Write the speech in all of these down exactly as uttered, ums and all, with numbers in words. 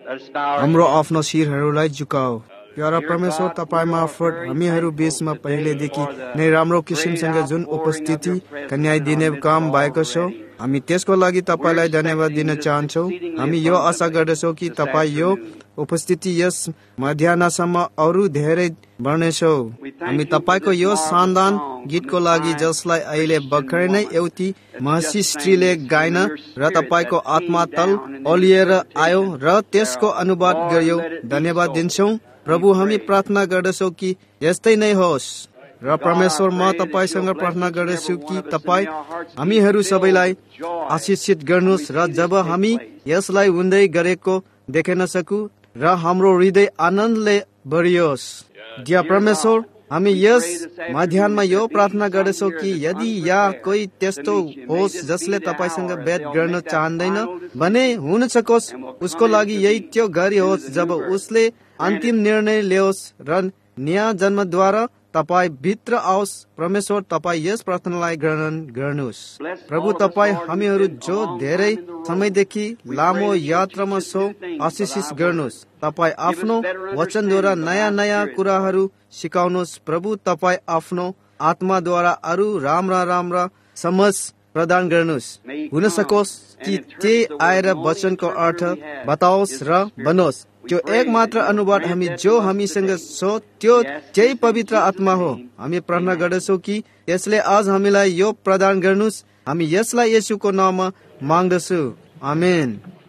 हाम्रो आफ्नो शिरहरूलाई झुकाऊ। प्यारा परमेश्वर, तपाईँ मार्फत हामीहरू बीचमा पहिलेदेखि नै राम्रो किसिमसँग जुन उपस्थिति न्याय दिने काम भएको छ, हामी त्यसको लागि तपाईँलाई धन्यवाद दिन चाहन्छौँ। हामी यो आशा गर्दछौँ कि तपाईँ यो उपस्थिति यस मध्याहसम्म अरू धेरै बढ्नेछौँ। हामी तपाईँको यो शानदार गीतको लागि जसलाई अहिले भर्खरै नै एउटी महसी स्त्रीले गाइन र तपाईँको आत्मा तल ओलिएर आयो र त्यसको अनुवाद गर्यो, धन्यवाद दिन्छौँ। प्रभु, हामी प्रार्थना गर्दछौँ कि यस्तै नै होस्। र परमेश्वर, म तपाईसँग प्रार्थना गर्दछु कि तपाईँ हामीहरू सबैलाई आशीषित गर्नुहोस् र जब हामी यसलाई हुँदै गरेको देख्न सकू र हाम्रो हृदय आनन्दले भरियोस्। दिया परमेश्वर, हामी यस मध्याहमा यो प्रार्थना गर्दछौँ कि यदि या कोही त्यस्तो होस् जसले तपाईँसँग भेट गर्न चाहँदैन भने हुन सकोस् उसको लागि यही त्यो घडी होस् जब उसले अन्तिम निर्णय ल्याओस् र नयाँ जन्मद्वारा तपाईँ भित्र आओस्। परमेश्वर, तपाईँ यस प्रार्थनालाई ग्रहण गर्नुहोस्। प्रभु, तपाईँ हामीहरू जो धेरै समयदेखि लामो यात्रामा छौ आशीषित गर्नुहोस्। तपाईँ आफ्नो वचनद्वारा नयाँ नयाँ कुराहरू सिकाउनुहोस्। प्रभु, तपाईँ आफ्नो आत्माद्वारा अरू राम्रा राम्रा समझ प्रदान गर्नुहोस्। हुन सकोस् कि त्यही आएर वचनको अर्थ बताओस् र बनोस्। त्यो एक मात्र अनुवाद हामी जो हामीसँग छ त्यो त्यही पवित्र आत्मा हो। हामी प्रार्थना गर्दछौँ कि यसले आज हामीलाई यो प्रदान गर्नुहोस्। हामी यसलाई येशूको नाममा माग्दछौँ, आमेन।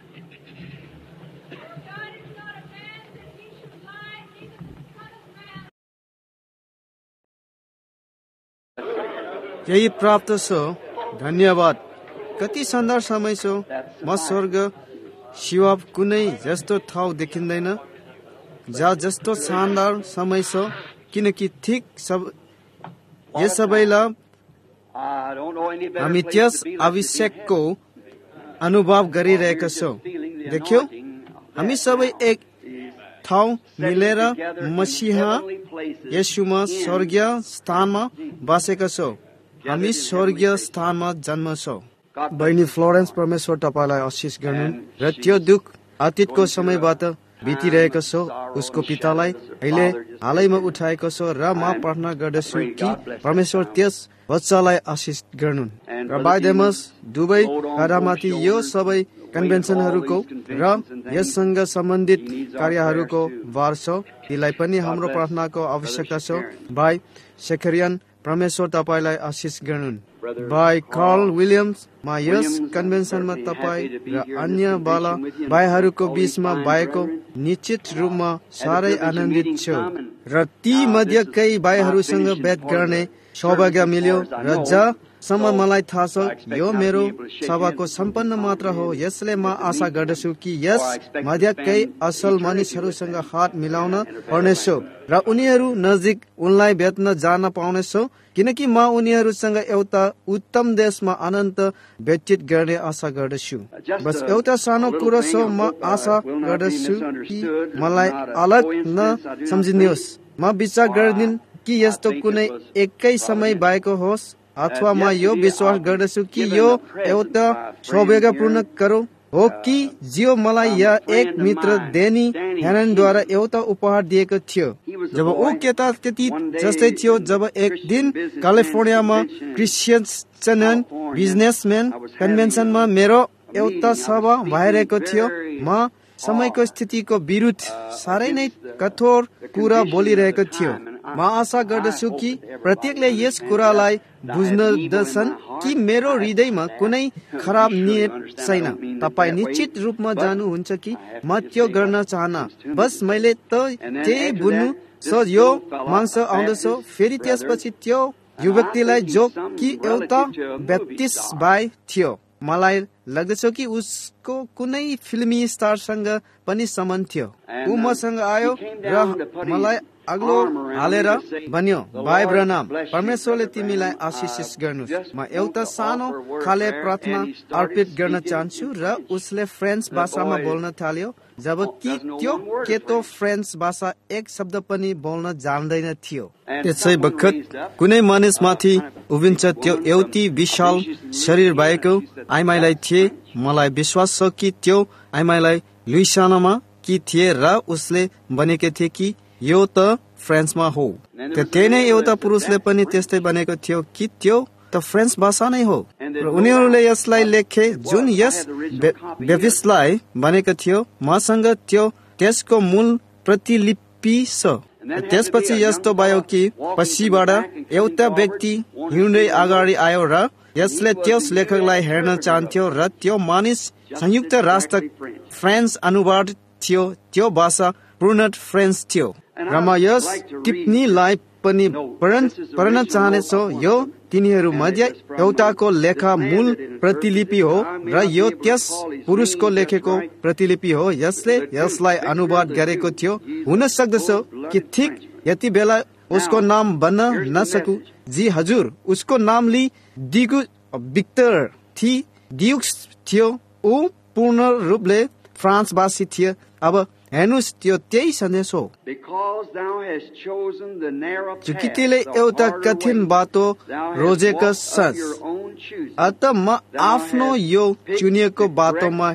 यही प्राप्त छ, धन्यवाद। कति सुन्दर समय छ। म स्वर्ग शिवा कुनै जस्तो ठाउँ देखिँदैन जहाँ जस्तो शानदार समय छ, किनकि ठिक सब यस सबैलाई हामी त्यस अभिषेकको अनुभव गरिरहेका छौँ। देख्यौ, हामी सबै एक ठाउँ मिलेर मसीहा येशूमा स्वर्गीय स्थानमा बसेका छौँ। हामी स्वर्गीय स्थानमा जन्म छौँ। बहिनी फ्लोरेन्स, परमेश्वर तपाईलाई आशीष गर्नु र त्यो दुख अतीतको समयबाट बितिरहेको छ उसको पितालाई अहिले हालैमा उठाएको छ र म प्रार्थना गर्दछु कि परमेश्वर त्यस बच्चालाई आशीष गर्नु र बाइडेमस दुवै घरमाथि यो सबै कन्भेन्सनहरूको र यससँग सम्बन्धित कार्यहरूको भार छ। तीलाई पनि हाम्रो प्रार्थनाको आवश्यकता छ। भाइ शेखरियन, परमेश्वर तपाईलाई आशीष गर्नु। भाइ कार्ल विलियम्स, म यस कन्भेन्सनमा तपाईँ र अन्य बाला भाइहरूको बीचमा भएको निश्चित रूपमा साह्रै आनन्दित छु र ती मध्ये केही भाइहरूसँग भेट गर्ने सौभाग्य मिल्यो र जसम्म मलाई थाहा छ यो मेरो सभाको सम्पन्न मात्र हो। यसले म आशा गर्दछु कि यस मध्ये केही असल मानिसहरूसँग हात मिलाउन पर्नेछु र उनीहरू नजिक उनलाई भेट्न जान पाउनेछु, किनकि म उनीहरूसँग एउटा उत्तम देशमा अनन्त व्यतीत गर्ने आशा गर्दछु। बस एउटा सानो कुरो छ, म आशा गर्दछु कि मलाई अलग नसम्झिनुहोस्। म विचार गर्दिन कि यस्तो कुनै एकै समय भएको होस्, अथवा म यो विश्वास गर्दछु कि यो एउटा सौभाग्यपूर्ण कुरो हो कि जो मलाई या एक मित्र डेनी हेननद्वारा एउटा उपहार दिएको थियो। जब ऊ केटा केटी जस्तै थियो, जब एक दिन क्यालिफोर्नियामा क्रिस्चियन बिजनेसम्यान कन्भेन्सनमा मेरो एउटा सभा भइरहेको थियो। म समयको स्थितिको विरुद्ध साह्रै नै कठोर कुरा बोलिरहेको थियो। म आशा गर्दछु कि प्रत्येकले यस कुरालाई बुझ्दछन् कि मेरो हृदयमा कुनै खराब नियत छैन। तपाईँ निश्चित रूपमा जान्नुहुन्छ कि म त्यो गर्न चाहन्न। बस मैले त त्यही बुझ्नु छ यो मांस आउँदछ। फेरि त्यसपछि त्यो युवतीलाई जो कि एउटा ब्याप्टिस भाइ थियो, मलाई लाग्दछ कि उसको कुनै फिल्मी स्टारसँग पनि सम्बन्ध थियो। ऊ मसँग आयो र मलाई अग्लो हालेर भन्यो, भाइ ब्रनाम, परमेश्वरले तिमीलाई आशीषित गर्नुहोस्। म एउटा सानो खाले प्रार्थना अर्पित गर्न चाहन्छु र उसले फ्रेन्च भाषामा बोल्न थाल्यो, जबकि त्यो केटो फ्रेन्च भाषा एक शब्द पनि बोल्न जान्दैन थियो। त्यसै बखत कुनै मानिसमाथि उभिन्छ त्यो एउटी विशाल शरीर भएको आइमाईलाई थिए। मलाई विश्वास छ कि त्यो आइमाईलाई लुइसियानामा कि थिए र उसले भनेको थिए कि यो त फ्रेन्चमा हो। त्यही नै एउटा पुरुषले पनि त्यस्तै भनेको थियो कि त्यो त फ्रेन्च भाषा नै हो। र उनीहरूले यसलाई लेखे जुन यस बेभिसलाई भनेको थियो, मसँग त्यो त्यसको मूल प्रतिलिपि छ। त्यसपछि यस्तो भयो कि पछिबाट एउटा व्यक्ति हिँड्दै अगाडि आयो र यसले त्यस लेखकलाई हेर्न चाहन्थ्यो र त्यो मानिस संयुक्त राष्ट्र फ्रेन्च अनुवाद थियो। त्यो भाषा पूर्ण फ्रेन्च थियो र म यस टिप्पणीलाई पनि पढ्न चाहनेछु। यो तिनीहरू मध्ये एउटाको लेखा मूल प्रतिलिपि हो र यो त्यस पुरुषको लेखेको प्रतिलिपि हो यसले यसलाई अनुवाद गरेको थियो। हुन सक्दछ कि ठिक यति बेला उसको नाम बन्न नसकु। जी हजुर, उसको नाम लि डिगु विक्टर थी डिउक्स थियो। ऊ पूर्ण रूपले फ्रान्सवासी थिए। अब हेर्नुस्, त्यो त्यही सन्देश हो। चूँकि तिमीले एउटा कठिन बाटो रोजेको छस्, अत म आफ्नो यो चुनिएको बाटोमा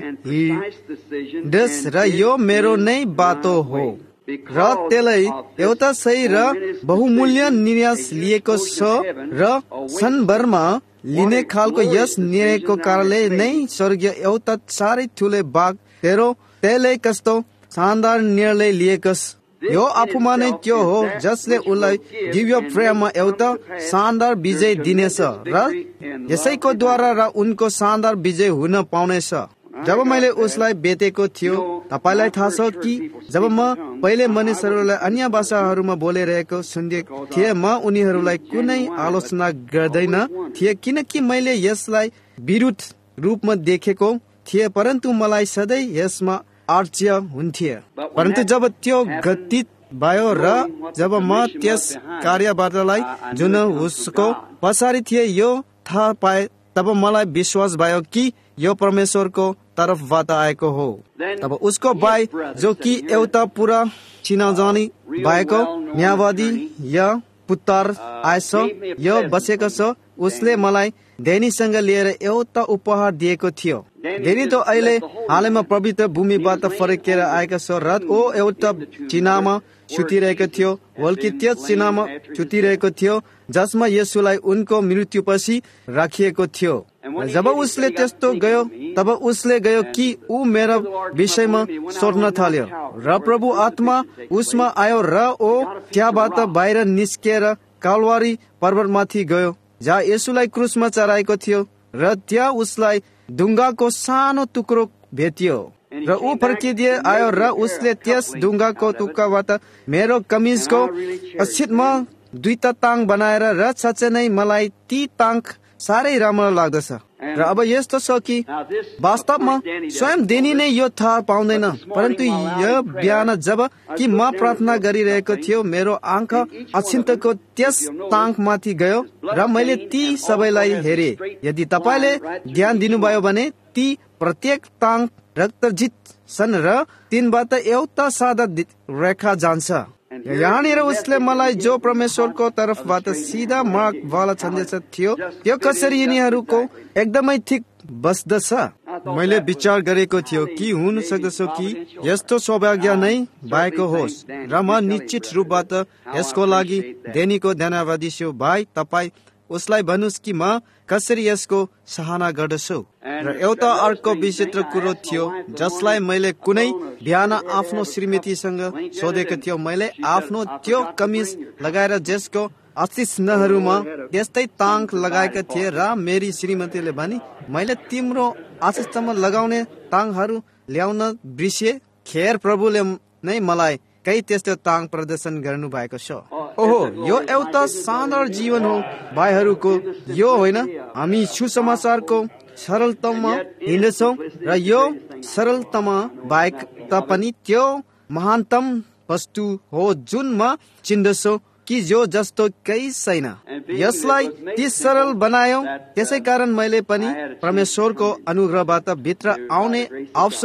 हिँड्दछ र यो मेरो नै बाटो हो र त्यसलाई एउटा सही र बहुमूल्य निर्णय लिएको छ र क्षणभरमा लिने खालको यस निर्णयको कारणले नै स्वर्गीय एउटा साह्रै ठुलो बाग तेरो त्यसले कस्तो शानदार निर्णय लिएको छ। यो आफूमा नै त्यो हो जसले उसलाई दिव्य प्रेममा एउटा शानदार विजय दिनेछ र यसैको द्वारा र उनको शानदार विजय हुन पाउनेछ। जब मैले उसलाई बेतेको थियो, तपाईलाई थाहा छ कि जब म पहिले मानिसहरूलाई अन्य भाषाहरूमा बोलिरहेको सुन्दिएको थिएँ, म उनीहरूलाई कुनै आलोचना गर्दैन थिएँ किनकि मैले यसलाई विरुद्ध रूपमा देखेको थिएँ, परन्तु मलाई सधैँ यसमा आश्चर्य हुन्थ्यो। परन्तु जब त्यो गतित भयो र जब म त्यस कार्यवादलाई जुन उसको पछाडि थिए यो थाहा पाए, तब मलाई विश्वास भयो कि यो परमेश्वरको तर्फबाट आएको हो। तब उसको भाइ जो कि एउटा पुरा चिनाजानी भएको न्यायवादी या पुत्र आएछ, यो बसेको छ, उसले मलाई डेनीसँग लिएर एउटा उपहार दिएको थियो। डेनी त अहिले हालैमा पवित्र भूमिबाट फर्केर आएका छ र ओ एउटा चिनामा सुतिरहेको थियो, बल्कि त्यस चिनामा सुतिरहेको थियो जसमा येशूलाई उनको मृत्युपछि राखिएको थियो। जब उसले त्यस्तो गयो, तब उसले गयो कि ऊ मेरो विषयमा सोध्न थाल्यो र प्रभु आत्मा उसमा आयो र ओ त्यहाँबाट बाहिर निस्केर कालवारी पर्वतमाथि गयो जहाँ येशूलाई क्रुसमा चढाएको थियो र त्यहाँ उसलाई ढुङ्गाको सानो टुक्रो भेटियो र ऊ फर्किदिए आयो र उसले त्यस ढुङ्गाको टुक्राबाट मेरो कमिजको अछिटमा दुईटा ताङ बनाएर र साँच्चै नै मलाई ती ताङ साह्रै राम्रो लाग्दछ। र अब यस्तो छ कि वास्तवमा स्वयं डेनी नै यो थाहा पाउँदैन, परन्तु यो बिहान जब कि म प्रार्थना गरिरहेको थियो, मेरो आँखा अचिन्तको त्यस ताङमाथि गयो र मैले ती सबैलाई हेरेँ। यदि तपाईँले ध्यान दिनुभयो भने ती प्रत्येक ताङ रक्तजित छन् र तिनबाट एउटा सादा रेखा जान्छ। यहाँनिर उसले मलाई जो परमेश्वरको तर्फबाट सिधा मार्ग वाला सन्देश थियो, त्यो कसरी यिनीहरूको एकदमै ठिक बस्दछ। मैले विचार गरेको थियो कि हुन सक्दछ कि यस्तो सौभाग्य नै भएको होस् र म निश्चित रूपबाट यसको लागि डेनीको धन्यवादी छु। भाइ, तपाईँ उसलाई भन्नुहोस् कि म कसरी यसको सराहना गर्दछु। र एउटा अर्को विचित्र कुरो थियो जसलाई मैले कुनै बिहान आफ्नो श्रीमतीसँग सोधेको थियो। मैले आफ्नो त्यो कमिज लगाएर जसको आशिषहरूमा त्यस्तै ताङ लगाएका थिए र मेरी श्रीमतीले भनी, मैले तिम्रो आशिषमा लगाउने ताङहरू ल्याउन बिर्से। खेर प्रभुले नै मलाई कई त्यस्तो ताङ प्रदर्शन गर्नु भएको छ। ओहो, यो एउटा शानदार जीवन हो भाइहरूको, यो होइन हामी सुसमाचारको सरलतामा हिँड्छौँ र यो सरलतामा बाहेक तापनि त्यो महानतम वस्तु हो जुन म चिन्दछु कि जो जस्तो केही छैन। यसलाई ती सरल बनायो, त्यसै कारण मैले पनि परमेश्वरको अनुग्रहबाट भित्र आउने अवसर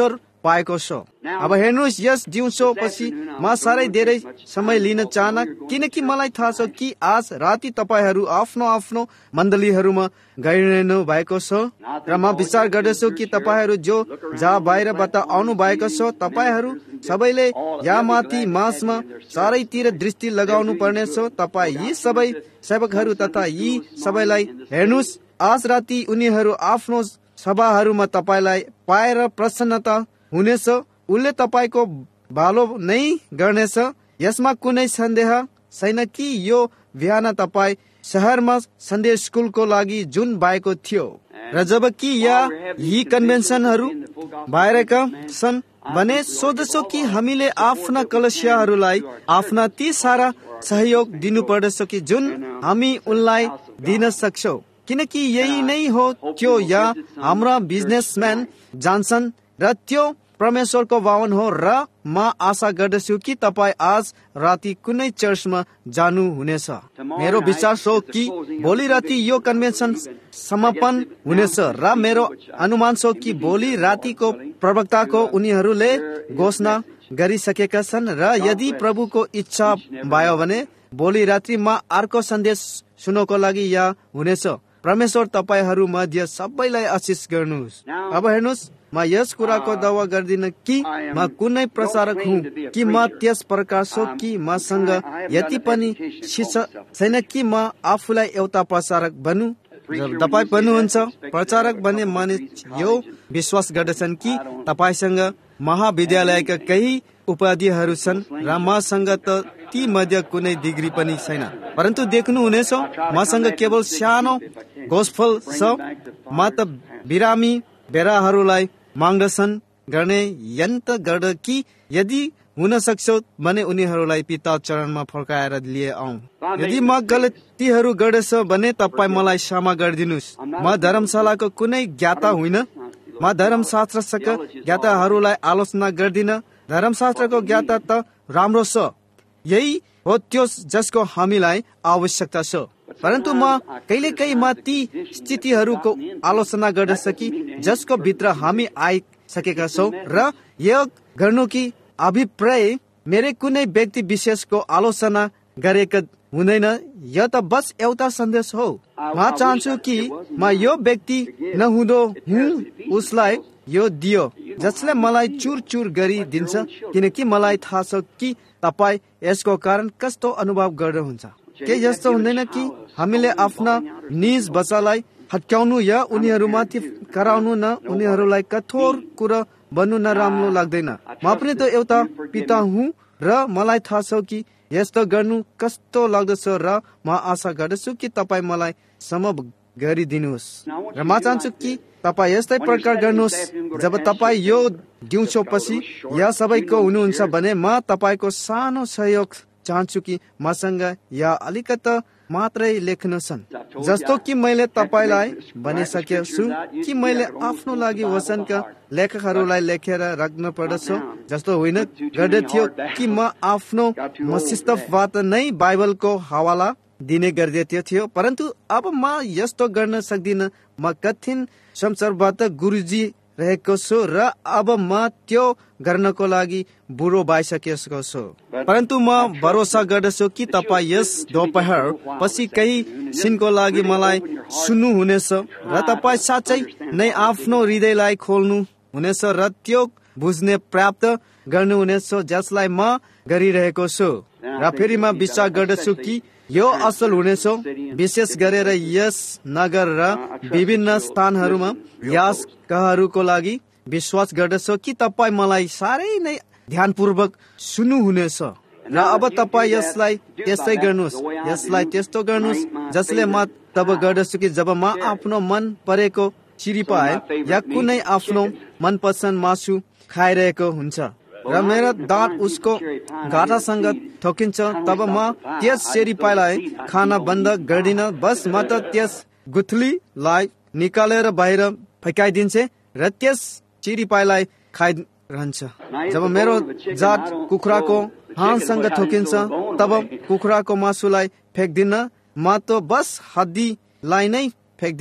पाएको छु। अब हेर्नुहोस्, यस दिउँसो पछि म साह्रै धेरै समय लिन चाहन्न, किनकि मलाई थाहा छ कि आज राति तपाईँहरू आफ्नो आफ्नो मण्डलीहरूमा गइरहनु भएको छ र म विचार गर्दछु कि तपाईँहरू जो जहाँ बाहिरबाट आउनु भएको छ, तपाईँहरू सबैले यहाँ माथि मासमा चारैतिर दृष्टि लगाउनु पर्नेछ। तपाईँ यी सबै सेवकहरू तथा यी सबैलाई हेर्नुहोस्, आज राति उनीहरू आफ्नो सभाहरूमा तपाईँलाई पाएर प्रसन्नता हुनेछ। उसले तपाईँको भालो नै गर्नेछ, यसमा कुनै सन्देह छैन कि यो बिहान तपाईँ शहरमा सन्डे स्कुलको लागि जुन भएको थियो र जबकि यहाँ यी कन्भेन्सनहरू भइरहेका छन् भने सोध्छौ कि हामीले आफ्ना कलसियाहरूलाई आफ्ना ती सारा सहयोग दिनु पर्दछ कि जुन हामी उनलाई दिन सक्छौ, किनकि यही नै हो त्यो यहाँ हाम्रा बिजनेसम्यान जान्छन् र त्यो परमेश्वरको भवन हो। र म आशा गर्दछु कि तपाईँ आज राति कुनै चर्चमा जानु हुनेछ। मेरो विचार छ कि भोलि राति यो कन्भेन्सन समापन हुनेछ र मेरो अनुमान छ कि भोलि रातिको प्रवक्ताको उनीहरूले घोषणा गरिसकेका छन् र यदि प्रभुको इच्छा भयो भने भोलि राति म अर्को सन्देश सुन्नको लागि यहाँ हुनेछ। परमेश्वर तपाईहरू मध्ये सबैलाई आशिष गर्नुहोस्। अब हेर्नुहोस्, म यस कुराको दावा गर्दिन कि म कुनै प्रचारक हुँ कि म त्यस प्रकार छु कि मसँग यति पनि शिक्षा छैन कि म आफूलाई एउटा प्रचारक बनु। जब तपाईँ भन्नुहुन्छ प्रचारक बन्ने मानिस यो विश्वास गर्दछन् कि तपाईसँग महाविद्यालयका केही उपाधिहरू छन् र मसँग त ती मध्ये कुनै डिग्री पनि छैन, परन्तु देख्नुहुनेछ मसँग केवल सानो गोस्पल छ। म त बिरामी बेराहरूलाई मार्गदर्शन गर्ने यन्त्र गर्द कि यदि हुन सक्छ भने उनीहरूलाई पिता चरणमा फर्काएर लिए आऊ। यदि म गलतीहरू गर्दछ भने तपाईँ मलाई क्षमा गरिदिनुहोस्। म धर्मशालाको कुनै ज्ञाता होइन, म धर्मशास्त्रका ज्ञाताहरूलाई आलोचना गर्दिन। धर्मशास्त्रको ज्ञाता त राम्रो छ, यही हो त्यो जसको हामीलाई आवश्यकता छ, परन्तु म कहिलेकाहीँ म ती स्थितिहरूको आलोचना गर्दछ कि जसको भित्र हामी आइसकेका छौँ र यो गर्नु कि अभिप्राय मेरो कुनै व्यक्ति विशेषको आलोचना गरेका हुँदैन। यो त बस एउटा सन्देश हो। म चाहन्छु कि म यो व्यक्ति नहुँदो हुँ उसलाई यो दियो जसले मलाई चुर चुर गरिदिन्छ, किनकि मलाई थाहा छ कि तपाईँ यसको कारण कस्तो अनुभव गर्नुहुन्छ। के यस्तो हुँदैन कि हामीले आफ्ना निज बच्चालाई हट्काउनु या उनीहरूमाथि कराउनु न उनीहरूलाई कठोर कुरा भन्नु नराम्रो लाग्दैन। म पनि त एउटा पिता हुँ र मलाई थाहा छ कि यस्तो गर्नु कस्तो लाग्दछ र म आशा गर्दछु कि तपाईँ मलाई क्षमा गरिदिनुहोस् र म चाहन्छु कि तपाईँ यस्तै प्रकार गर्नुहोस्। जब तपाईँ यो दिउँसो पछि या सबैको हुनुहुन्छ भने म तपाईँको सानो सहयोग चाहन्छु कि मसँग या अलिकता मात्रै लेख्न छन्, जस्तो कि मैले तपाईँलाई भनिसकेको छु कि मैले आफ्नो लागि वचनका लेखकहरूलाई लेखेर राख्न पर्दछ, जस्तो होइन गर्दथ्यो कि म आफ्नो मस्तिष्कबाट नै बाइबलको हवाला दिने गर्दथ्यो थियो, परन्तु अब म यस्तो गर्न सक्दिनँ। म कठिन संसारबाट गुरुजी रहेको छु र अब म त्यो गर्नको लागि बुढो भइसकेको छु, परन्तु म भरोसा गर्दछु कि तपाईँ यस दोपहर पछि केही छिनको लागि मलाई सुन्नुहुनेछ र तपाईँ साँच्चै नै आफ्नो हृदयलाई खोल्नु हुनेछ र त्यो बुझ्ने प्राप्त गर्नुहुनेछ जसलाई म गरिरहेको छु। र फेरि म विचार गर्दछु कि यो असल हुनेछ, विशेष गरेर यस नगर र विभिन्न स्थानहरूमा याजकहरूको लागि विश्वास गर्दछु कि तपाईँ मलाई साह्रै नै ध्यानपूर्वक सुन्नुहुनेछ। र अब तपाईँ यसलाई त्यस्तै गर्नुहोस्, यसलाई त्यस्तो गर्नुहोस् जसले म तब गर्दछु कि जब म आफ्नो मन परेको चिरिपाए या कुनै आफ्नो मनपसन्द मासु खाइरहेको हुन्छ र मेरो दाँत उसको गाठासँग ठोकिन्छ, तब म त्यस सेरिपालाई खाना बन्द गर्दिन। बस म त त्यस गुठलीलाई निकालेर बाहिर फ्याँकाइदिन्छे र त्यस चिरिपालाई खाइरहन्छ। जब मेरो जात कुखुराको हानसँग ठोकिन्छ तब कुखुराको मासुलाई फ्याँक्दिन, म त बस हड्डीलाई नै फ्याँक्दिन्छ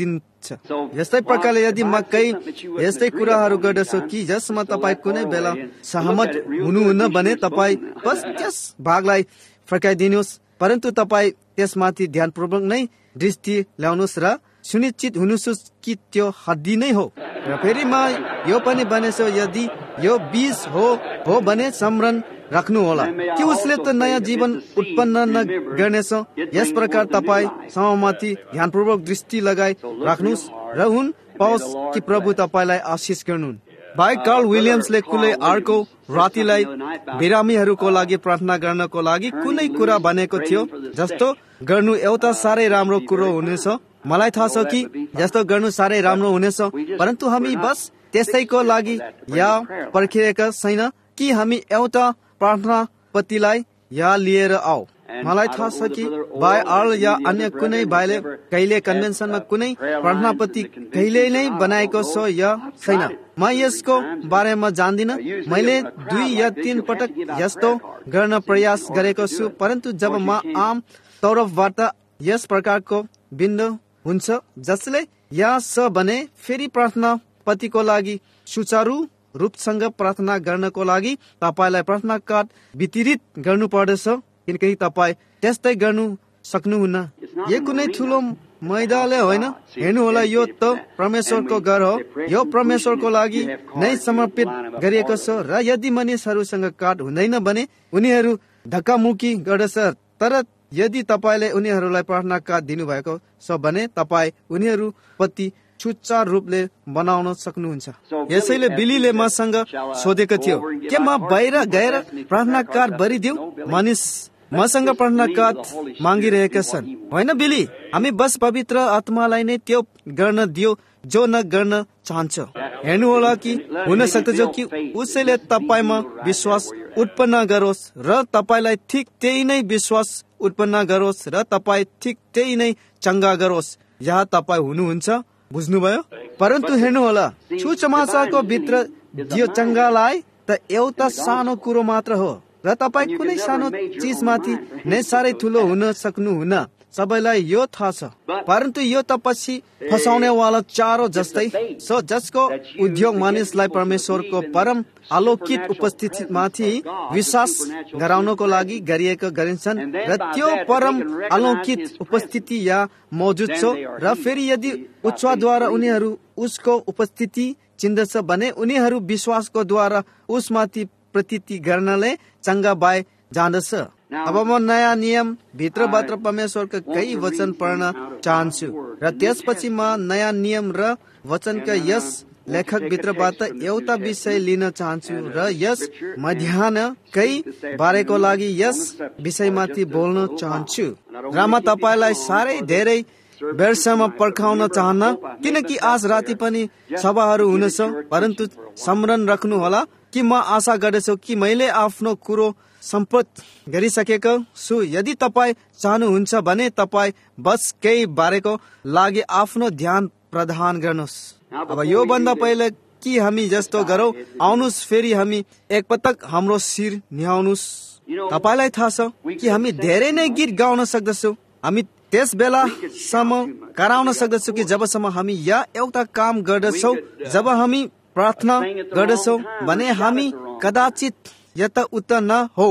छ। यस्तै प्रकारले यदि म केही यस्तै कुराहरू गर्दछु कि जसमा तपाईँ कुनै बेला सहमत हुनुहुन्न भने तपाईँ बस त्यस भागलाई फर्काइदिनुहोस्, परन्तु तपाईँ त्यसमाथि ध्यानपूर्वक नै दृष्टि ल्याउनुहोस् र सुनिश्चित हुनुहोस् कि त्यो हड्डी नै हो। र फेरि म यो पनि भनेछु, यदि यो बीज हो हो भने स्मरण राख्नु होला कि उसले त नयाँ जीवन उत्पन्न न गर्नेछ। यस प्रकार तपाईँ समूहमाथि ध्यानपूर्वक दृष्टि लगाई राख्नुहोस् र हुन पाओस् कि प्रभु तपाईँलाई आशिष गर्नुहुन्। भाइ कार्ल विलियम्सले कुनै अर्को रातिलाई बिरामीहरूको लागि प्रार्थना गर्नको लागि कुनै कुरा भनेको थियो, जस्तो गर्नु एउटा साह्रै राम्रो कुरो हुनेछ। मलाई थाहा छ कि जस्तो गर्नु साह्रै राम्रो हुनेछ, परन्तु हामी बस त्यसैको लागि या पर्खिरहेका छैन कि हामी एउटा प्रार्थना पतिलाई यहाँ लिएर आऊ। मलाई थाहा छ कि भाइ आर्ल या अन्य कुनै भाइले कहिले कन्भेन्सनमा कुनै प्रार्थना पति कहिले नै बनाएको छ या छैन, म यसको बारेमा जान्दिन। मैले दुई या तीन पटक यस्तो गर्न प्रयास गरेको छु, परन्तु जब म आम तौरबाट यस प्रकारको बिन्दु हुन्छ जसले यहाँ छ भने फेरि प्रार्थना पतिको लागि सुचारू रूपसँग प्रार्थना गर्नको लागि तपाईलाई प्रार्थना कार्ड वितरित गर्नु पर्दछ, किनकि तपाईँ त्यस्तै गर्नु सक्नुहुन्न। यो कुनै ठुलो मैदानले होइन, हेर्नु होला, यो त परमेश्वरको घर हो। यो परमेश्वरको लागि नै समर्पित गरिएको छ र यदि मानिसहरूसँग कार्ड हुँदैन भने उनीहरू धक्कामुक्की गर्दछ। तर यदि तपाईँले उनीहरूलाई प्रार्थना कार्ड दिनुभएको छ भने तपाईँ उनीहरू प्रति सुचारू रूपले बनाउन सक्नुहुन्छ। यसैले बिलीले मसँग सोधेको थियो, के म बाहिर गएर प्रार्थना कार्ड भरिदिऊ? मानिस मसँग प्रार्थना कार्ड मागिरहेका छन्। होइन बिली, हामी बस पवित्र आत्मालाई नै त्यो गर्न दियो जो न गर्न चाहन्छ। हेर्नु होला कि हुन सक्छ कि उसैले तपाईँमा विश्वास उत्पन्न गरोस् र तपाईँलाई ठिक त्यही नै विश्वास उत्पन्न गरोस् र तपाईँ ठिक त्यही नै चङ्गा गरोस्। यहाँ तपाईँ हुनुहुन्छ, बुझ्नुभयो? परन्तु हेर्नु होला, सुसमाचारको भित्र यो चङ्गालाई त एउटा सानो कुरो मात्र हो र तपाईँ कुनै सानो चिजमाथि नै साह्रै ठुलो हुन सक्नुहुन्न। सबैलाई यो थाहा छ, परन्तु यो त पछि फसाउने वाला चारो जस्तै छ जसको उद्योग मानिसलाई परमेश्वरको परम अलौकिक उपस्थितिमाथि विश्वास गराउनको लागि गरिएका गरिन्छन् र त्यो परम अलौकिक उपस्थिति या मौजुद छ। र फेरि यदि उच्चद्वारा उनीहरू उसको उपस्थिति चिन्दछ भने उनीहरू विश्वासको द्वारा उसमाथि प्रतीति गर्नले चङ्गा भए जान्दछ। अब म नयाँ नियम भित्रबाट परमेश्वरका केही वचन पढ्न चाहन्छु र त्यसपछि म नयाँ नियम र वचनका यस लेखक भित्रबाट एउटा विषय लिन चाहन्छु र यस मध्याह्न केही बारेको लागि यस विषयमाथि बोल्न चाहन्छु। र म तपाईँलाई साह्रै धेरै बेरसम्म पर्खाउन चाहन्न, किनकि आज राति पनि सभाहरू हुनेछ। परन्तु स्मरण राख्नु होला कि म आशा गर्दछु कि मैले आफ्नो कुरो सम्पत गरिसकेको छु। यदि तपाईँ चाहनुहुन्छ भने तपाईँ बस केही बारेको लागि आफ्नो ध्यान प्रदान गर्नुहोस्। अब यो भन्दा पहिले कि हामी जस्तो गरौँ, आउनुहोस् फेरि हामी एकपटक हाम्रो शिर निहाउनुहोस्। तपाईँलाई थाहा छ कि हामी धेरै नै गीत गाउन सक्दछौँ। हामी त्यस बेलासम्म गराउन सक्दछौँ कि जबसम्म हामी या एउटा काम गर्दछौँ, जब हामी प्रार्थना गर्दछौँ भने हामी कदाचित यता उता न हो।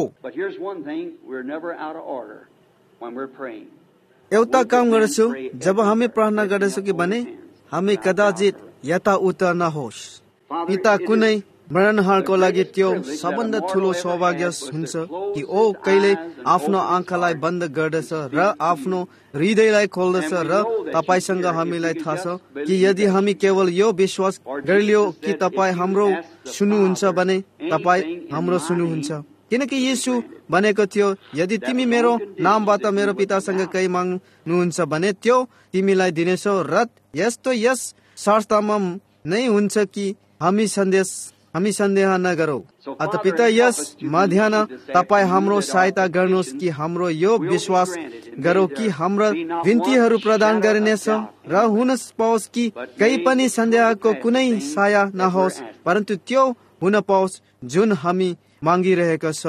एउटा काम गर्दछौँ जब हामी प्रार्थना गर्दछौँ कि भने हामी कदाचित यता उता न होस्। पिता कुनै मरणहारको लागि त्यो सबभन्दा ठुलो सौभाग्य हुन्छ कि ओ कहिले आफ्नो आँखालाई बन्द गर्दछ र आफ्नो हृदयलाई खोल्दछ र तपाईसँग हामीलाई थाहा छ कि यदि हामी केवल यो विश्वास गरिलियो कि तपाईँ हाम्रो सुन्नुहुन्छ भने तपाईँ हाम्रो सुन्नुहुन्छ। किनकि यीशु भनेको थियो, यदि तिमी मेरो नामबाट मेरो पितासँग केही माग्नुहुन्छ भने त्यो तिमीलाई दिनेछौ। र यस्तो यस शर्तमा नै हुन्छ कि हामी सन्देश हामी सन्देह नगरौँ। अत पिता, यस मध्याह्न तपाईँ हाम्रो सहायता गर्नुहोस् कि हाम्रो यो विश्वास गरौँ कि हाम्रा बिन्तीहरू प्रदान गरिनेछ र हुन पाओस् कि केही पनि सन्देहको कुनै साया नहोस्, परन्तु त्यो हुन पाओस् जुन हामी मागिरहेका छौँ।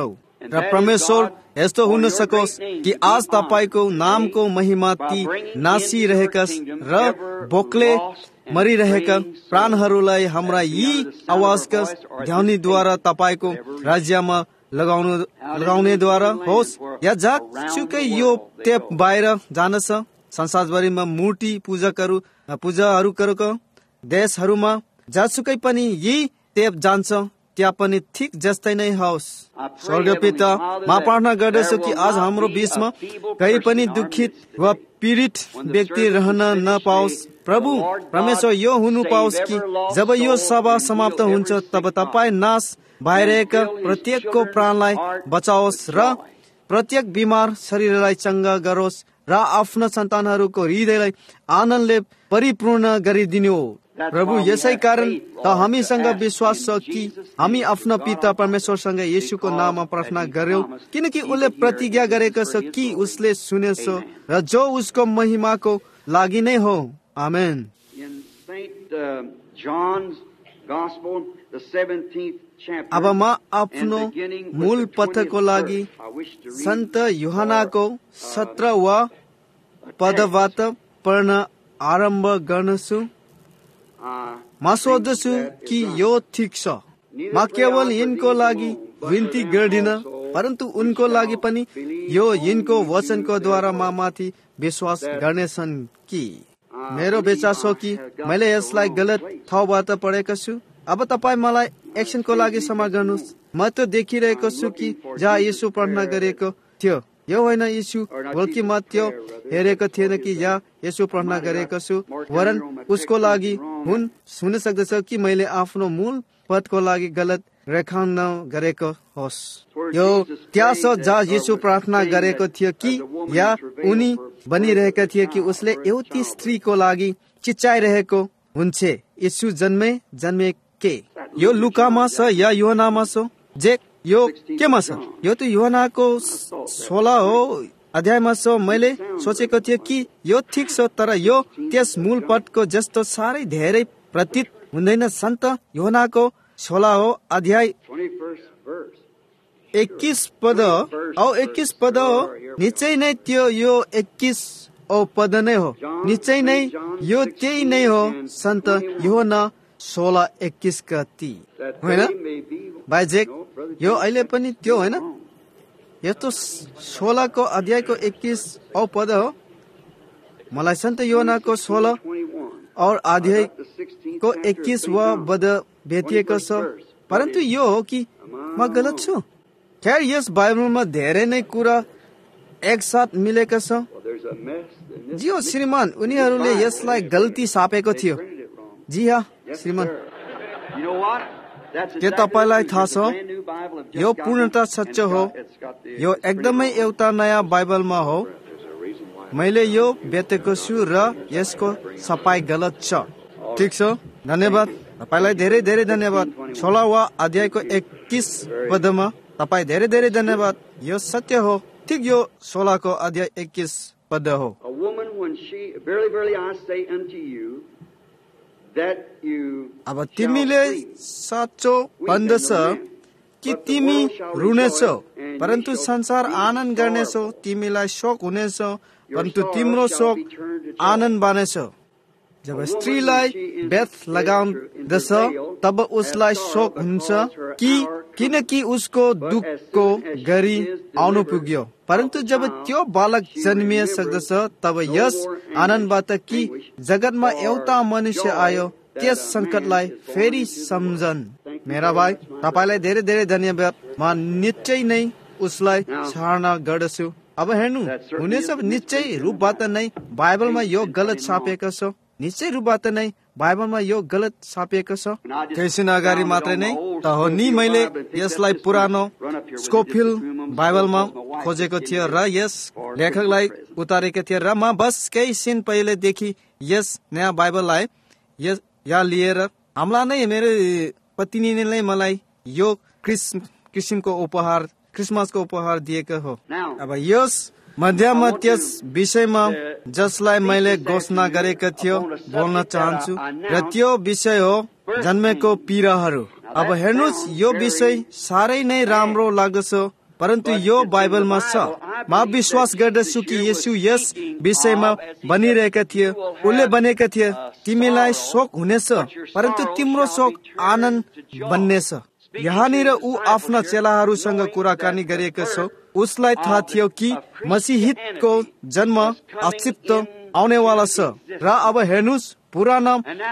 र परमेश्वर यस्तो हुन सकोस् कि आज तपाईको नामको महिमा ती नासिरहेका र बोक्ले मरिरहेका प्राणहरूलाई हाम्रा यी आवाजका ध्वनिद्वारा तपाईको राज्यमा लगाउनु लगाउनेद्वारा होस्, या जहाँसुकै यो टेप बाहिर जान्छ संसारभरिमा मूर्ति पूजकहरू पूजाहरूको देशहरूमा जहाँसुकै पनि यी टेप जान्छ त्यहाँ पनि ठिक जस्तै नै होस्। स्वर्गीय पिता, म प्रार्थना गर्दछु कि आज हाम्रो बीचमा कहीँ पनि दुखित वा पीडित व्यक्ति रहन नपाओस्। प्रभु परमेश्वर यो हुनु पाओस् कि जब यो सभा समाप्त हुन्छ तब तपाईँ नाश भइरहेका प्रत्येकको प्राणलाई बचाओस् र प्रत्येक बिमार शरीरलाई चङ्गा गरोस् र आफ्ना सन्तानहरूको हृदयलाई आनन्दले परिपूर्ण गरिदिनु। प्रभु यसै कारण त हामीसँग विश्वास छ कि हामी आफ्ना पिता परमेश्वरसँग येशूको नाममा प्रार्थना गर्यौं, किनकि उसले प्रतिज्ञा गरेको छ कि उसले सुनेछ र जो उसको महिमाको लागि नै हो। आमेन। अब म आफ्नो मूल पथको लागि सन्त यूहन्नाको सत्र वा पदबाट पढ्न आरम्भ गर्नेछु। म सोच्दछु कि यो ठिक छ। म केवल यिनको लागि विन्ती गर्दिन, परन्तु उनको लागि पनि यो यिनको वचनको द्वारा म माथि विश्वास गर्नेछन् कि मेरो विचार छ कि मैले यसलाई गलत ठाउँबाट पढेको छु। अब तपाईँ मलाई एक्सनको लागि क्षमा गर्नुहोस्। म त देखिरहेको छु कि जहाँ येशू प्रार्थना गरेको थियो यो होइन येशू, बल्कि म त्यो हेरेको थिएन कि यहाँ येशू प्रार्थना गरेको छु, वरन उसको लागि हुन हुन सक्दछ कि मैले आफ्नो मूल पदको लागि गलत रेखाङ्कन गरेको होस्। यो त्यहाँ छ जहाँ येशू प्रार्थना गरेको थियो कि या उनी भनिरहेका थिए कि उसले एउटी स्त्रीको लागि चिच्चाइरहेको हुन्छ, येशू जन्मे जन्मे के। यो लुकामा छ या यूहन्नामा छ? जे यो केमा छ? यो त यूहन्नाको सोह्र हो अध्यायमा छ। मैले सोचेको थिएँ कि यो ठिक छ, तर यो त्यस मूल पदको जस्तो साह्रै धेरै प्रतीत हुँदैन। सन्त यूहन्नाको सोह्र हो अध्याय एक्कीस पद औ एक्कीस पद हो। निश्चय नै त्यो यो एक्कीस औ पद नै हो, निश्चय नै यो त्यही नै हो सन्त यूहन्ना सोह्र एक्कीस का ती होइन बाइजेक। यो अहिले पनि त्यो होइन, यस्तो सोह्रको अध्यायको एक्कीस औ पद हो। मलाई सन्त यूहन्नाको सोह्र और अध्यायको एक्कीस वा पद भेटिएको छ, परन्तु यो हो कि म गलत छु? खैर, यस बाइबलमा धेरै नै कुरा एकसाथ मिलेका छ। जी हो श्रीमान, उनीहरूले यसलाई गल्ती छापेको थियो। जी हाँ श्रीमान, के तपाईलाई थाहा छ यो पूर्णतः सत्य हो? यो एकदमै एउटा नयाँ बाइबलमा हो। मैले यो बेतेको छु र यसको सफाई गलत छ। ठिक छ, धन्यवाद तपाईलाई, धेरै धेरै धन्यवाद। सोह्र वा अध्यायको एक्कीस पदमा तपाईँ धेरै धेरै धन्यवाद। यो सत्य हो। ठिक, यो सोह्रको अध्याय एक्कीस पद हो। अब तिमीले साँचो भन्दछ कि तिमी रुनेछौ, परन्तु संसार आनन्द गर्नेछौ। तिमीलाई शोक हुनेछ, परन्तु तिम्रो शोक आनन्द बनेछ। जब स्त्रीलाई बेथ लगाउँदछ तब उसलाई शोक हुन्छ कि किनकि उसको दुःखको घडी आउनु पुग्यो, परन्तु जब त्यो बालक जन्मिए सक्दछ तब यस आनन्दबाट कि जगतमा एउटा मनुष्य आयो त्यस संकटलाई फेरि सम्झन्। मेरा भाइ, तपाईलाई धेरै धेरै धन्यवाद। म निश्चय नै उसलाई सराहना गर्दछु। अब हेर्नु हुनेछ, निश्चय रूपबाट नै बाइबलमा यो गलत छापिएको छ। निश्चय रूपबाट नै बाइबलमा यो गलत छापिएको छ। कैसिन अगाडि मात्रै नै त हो नि मैले यसलाई पुरानो स्कोफिल बाइबलमा खोजेको थियो र यस लेखकलाई उतारेको थियो र म बस केही सिन पहिलेदेखि यस नयाँ बाइबललाई यस यहाँ लिएर हामीलाई नै मेरो पत्नीले मलाई यो क्रिस किसिमको उपहार क्रिसमसको उपहार दिएको हो। अब यस मध्यमा त्यस विषयमा जसलाई मैले घोषणा गरेको थियो बोल्न चाहन्छु र त्यो विषय हो जन्मेको पीडाहरू। अब हेर्नुहोस्, यो विषय साह्रै नै राम्रो लाग्दछ परन्तु यो बाइबलमा छ। म विश्वास गर्दछु कि येशू यस विषयमा भनिरहेका थिए। उनले भनेका थिए, तिमीलाई शोक हुनेछ, परन्तु तिम्रो शोक आनन्द बन्नेछ। यहाँनिर ऊ आफ्ना चेलाहरूसँग कुराकानी गरिएको छ। उसलाई थाहा थियो कि मसीहितको जन्म अचिप्त आउनेवाला छ। र अब हेर्नुहोस्, पुराना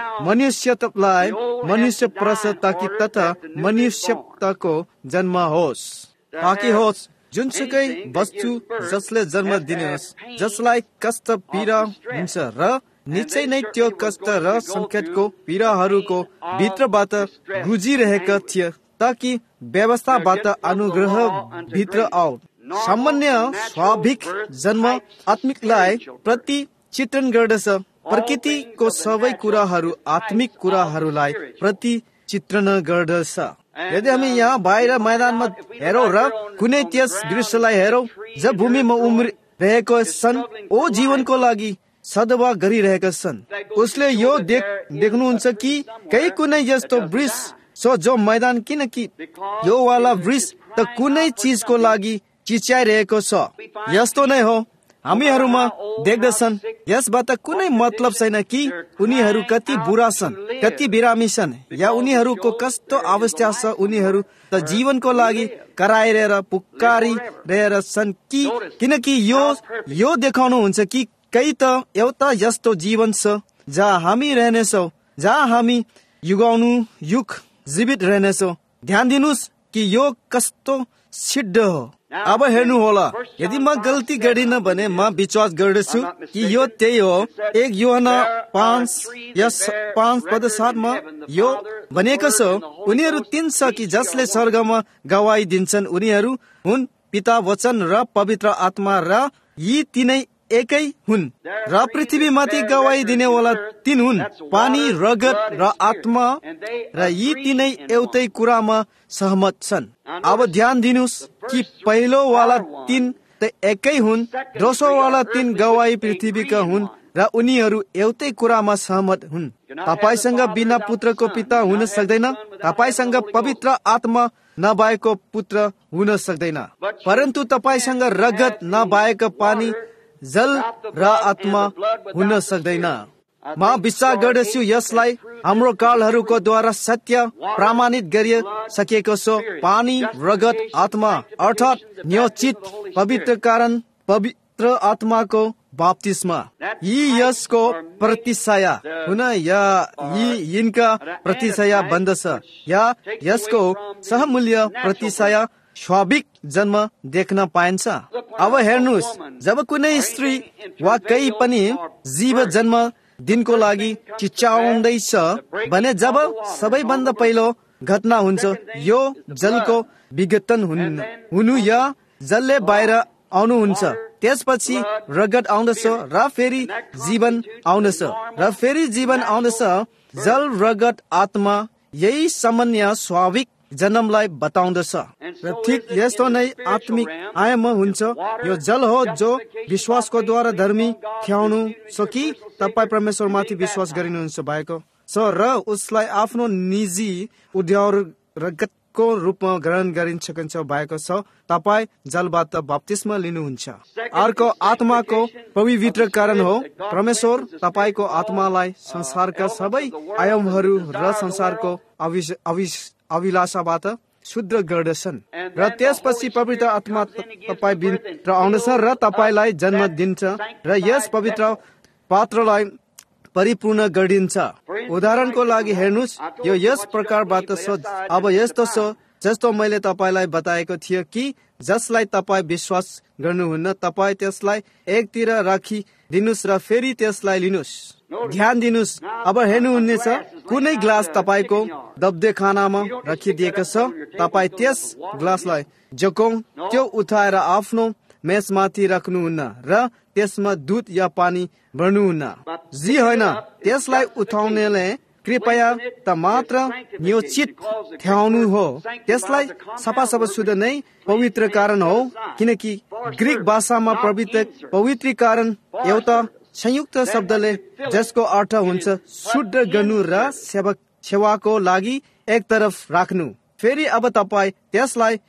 मनुष्यतालाई मनुष्य प्रस ताकि तथा मनुष्यताको जन्म होस्, ताकि होस् जुनसुकै वस्तु जसले जन्म दिनुहोस्, जसलाई कष्ट पीडा हुन्छ र निश्चय नै त्यो कष्ट र संकटको पीडाहरूको भित्रबाट गुजिरहेका थिए, ताकि व्यवस्थाबाट अनुग्रह भित्र आऊ। सामान्य स्वाभाविक जन्म आत्मिकलाई प्रति चित्रण गर्दछ। प्रकृतिको सबै कुराहरू आत्मिक कुराहरूलाई प्रति चित्रण गर्दछ। यदि हामी यहाँ बाहिर मैदानमा हेरौँ र कुनै त्यस दृश्यलाई हेरौँ जब भूमिमा उम्रिरहेको छन्, ओ जीवनको लागि सदवा गरिरहेका छन्, उसले यो देख देख्नुहुन्छ कि कहीँ कुनै यस्तो वृक्ष छ जो मैदान, किनकि यो वाला वृक्ष त कुनै चिजको लागि चिच्याइरहेको छ। यस्तो नै हो हामीहरूमा देख्दछन्। यसबाट कुनै मतलब छैन कि उनीहरू कति बुरा छन्, कति बिरामी छन्, या उनीहरूको कस्तो अवस्था छ। उनीहरू त जीवनको लागि कराइरहेर पुकारिरहेर छन् कि किनकि यो यो देखाउनुहुन्छ कि कहीँ त एउटा यस्तो जीवन छ जहाँ हामी रहनेछौँ, जहाँ हामी युगाउनु युग जीवित रहनेछौँ। ध्यान दिनुहोस् कि यो कस्तो सिद्ध हो। अब हेर्नु होला, यदि म गल्ती गरिनँ भने म विश्वास गर्दछु कि यो त्यही हो। एक यूहन्ना पाँच यस पाँच पद सातमा यो भनेको छ, उनीहरू तीन छ कि जसले स्वर्गमा गवाई दिन्छन्, उनीहरू हुन् पिता, वचन र पवित्र आत्मा, र यी तीनै एकै हुन्। र पृथ्वीमाथि गवाई दिनेवाला तीन हुन्, पानी, रगत र आत्मा, र यी तीनै एउटै कुरामा सहमत छन्। अब ध्यान दिनुहोस् कि पहिलो वाला तीन त एकै हुन्, दोस्रो वाला तीन गवाई पृथ्वीका हुन्, र उनीहरू एउटै कुरामा सहमत हुन्। तपाईसँग बिना पुत्रको पिता हुन सक्दैन, तपाईसँग पवित्र आत्मा नभएको पुत्र हुन सक्दैन, परन्तु तपाईसँग रगत नभएको पानी, जल र आत्मा हुन सक्दैन। म विश्वास गर्दछु यसलाई हाम्रो कालहरूको द्वारा सत्य प्रमाणित गरिसकेको छ। पानी, रगत, आत्मा अर्थात् नियोजित पवित्र कारण पवित्र आत्माको बप्तिस्मा, यी यसको प्रतिशय हुन या यी यिनका प्रतिशय बन्दछ, या यसको सहमूल्य प्रतिशय स्वाभाविक जन्म देख्न पाइन्छ। अब हेर्नुहोस्, जब कुनै स्त्री वा केही पनि जीव जन्म दिनको लागि चिच्याउँदैछ भने जब सबैभन्दा पहिलो घटना हुन्छ यो जलको विघटन हुनु या जलले बाहिर आउनुहुन्छ। त्यसपछि रगत आउँदछ र फेरि जीवन आउँदछ र फेरि जीवन आउँदछ। जल, रगत, आत्मा यही सामान्य स्वाभाविक जन्मलाई बताउँदछ। र ठिक यस्तो नै आत्मिक आयाम हुन्छ। यो जल हो जो विश्वासको द्वारा धर्मी ठ्याउनु छ कि तपाईँ परमेश्वरमाथि विश्वास गरिनुहुन्छ भएको छ र उसलाई आफ्नो निजी उद्योग रगतको रूपमा ग्रहण गरिसकिन्छ भएको छ। तपाईँ जलबाट बप्तिस्मा लिनुहुन्छ। अर्को आत्माको पवित्रीकरण हो। परमेश्वर तपाईँको आत्मालाई संसारका सबै आयामहरू र संसारको अविश अविश अभिलाषाबाट शुद्ध गर्दछन् र त्यसपछि पवित्र आत्मा तपाईँ भित्र आउँदछ र तपाईँलाई जन्म दिन्छ र यस पवित्र पात्रलाई परिपूर्ण गरिदिन्छ। उदाहरणको लागि हेर्नुहोस्, यो यस प्रकारबाट छ। अब यस्तो छ जस्तो मैले तपाईँलाई बताएको थियो कि जसलाई तपाईँ विश्वास गर्नुहुन्न, तपाईँ त्यसलाई एकतिर राखिदिनुहोस् र फेरि त्यसलाई लिनुहोस्। ध्यान दिनुहोस्, अब हेर्नुहुनेछ कुनै ग्लास तपाईँको दब्दे खानामा राखिदिएको छ। तपाईँ त्यस ग्लासलाई जोकौँ त्यो उठाएर आफ्नो मेचमाथि राख्नुहुन्न र त्यसमा दुध या पानी भर्नुहुन्न। जी होइन, त्यसलाई उठाउनेले कृपया त मात्र नियोजित ठ्याउनु हो। त्यसलाई सफा सफा शुद्ध नै पवित्रीकरण हो, किनकि ग्रीक भाषामा पवित्र पवित्रीकरण एउटा संयुक्त शब्दले जसको अर्थ हुन्छ शुद्ध गर्नु र सेवा सेवाको लागि एक तरफ राख्नु। फेरि अब तपाईँ त्यसलाई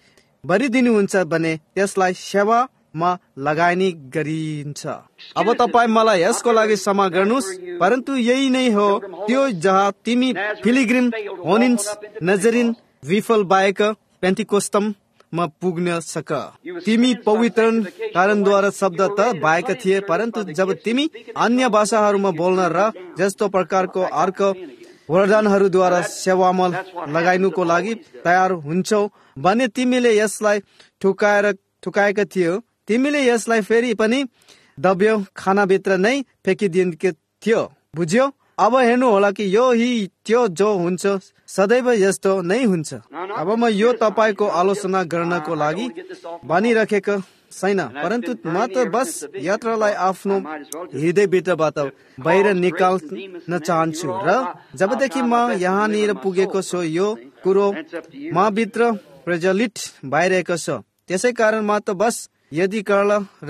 भरिदिनुहुन्छ भने त्यसलाई सेवामा लगानी गरिन्छ। अब तपाईँ मलाई यसको लागि क्षमा गर्नुहोस्, परन्तु यही नै हो त्यो जहाँ तिमी पिलिग्रिम होनिन्स नजरिन विफल बाहेक पेन्टिकोस्टममा पुग्न सक। तिमी पवित्र कारणद्वारा शब्द त भएका थिए, परन्तु जब तिमी अन्य भाषाहरूमा बोल्न र जस्तो प्रकारको अर्को वरदानहरूद्वारा सेवामा लगाइनुको लागि तयार हुन्छौ भने तिमीले यसलाई ठुकाएर ठुकाएका थियौ। तिमीले यसलाई फेरि पनि दब्यो खानाभित्र नै फ्याँकिदिएका थियो, बुझ्यौ? अब हेर्नु होला कि यो ही त्यो जो हुन्छ सदैव यस्तो नै हुन्छ। अब म यो तपाईँको आलोचना गर्नको लागि भनिराखेको छैन, परन्तु म त बस यात्रालाई आफ्नो हृदयभित्रबाट बाहिर निकाल्न चाहन्छु र जबदेखि म यहाँनिर पुगेको छु यो कुरो म भित्र प्रज्वलित भइरहेको छ। त्यसै कारण म त बस यदि कर्ल र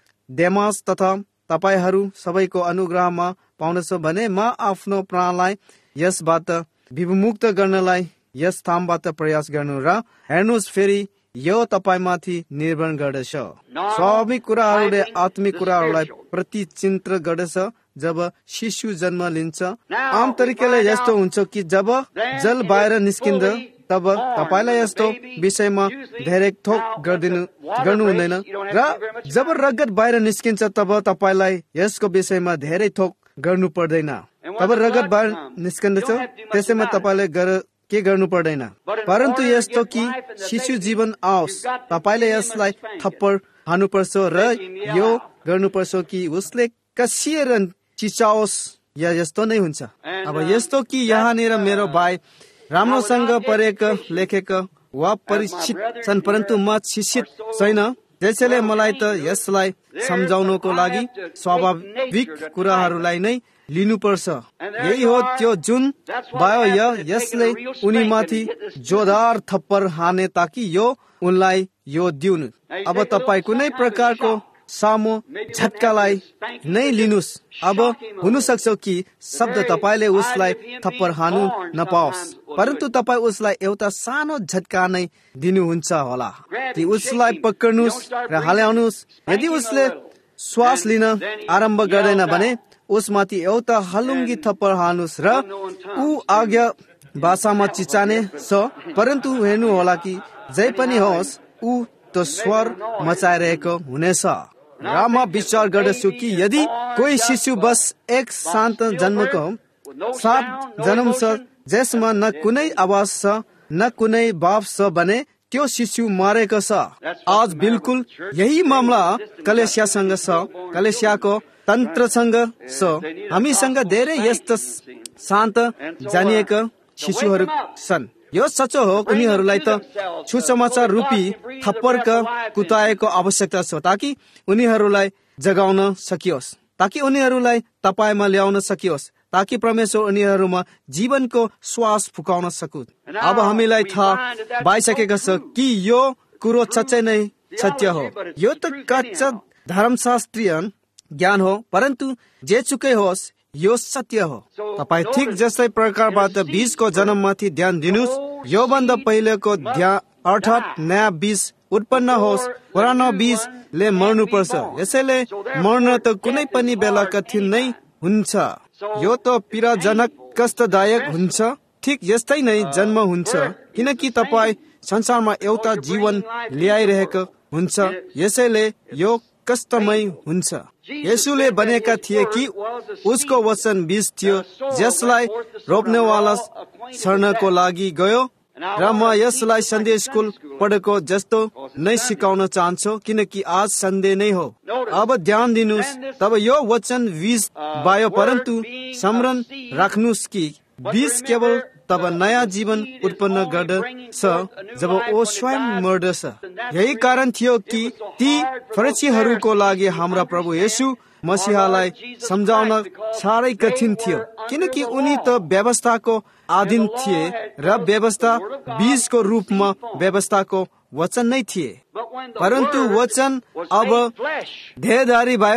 देमास तथा तपाईहरू सबैको अनुग्रहमा पाउनेछ भने म आफ्नो प्राणलाई यसबाट विमुक्त गर्नलाई यस थामबाट प्रयास गर्नु र हेर्नुहोस् फेरि यो तपाईमाथि निर्भर गर्दछ। स्वाभाविक कुराहरूले आत्मिक कुराहरूलाई प्रतिचिन्त्र गर्दछ। जब शिशु जन्म लिन्छ आम तरिकाले यस्तो हुन्छ कि जब जल बाहिर निस्किन्छ तब तपाईलाई यस्तो विषयमा धेरै थोक गरिदिनु गर्नु हुँदैन र जब रगत बाहिर निस्किन्छ तब तपाईलाई यसको विषयमा धेरै थोक गर्नु पर्दैन। तब रगत बाहिर निस्कँदछ, त्यसैमा तपाईले के गर्नु पर्दैन। परन्तु यस्तो कि शिशु जीवन आओस् तपाईले यसलाई थप्पड हान्नुपर्छ र यो गर्नुपर्छ कि उसले कसिएर चिचाओस् या यस्तो नै हुन्छ। अब यस्तो कि यहाँनिर मेरो भाइ राम्रोसँग पढेका लेखेका वा परिचित छन्, परन्तु म शिक्षित छैन। त्यसैले मलाई त यसलाई सम्झाउनको लागि स्वाभाविक कुराहरूलाई नै लिनुपर्छ। यही हो त्यो जुन भयो या यसले उनीमाथि जोरदार थप्पड हाने ताकि यो उनलाई यो दिउन्। अब तपाईँ कुनै प्रकारको सामो झट्कालाई नै लिनुस्। अब हुन सक्छ कि शब्द तपाईले उसलाई थप्पड हान्नु नपाओस्, परन्तु तपाईँ उसलाई एउटा सानो झट्का नै दिनुहुन्छ होला कि उसलाई पक्र्नुस् र हाल्याउनुस्। यदि उसले श्वास लिन आरम्भ गर्दैन भने उसमाथि एउटा हलुङ्गी थप्पड हान्नुस् र ऊ आज्ञा भाषामा चिचाने छ। परन्तु हेर्नु होला कि जे पनि होस् ऊ त स्वर मचाइरहेको हुनेछ। र म विचार गर्दछु कि यदि कोही शिशु बस एक शान्त जन्मको साथ जन्म छ जसमा न कुनै आवाज छ न कुनै भाव छ भने त्यो शिशु मरेको छ। आज बिल्कुल यही मामला कलेसियासँग छ, कलेसियाको तन्त्रसँग छ। हामीसँग धेरै यस्ता शान्त जानिएका शिशुहरू छन्। यो सचो हो, उनीहरूलाई त सुसमाचार रूपी थप्पडका कुटाएको आवश्यकता छ ताकि उनीहरूलाई जगाउन सकियोस्, ताकि उनीहरूलाई तपाईमा ल्याउन सकियोस्, ताकि परमेश्वर उनीहरूमा जीवनको श्वास फुकाउन सकुन्। अब हामीलाई थाहा भइसकेको छ कि यो कुरो सच्चै नै सत्य हो। यो त कच्चा धर्मशास्त्रीय ज्ञान हो, परन्तु जेसुकै होस् यो सत्य हो। तपाईँ ठिक जस्तै प्रकारबाट बीजको जन्ममाथि ध्यान दिनुहोस्। यो भन्दा पहिलेको ध्यान अर्थात् नयाँ बीज उत्पन्न होस्, पुरानो बीजले मर्नुपर्छ। यसैले मर्न त कुनै पनि बेला कठिन नै हुन्छ। यो त पीडाजनक कष्टदायक हुन्छ। ठिक यस्तै नै जन्म हुन्छ, किनकि तपाईँ संसारमा एउटा जीवन ल्याइरहेको हुन्छ। यसैले यो कष्टमय हुन्छ। येशूले भनेका थिए कि उसको वचन बीज थियो जसलाई रोप्नेवाला छर्नको लागि गयो र म यसलाई सन्डे स्कुल पढेको जस्तो नै सिकाउन चाहन्छु, किनकि आज सन्डे नै हो। अब ध्यान दिनुहोस्, तब यो वचन बीज भयो, परन्तु स्मरण राख्नुहोस् कि बीज केवल तब नयाँ जीवन उत्पन्न गर्दछ जब ओ स्वयं मर्दछ। यही कारण थियो कि ती फरिसीहरूको लागि हाम्रा प्रभु येशू मसीहलाई सम्झाउन साह्रै कठिन थियो, किनकि उनी त व्यवस्थाको अधीन थिए र व्यवस्था बीजको रूपमा व्यवस्थाको वचन नै थिए। परन्तु वचन अब देहधारी भयो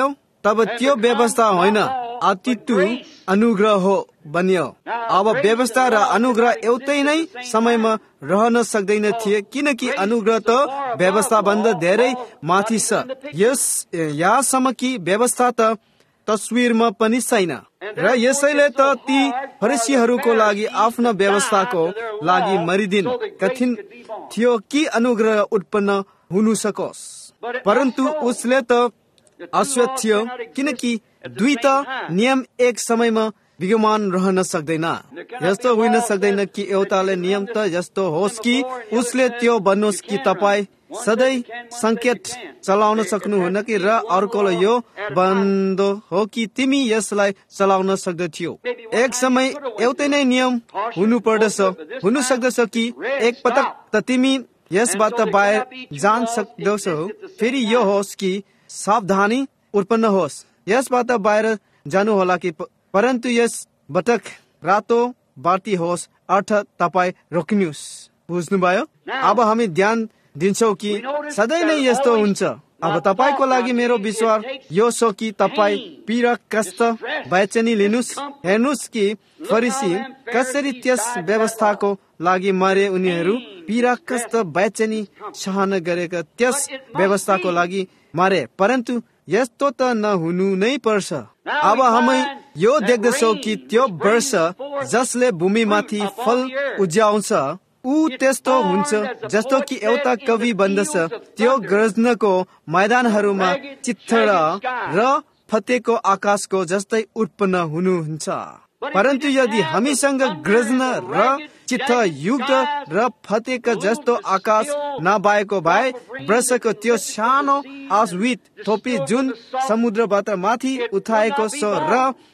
तब त्यो व्यवस्था होइन, अतिथि अनुग्रह हो बन्यो। अब व्यवस्था र अनुग्रह एउटै नै समयमा रहन सक्दैन थिए, किनकि अनुग्रह त व्यवस्था भन्दा धेरै माथि छ। यस यहाँसम्म कि व्यवस्था त तस्विरमा पनि छैन, र यसैले त ती फरिसीहरूको लागि आफ्नो व्यवस्थाको लागि मरिदिन कठिन थियो कि अनुग्रह उत्पन्न हुन सकोस्। परन्तु उसले त अश्वत थियो, किनकि दुईटा नियम एक समयमा विद्यमान रहन सक्दैन। यस्तो हुन सक्दैन कि एउटाले नियम त यस्तो होस् कि उसले त्यो भन्नुहोस् कि तपाईँ सधैँ संकेत चलाउन सक्नुहुन्न कि, र अर्कोले यो बन्द हो कि तिमी यसलाई चलाउन सक्दथ्यौ। एक समय एउटै नै नियम हुनु पर्दछ। हुन सक्दछ कि एक पटक त तिमी यसबाट बाहिर जान सक्दछौ, फेरि यो होस् कि सावधानी उत्पन्न होस्, यसबाट बाहिर जानु होला कि, परन्तु यस पटक रातो बाटी होस्, अर्थ तपाईँ रोक्नुहोस्। बुझ्नुभयो? अब हामी ध्यान दिन्छौ कि सधैँ नै यस्तो हुन्छ। अब तपाईँको लागि मेरो विश्वास यो छ कि तपाईँ पीडा कष्ट बेचैनी लिनुहोस्। हेर्नुहोस् कि फरिसी कसरी त्यस व्यवस्थाको लागि मरे। उनीहरू पीडा कष्ट बेचैनी सहन गरेका त्यस व्यवस्थाको लागि मरे, परन्तु यस्तो त नहुनु नै पर्छ। अब हामी यो देख्दछौ कि त्यो वर्ष जसले भूमिमाथि फल उज्याउँछ ऊ त्यस्तो हुन्छ जस्तो कि एउटा कवि भन्दछ, त्यो गर्जनको मैदानहरूमा चित्थडा र फतेको आकाशको जस्तै उत्पन्न हुनुहुन्छ। परन्तु यदि हामीसँग गर्जन र चित्त युक्त र फतेका जस्तो आकाश नभएको भए वर्षको त्यो सानो आश्वित थोपी जुन समुद्रबाट माथि उठाएको छ र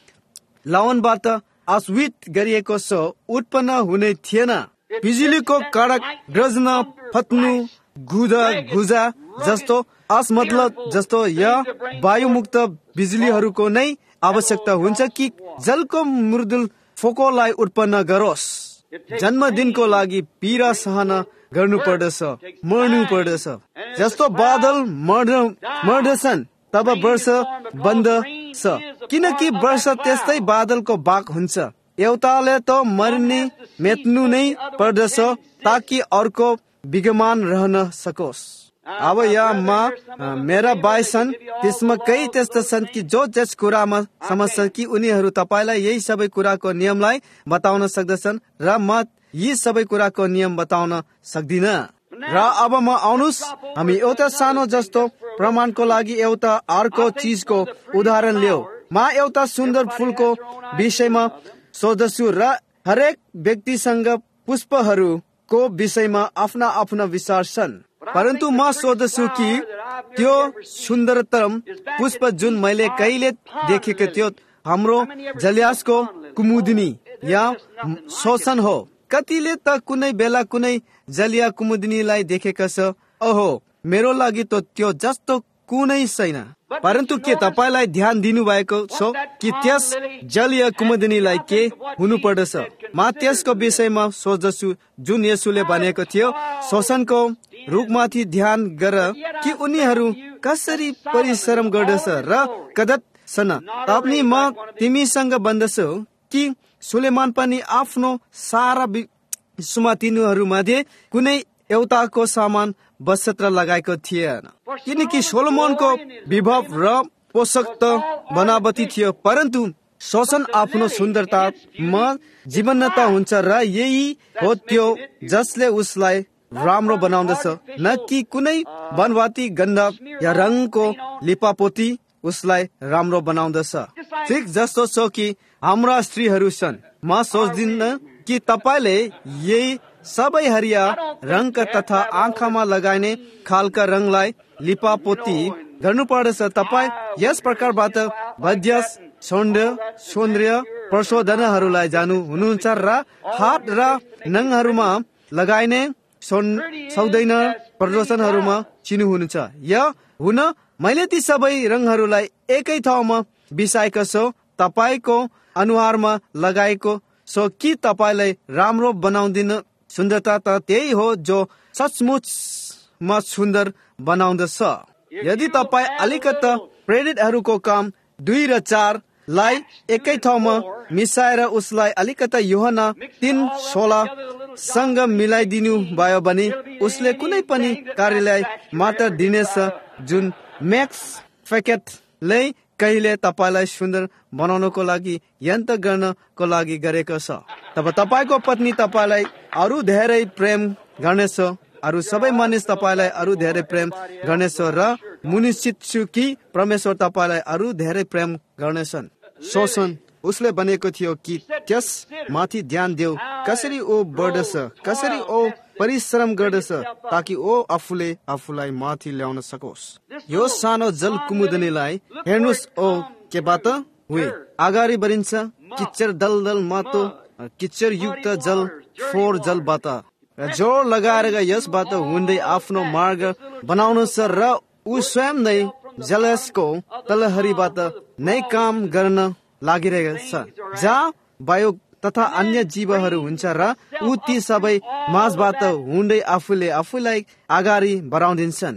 लवणबाट आश्वित गरिएको छ उत्पन्न हुने थिएन। बिजुलीको कडक गर्जन फट्नु गुदा गुजा जस्तो असमतलब जस्तो या वायुमुक्त बिजुलीहरूको नै आवश्यकता हुन्छ कि जलको मृदुल फोकोलाई उत्पन्न गरोस्। जन्मदिनको लागि पीडा सहन गर्नु पर्दछ, मर्नु पर्दछ। जस्तो बादल मर्दछन् तब वर्ष बन्द छ, किनकि वर्ष त्यस्तै बादलको बाघ हुन्छ। एउटाले त मर्ने मेट्नु नै पर्दछ ताकि अर्को विद्यमान रहन सकोस्। अब यहाँमा मेरा भाइ छन्, त्यसमा कई त्यस्ता छन् कि जो जस कुरामा समझ्छन् कि उनीहरू तपाईँलाई यही सबै कुराको नियमलाई बताउन सक्दछन् र म यी सबै कुराको नियम बताउन सक्दिन। र अब म आउनुहोस् हामी एउटा सानो जस्तो प्रमाणको लागि एउटा अर्को चिजको उदाहरण लिऊ। म एउटा सुन्दर फुलको विषयमा सोच्दछु र हरेक व्यक्तिसँग पुष्पहरूको विषयमा आफ्ना आफ्ना विचार छन्, परन्तु म सोच्दछु कि त्यो सुन्दरतम पुष्प जुन मैले कहिले देखेको थियो हाम्रो जलियासको कुमुदिनी या शोषण हो। कतिले त कुनै बेला कुनै जलिया कुमुदिनीलाई देखेका छ, ओहो मेरो लागि त त्यो जस्तो कुनै छैन। परन्तु के तपाईँलाई ध्यान दिनु भएको छ कि त्यस जलीय कुमुदिनीलाई के हुनु पर्दछ? म त्यसको विषयमा सोच्दछु जुन येशूले भनेको थियो, शोषणको रुखमाथि ध्यान गर कि उनीहरू कसरी परिश्रम गर्दछ र कदत छन्। तापनि म तिमीसँग भन्दछु कि सुलेमान पनि आफ्नो सारा सुमातिनुहरू मध्ये कुनै एउटाको समान वस्त्र लगाएको थिएन, किनकि सोलोमोनको विभव र पोषक त बनावटी थियो, परन्तु शोषण आफ्नो सुन्दरतामा जीवनता हुन्छ र यही हो त्यो जसले उसलाई राम्रो बनाउँदछ, न कि कुनै बनवाती गन्ध या रङको लिपापोती उसलाई राम्रो बनाउँदछ। ठिक जस्तो छ कि हाम्रा स्त्रीहरू छन्। म सोच्दिन कि तपाईँले यही सबै हरिया रङका तथा आँखामा लगाइने खालका रङलाई लिपापोती गर्नु पर्दछ। तपाईँ यस प्रकारबाट वैद्य सौन्दर्य सौन्दर्य प्रशोधनहरूलाई जानु हुनुहुन्छ र हात र नङहरूमा लगाइने सौदैन प्रदर्शनहरूमा चिन्नुहुनुहुन्छ। या हुन मैले ती सबै रङहरूलाई एकै ठाउँमा बिसाएको छु, तपाईँको अनुहारमा लगाएको छु कि तपाईँलाई राम्रो बनाउँदिन। सुन्दरता त त्यही हो जो सचमुचमा सुन्दर बनाउँदछ। यदि तपाईँ अलिकता प्रेरितहरूको काम दुई र चारलाई एकै ठाउँमा मिसाएर उसलाई अलिकता यूहन्ना तीन सोह्रसँग मिलाइदिनु भयो भने उसले कुनै पनि कार्यलाई मात्र दिनेछ जुन म्याक्स फेकेटले कहिले तपाईलाई सुन्दर बनाउनको लागि यन्त्र गर्नको लागि गरेको छ। तब तपाईको पत्नी तपाईलाई अरू धेरै प्रेम गर्नेछ, अरू सबै मानिस तपाईलाई अरू धेरै प्रेम गर्नेछ र मुनिश्चित छु कि परमेश्वर तपाईलाई अरू धेरै प्रेम गर्नेछन्। शोषण उसले भनेको थियो कि त्यस माथि ध्यान देऊ, कसरी ओ बढ्दछ, कसरी ओ परिश्रम गर्दछ, ताकि ओ आफूले आफूलाई माथि ल्याउन सकोस्। यो सानो जल कुमुदनीलाई हेर्नुहोस्, ओ केबाट हुए अगाडि बढिन्छ, किच्चर दलदल माटो किच्चर युक्त जल फोहोर जलबाट जोड लगाएर यसबाट हुँदै आफ्नो मार्ग बनाउनुछ र ऊ स्वयं नै जलसको तलहरीबाट नै काम गर्न लागिरहेको छ, जहाँ वायु तथा अन्य जीवहरू हुन्छ र ऊ ती सबै माझबाट हुँदै आफूले आफूलाई अगाडि बढाउँदिन्छन्।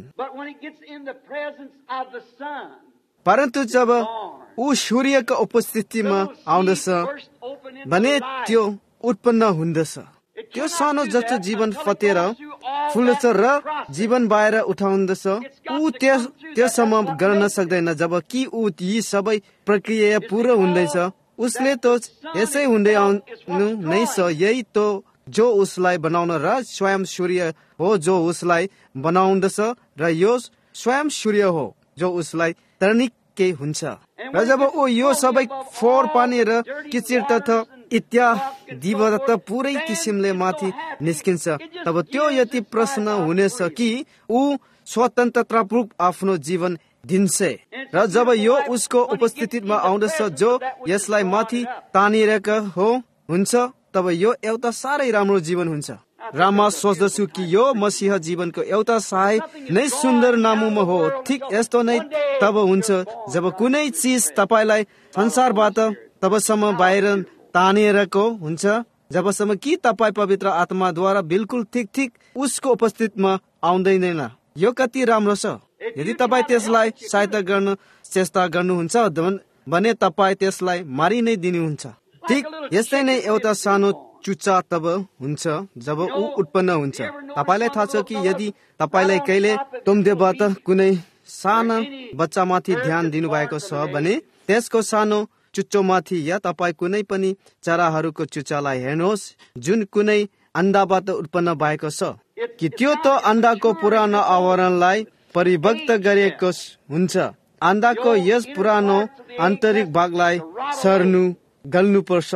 परन्तु जब ऊ सूर्यको उपस्थितिमा आउँदछ भने त्यो उत्पन्न हुँदछ। त्यो सानो जस्तो जीवन फतेर फुल्दछ र जीवन बाहिर उठाउँदछ। ऊ त्यस त्यससम्म गर्न सक्दैन जब कि ऊ यी सबै प्रक्रिया पुरा हुँदैछ। उसले त यसै हुँदै आउनु नै छ, यही त जो उसलाई बनाउन र स्वयं सूर्य हो जो उसलाई बनाउँदछ र यो स्वयं सूर्य हो जो उसलाई तर्निके हुन्छ। र जब ऊ यो सबै फोहोर पानी र किचिर तथा इत्यादिबाट पुरै किसिमले माथि निस्किन्छ, तब त्यो यति प्रश्न हुनेछ कि ऊ स्वतन्त्रतापूर्वक आफ्नो जीवन दिन्छ। र जब यो उसको उपस्थितिमा आउँदछ जो यसलाई माथि तानिरहेको हो हुन्छ, तब यो एउटा साह्रै राम्रो जीवन हुन्छ। र म सोच्दछु कि यो मसीह जीवनको एउटा सहाय नै सुन्दर नामुमा हो। ठिक यस्तो नै तब हुन्छ जब कुनै चिज तपाईलाई संसारबाट तबसम्म बाहिर तानिएको हुन्छ, जबसम्म कि तपाईँ पवित्र आत्माद्वारा बिल्कुल ठिक ठिक उसको उपस्थितिमा आउँदैन। यो कति राम्रो छ। यदि तपाईँ त्यसलाई सहायता गर्न चेष्टा गर्नुहुन्छ भने तपाईँ त्यसलाई मारि नै दिनुहुन्छ। ठिक यस्तै नै एउटा सानो चुच्चा तब हुन्छ जब ऊ उत्पन्न हुन्छ। तपाईलाई थाहा छ कि यदि तपाईलाई कहिले तुमदेबाट कुनै सानो बच्चामाथि ध्यान दिनुभएको छ भने त्यसको सानो चुच्चोमाथि या तपाईँ कुनै पनि चराहरूको चुच्चालाई हेर्नुहोस् जुन कुनै अन्डाबाट उत्पन्न भएको छ, कि त्यो त अन्डाको पुरानो आवरणलाई परिवर्तन गरिएको हुन्छ। अन्डाको यस पुरानो आन्तरिक भागलाई सर्नु गल्नु पर्छ।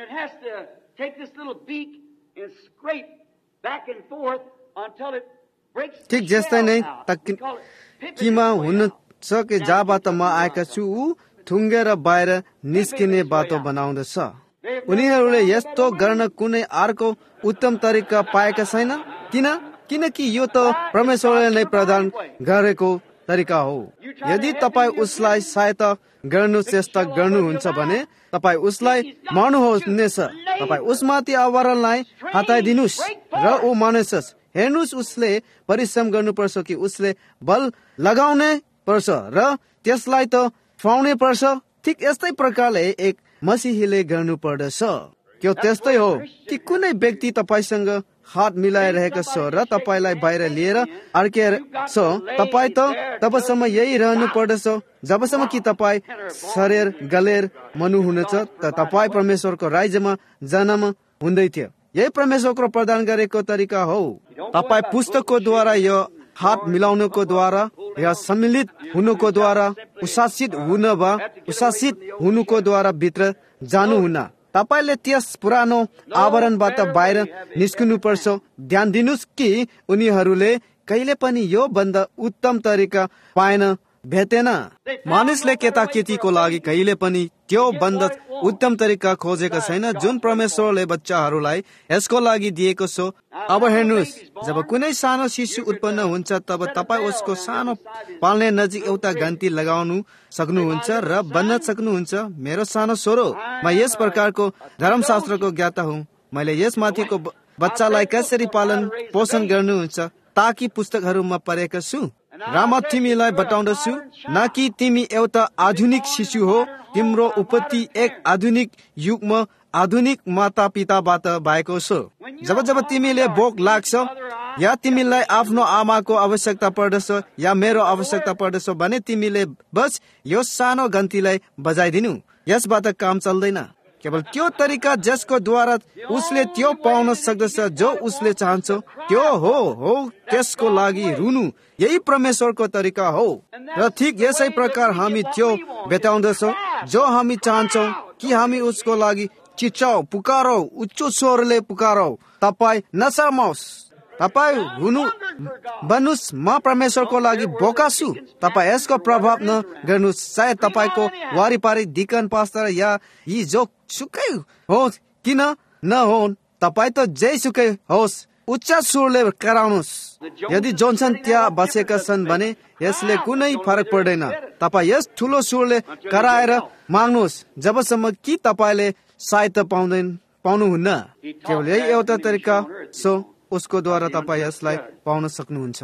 ठिक जस्तै नै तकिमा हुन सके जहाँबाट म आएका छु ऊ थुङ्गेर बाहिर निस्किने बाटो बनाउँदछ। उनीहरूले यस्तो गर्न कुनै अर्को उत्तम तरिका पाएका छैन। किन? किनकि यो त परमेश्वरले नै प्रदान गरेको तरिका हो। यदि तपाईँ उसलाई सहायता गर्नु चेष्टा गर्नुहुन्छ भने तपाईँ उसलाई मार्नुहुनेछ। तपाईँ उसमाथि आवरणलाई हटाइदिनुहोस् र ऊ मानेछस्। हेर्नुहोस्, उसले परिश्रम गर्नुपर्छ कि उसले बल लगाउने पर्छ र त्यसलाई त पाउने पर्छ। ठिक यस्तै प्रकारले एक मसीहीले गर्नु पर्दछ। त्यो त्यस्तै हो कि कुनै व्यक्ति तपाईसँग हात मिलाइरहेको छ र तपाईँलाई बाहिर लिएर अर्केर छ, तपाईँ त तबसम्म यही रहनु पर्दछ जबसम्म कि तपाईँ शरीर गलेर मनु हुनेछ त तपाईँ परमेश्वरको राज्यमा जन्म हुँदै थियो। यही परमेश्वरको प्रदान गरेको तरिका हो। तपाईँ पुस्तकको द्वारा यो हात मिलाउनुको द्वारा या सम्मिलित हुनुको द्वारा उशासित हुन वा उशासित हुनुको द्वारा भित्र जानुहुन्न। तपाईले त्यस पुरानो आवरणबाट बाहिर निस्किनु पर्छ। ध्यान दिनुहोस् कि उनीहरूले कहिले पनि यो भन्दा उत्तम तरिका पाएन भेटेन। मानिसले केटाकेटीको लागि कहिले पनि त्यो भन्दा उत्तम तरिका खोजेको छैन जुन परमेश्वरले बच्चाहरूलाई यसको लागि दिएको छ। अब हेर्नुहोस्, जब कुनै सानो शिशु उत्पन्न हुन्छ तब तपाईँ उसको सानो पाल्ने नजिक एउटा घन्टी लगाउनु सक्नुहुन्छ र भन्न सक्नुहुन्छ, मेरो सानो छोरो, म यस प्रकारको धर्मशास्त्रको ज्ञाता हुँ। मैले यस माथिको बच्चालाई कसरी पालन पोषण गर्नुहुन्छ ताकि पुस्तकहरूमा पढेको छु। र म तिमीलाई बताउँदछु न कि तिमी एउटा आधुनिक शिशु हो, तिम्रो उत्पत्ति एक आधुनिक युगमा आधुनिक माता पिताबाट भएको छ। जब जब तिमीले भोक लाग्छ या तिमीलाई आफ्नो आमाको आवश्यकता पर्दछ या मेरो आवश्यकता पर्दछ भने तिमीले बस यो सानो घन्टीलाई बजाइदिनु, यसबाट काम चल्दैन। केवल त्यो तरिका जसको द्वारा उसले त्यो पाउन सक्दछ जो उसले चाहन्छ त्यो हो हो त्यसको लागि रुनु, यही परमेश्वरको तरिका हो। र ठिक यसै प्रकार हामी त्यो बताउँदछौँ जो हामी चाहन्छौँ कि हामी उसको लागि चिचाउ, पुकारौ, उच्च स्वरले पुकारौ, तपाईँ नशर्माउस्, तपाईँ हुनु बन्नुस्, म परमेश्वरको लागि बोका छु। तपाईँ यसको प्रभाव न गर्नुहोस्। सायद तपाईँको वारिपारि डिकन पास्टर या यी जो सुकै होस् किन नहोन्, तपाईँ त जे सुकै होस् उच्च स्वरले कराउनुहोस्। यदि जोन्सन त्यहाँ बसेका छन् भने यसले कुनै फरक पर्दैन। तपाईँ यस ठुलो स्वरले कराएर माग्नुहोस् जबसम्म कि तपाईँले सहायता पाउँदैन पाउनुहुन्न। केवल यही एउटा तरिका सो उसको द्वारा तपाईँ यसलाई पाउन सक्नुहुन्छ।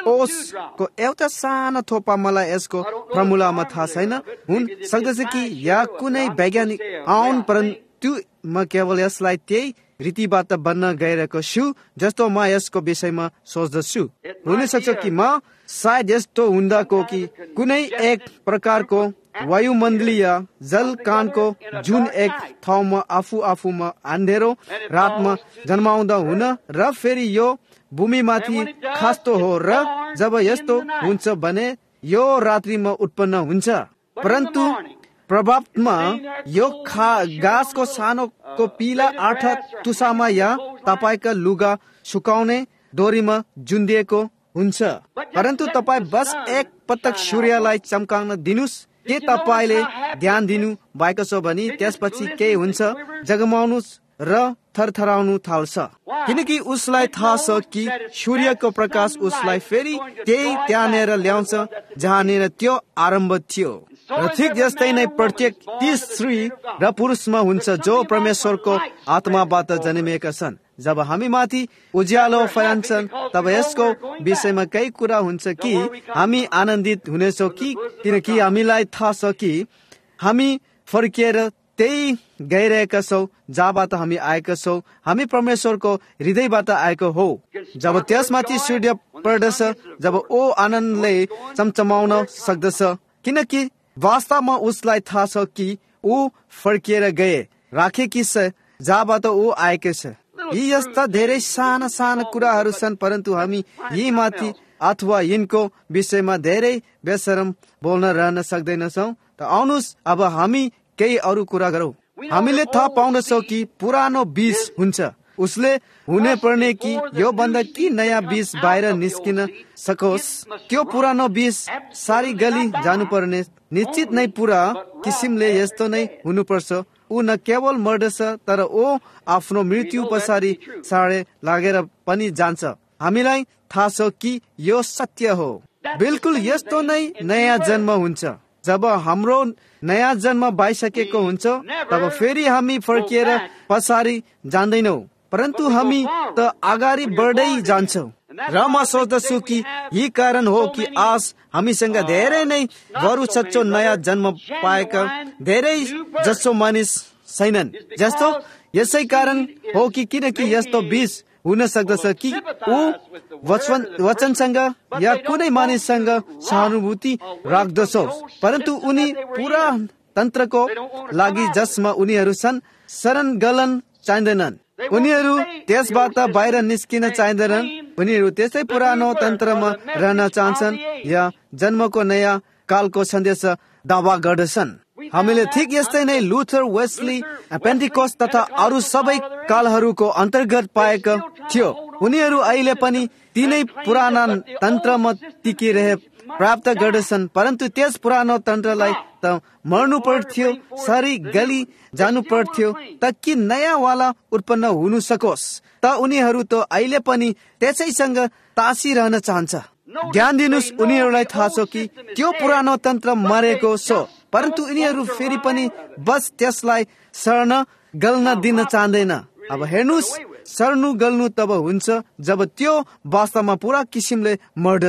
ओसको एउटा सानो थोपा, मलाई यसको फर्मुलामा थाहा छैन, हुन सक्दछ कि या कुनै वैज्ञानिक आउन्, परन्तु म केवल यसलाई त्यही रीतिबाट बन्न गइरहेको छु जस्तो म यसको विषयमा सोच्दछु। हुन सक्छ कि म सायद यस्तो हुँदाको कि कुनै एक प्रकारको वायुमण्डलीय जल कानको जुन एक ठाउँमा आफू आफूमा अन्धेरो रातमा जन्माउँदा हुन र फेरि यो भूमिमाथि खास्तो हो र जब यस्तो हुन्छ भने यो रात्रिमा उत्पन्न हुन्छ। परन्तु प्रभावमा यो खा घाँसको सानोको पिला आठ तुसामा या तपाईँका लुगा सुकाउने डोरीमा जुन्दिएको हुन्छ। परन्तु तपाईँ बस एक पटक सूर्यलाई चम्काउन दिनुस्। के तपाईँले ध्यान दिनु भएको छ भने त्यसपछि के हुन्छ, जगमाउनुस् र थरथराउनु थाल्छ, किनकि उसलाई थाहा छ कि सूर्यको प्रकाश उसलाई फेरि त्यही त्यहाँनिर ल्याउँछ जहाँनिर त्यो आरम्भ थियो। र ठिक जस्तै नै प्रत्येक ती स्त्री र पुरुषमा हुन्छ जो परमेश्वरको आत्माबाट जन्मिएका छन्। जब हामी माथि उज्यालो फैलिन्छन् तब यसको विषयमा केही कुरा हुन्छ कि हामी आनन्दित हुनेछौँ कि किनकि हामीलाई थाहा छ कि हामी फर्किएर त्यही गइरहेका छौँ जहाँबाट हामी आएका छौँ। हामी परमेश्वरको हृदयबाट आएको हो। जब त्यसमाथि सूर्य पर्दछ जब ओ आनन्दले चम्चमाउन सक्दछ, किनकि वास्तवमा उसलाई थाहा छ कि ऊ फर्किएर गए राखेकी छ जहाँबाट ऊ आएकै छ। यी यस्ता धेरै साना साना कुराहरू छन्, परन्तु हामी यी माथि अथवा यिनको विषयमा धेरै बेसरम बोल्न रहन सक्दैनछौँ। त आउनुहोस् अब हामी केही अरू कुरा गरौँ। हामीले थाहा पाउँदछौँ कि पुरानो बीज हुन्छ, उसले हुने पर्ने कि यो भन्दा कि नयाँ बीज बाहिर निस्किन सकोस्। त्यो पुरानो बीज सारी गली जानुपर्ने निश्चित नै पुरा किसिमले यस्तो नै हुनुपर्छ। ऊ न केवल मर्दछ तर ऊ आफ्नो मृत्यु पछाडि साडे लागेर पनि जान्छ। हामीलाई थाहा छ कि यो सत्य हो। बिल्कुल यस्तो नै नयाँ जन्म हुन्छ। जब हाम्रो नयाँ जन्म भइसकेको हुन्छ तब फेरि हामी फर्किएर पछाडि जान्दैनौँ, परन्तु हामी त अगाडि बढ्दै जान्छौँ। र म सोच्दछु कि यही कारण हो कि आज हामीसँग धेरै नै बरु सच्चो नयाँ जन्म पाएका धेरै जसो मानिस छैनन्। जस्तो यसै कारण हो कि किनकि यस्तो बीज हुन सक्दछ कि ऊ वचन वचनसँग या कुनै मानिससँग सहानुभूति राख्दछ, परन्तु उनी पुरा तन्त्रको लागि जसमा उनीहरू छन् शरण गलन चाहिँदैनन्। उनीहरू त्यसबाट बाहिर निस्किन चाहिँदैनन्। उनीहरू त्यसै पुरानो तन्त्रमा रहन चाहन्छन् या जन्मको नयाँ कालको सन्देश दावा गर्दछन्। हामीले ठिक यस्तै नै लुथर, वेस्ली, पेन्टिकोस्ट तथा अरू सबै कालहरूको अन्तर्गत पाएका थियो। उनीहरू अहिले पनि तिनै पुराना तन्त्रमा टिकिरहे प्राप्त गर्दछन्, परन्तु त्यस पुरानो तन्त्रलाई त मर्नु पर्थ्यो, सारी गली जानु पर्थ्यो त कि नयाँ वाला उत्पन्न हुन सकोस्। त उनीहरू त अहिले पनि त्यसैसँग तासिरहन चाहन्छ। ध्यान दिनुस्, उनीहरूलाई थाहा छ कि त्यो पुरानो तन्त्र मरेको छ, परन्तु उनीहरू फेरि पनि बस त्यसलाई सर्न गल्न दिन चाहँदैन। अब हेर्नुहोस्, सर्नु गल्नु तब हुन्छ जब त्यो वास्तवमा पुरा किसिमले मर्दछ।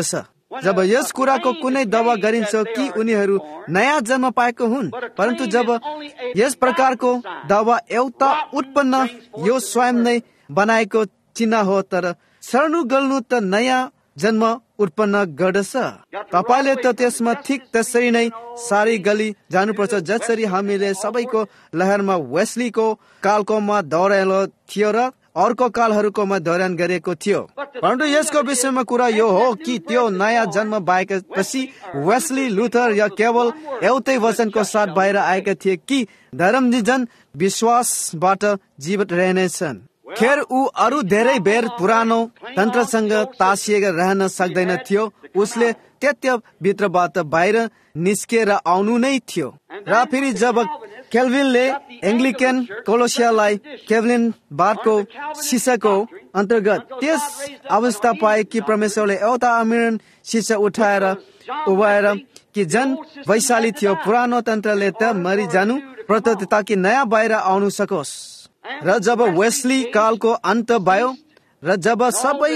जब यस कुराको कुनै दावा गरिन्छ कि उनीहरू नयाँ जन्म पाएको हुन्, परन्तु जब यस प्रकारको दावा एउटा उत्पन्न यो स्वयं नै बनाएको चिन्ह हो, तर शरणु गल्नु त नयाँ जन्म उत्पन्न गर्दछ। तपाईले त त्यसमा ठिक त्यसरी नै सारी गली जानुपर्छ जसरी हामीले सबैको लहरमा वेस्लीको कालकोमा दोहोऱ्याएको थियो र अर्को कालहरूकोमा दोहोऱ्यान गरेको थियो। परन्तु यसको विषयमा कुरा यो हो कि त्यो नयाँ जन्म पाएपछि वेस्ली, लुथर या केवल एउटै वचनको साथ बाहिर आएका थिए कि धर्मनिजन विश्वासबाट जीवित रहनेछन्। खेर ऊ अरू धेरै बेर पुरानो तन्त्रसँग तासिएर रहन सक्दैन थियो। उसले त्यत्य भित्रबाट बाहिर निस्केर आउनु नै थियो। र फेरि जब क्याल्भिनले एङ्ग्लिकन कोलोसियालाई क्याल्भिनवादको शिक्षाको अन्तर्गत त्यस अवस्था पाए कि परमेश्वरले एउटा अमेरिकन शिक्षा उठाएर उभाएर कि जन वैशाली थियो, पुरानो तन्त्रले त मरिजानु पर्दथ्यो ताकि नयाँ बाहिर आउनु सकोस्। र जब वेस्ली कालको अन्त भयो र जब सबै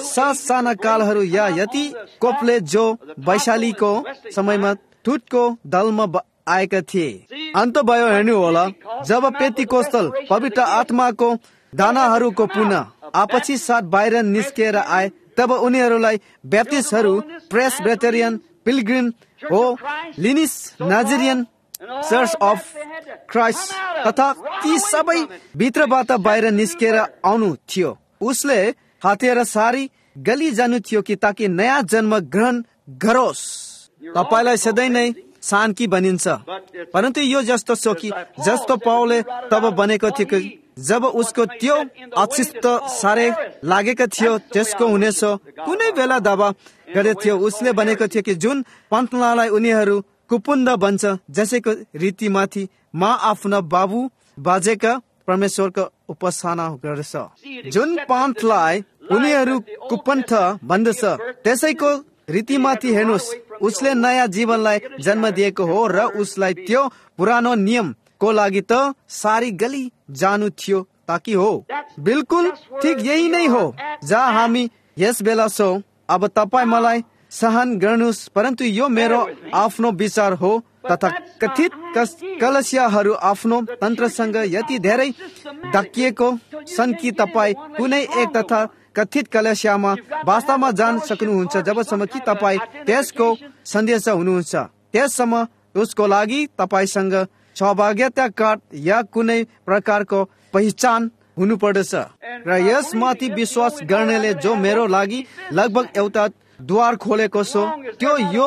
साना कालहरू या यति कोपले जो वैशालीको समयमा ठुटको दलमा आएका थिए अन्त भयो। हेर्नु होला, जब पेन्टिकोस्टल पवित्र आत्माको दानाहरूको पुनः आपसी साथ बाहिर निस्केर आए, तब उनीहरूलाई ब्याप्टिस्टहरू, प्रेसबिटेरियन, पिलग्रिम हो, लिनिस, नाइजेरियन चर्च अफ क्राइस्ट तथा ती सबै भित्रबाट बाहिर निस्केर आउनु थियो। उसले हातेर सारी गली जानु थियो कि ताकि नयाँ जन्म ग्रहण गरोस्। तपाईलाई सधैँ नै शान्ति बनिन्छ, परन्तु यो जस्तो छ कि जस्तो पाउलले तब बनेको थियो कि जब उसको त्यो अशिष्ट सारे लागेको थियो त्यसको हुनेछ कुनै बेला दावा गरेको थियो। उसले भनेको थियो कि जुन पन्तलाई उनीहरू कुपुण्ड बन्छ जसैको रीतिमाथि म आफ्ना बाबु बाजेका परमेश्वरको उपासना गर्दछ। जुन पन्तलाई उनीहरू कुपन्थ भन्दछ त्यसैको रीतिमाथि हेर्नुहोस्, उसले नयाँ जीवनलाई जन्म दिएको हो र उसलाई त्यो पुरानो नियमको लागि त सारी गली जानु थियो ताकि हो। बिल्कुल ठिक यही नै हो जहाँ हामी यस बेला छौँ। अब तपाईँ मलाई सहन गर्नुहोस्, परन्तु यो मेरो आफ्नो विचार हो तथा कथित कलसियाहरू आफ्नो तन्त्रसँग यति धेरै ढाकिएको छन् कि तपाईँ कुनै एक तथा कथित कलसियामा वास्तवमा जान सक्नुहुन्छ जबसम्म कि तपाईँ त्यसको सन्देश हुनुहुन्छ। त्यससम्म उसको लागि तपाईसँग सौभाग्यता कार्ड या कुनै प्रकारको पहिचान हुनुपर्दछ। र यसमाथि विश्वास गर्नेले जो मेरो लागि लगभग एउटा द्वार खोलेको छ त्यो यो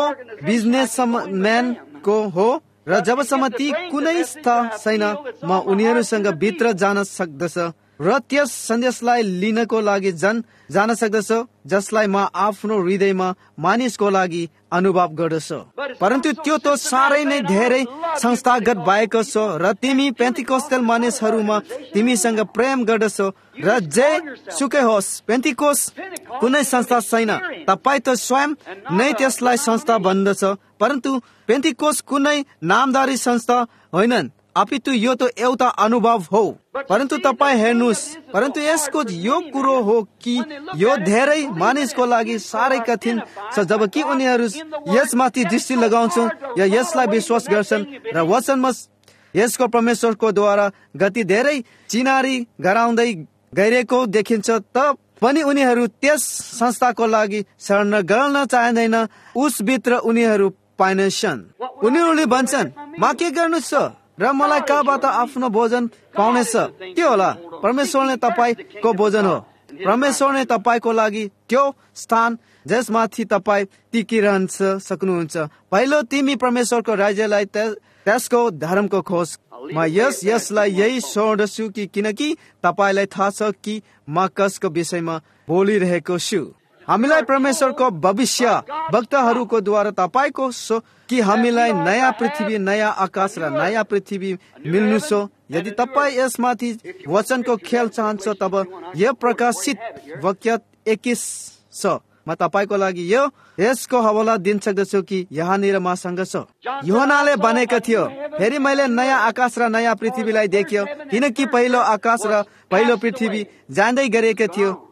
बिजनेसम्यानको हो र जबसम्म ती कुनै स्थान छैन म उनीहरूसँग भित्र जान सक्दछ र त्यस सन्देशलाई लिनको लागि जन जान सक्दछ जसलाई म आफ्नो हृदयमा मानिसको लागि अनुभव गर्दछु। परन्तु त्यो त साह्रै नै धेरै संस्थागत भएको छ र तिमी पेन्टिकोस्टल मानिसहरूमा तिमीसँग प्रेम गर्दछौ र जे सुकै होस् पेन्टिकोस कुनै संस्था छैन। तपाईँ त स्वयं नै त्यसलाई संस्था भन्दछ, परन्तु पेन्टिकोस कुनै नामदारी संस्था होइनन्, अपितु यो त एउटा अनुभव हो। परन्तु तपाईँ हेर्नुहोस्, परन्तु यसको यो कुरो हो कि यो धेरै मानिसको लागि साह्रै कठिन छ जबकि उनीहरू यसमाथि दृष्टि लगाउँछन् या यसलाई विश्वास गर्छन् र वचनमा यसको परमेश्वरको द्वारा गति धेरै चिनारी गराउँदै गइरहेको देखिन्छ त पनि उनीहरू त्यस संस्थाको लागि शरण गर्न चाहँदैन। उसभित्र उनीहरू पाइनेछन्। उनीहरूले भन्छन् म के गर्नु छ र मलाई कहाँबाट आफ्नो भोजन पाउनेछ। के होला? परमेश्वरले तपाईँको भोजन हो। परमेश्वरले तपाईँको लागि त्यो स्थान जसमाथि तपाईँ टिकिरहन्छ सक्नुहुन्छ। पहिलो तिमी परमेश्वरको राज्यलाई त्यसको धर्मको खोज। म यस यसलाई यही सोच्दछु कि किनकि तपाईँलाई थाहा छ कि म कसको विषयमा बोलिरहेको छु। हामीलाई परमेश्वरको भविष्य वक्ताहरूको द्वारा तपाईँको सो कि हामीलाई नयाँ पृथ्वी, नयाँ आकाश र नयाँ पृथ्वी मिल्नु छ। यदि तपाईँ यसमाथि वचनको खेल चाहन्छ तब यो प्रकाशित वाक्य एक्काइस छ। म तपाईँको लागि यो यसको हवाला दिन सक्दछु कि यहाँनिर मसँग छ। यूहन्नाले भनेको थियो, फेरि मैले नयाँ आकाश र नयाँ पृथ्वीलाई देख्यो किनकि पहिलो आकाश र पहिलो पृथ्वी जाँदै गरेको थियो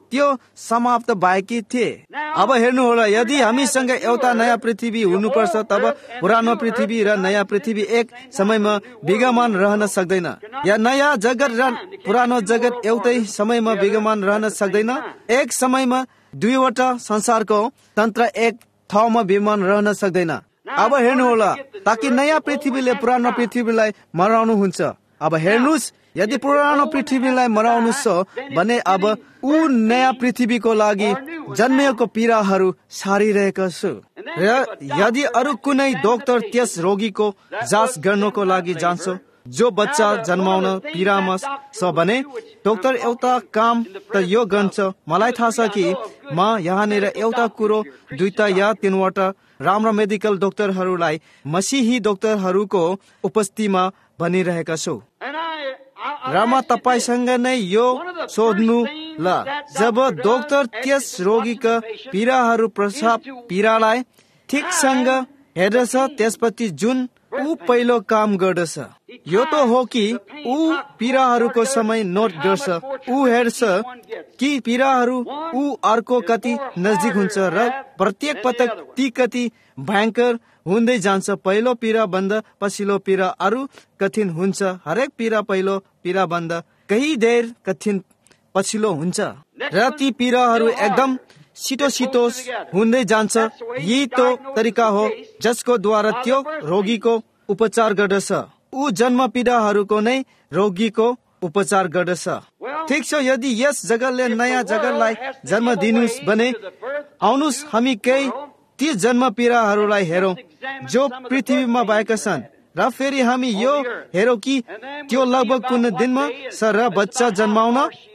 त्यो समाप्त भएकी थिए। अब हेर्नु होला, यदि हामीसँग एउटा नयाँ पृथ्वी हुनुपर्छ तब पुरानो पृथ्वी र नयाँ पृथ्वी एक समयमा विद्यमान रहन सक्दैन, या नयाँ जगत र पुरानो जगत एउटै समयमा विद्यमान रहन सक्दैन। एक समयमा दुईवटा संसारको तन्त्र एक ठाउँमा विद्यमान रहन सक्दैन। अब हेर्नु होला, ताकि नयाँ पृथ्वीले पुरानो पृथ्वीलाई मराउनु हुन्छ। अब हेर्नुहोस्, यदि पुरानो पृथ्वीलाई मराउनु छ भने अब ऊ नयाँ पृथ्वीको लागि जन्मिएको पीडाहरू सारिरहेका छु। र यदि अरू कुनै डाक्टर त्यस रोगीको जाँच गर्नको लागि जान्छ जो बच्चा जन्माउन पीडामा छ भने डाक्टर एउटा काम त यो गर्छ। मलाई थाहा छ कि म यहाँनिर एउटा कुरो दुईटा या तीनवटा राम्रा मेडिकल डाक्टरहरूलाई मसीही डाक्टरहरूको उपस्थितिमा भनिरहेका छु। र म तपाईसँग नै यो सोध्नु ल, जब डाक्टर त्यस रोगीका पीडाहरू प्रसाव पीडालाई ठिकसँग हेर्दछ, त्यसपछि जुन ऊ पहिलो काम गर्दछ यो त हो कि ऊ पीडाहरूको समय नोट गर्छ। ऊ हेर्छ कि पीडाहरू ऊ अर्को कति नजिक हुन्छ र प्रत्येक पटक ती कति भयङ्कर हुँदै जान्छ। पहिलो पीडा भन्दा पछिल्लो पीडा अरू कठिन हुन्छ। हरेक पीडा पहिलो पीडा भन्दा केही देर कठिन पछिल्लो हुन्छ र ती पीडाहरू एकदम छिटो छिटो हुँदै जान्छ। यही तो तरिका हो जसको द्वारा त्यो रोगीको उपचार गर्दछ। ऊ जन्म पीडाहरूको नै रोगीको उपचार गर्दछ। ठिक छ, यदि यस जगतले नयाँ जगतलाई जन्म दिनुहोस् भने आउनुहोस् हामी केही ती जन्म पीडाहरूलाई हेरौँ जो पृथ्वीमा भएका छन्, र फेरि हामी यो हेरौँ कि त्यो लगभग कुन दिनमा छ र बच्चा जन्माउन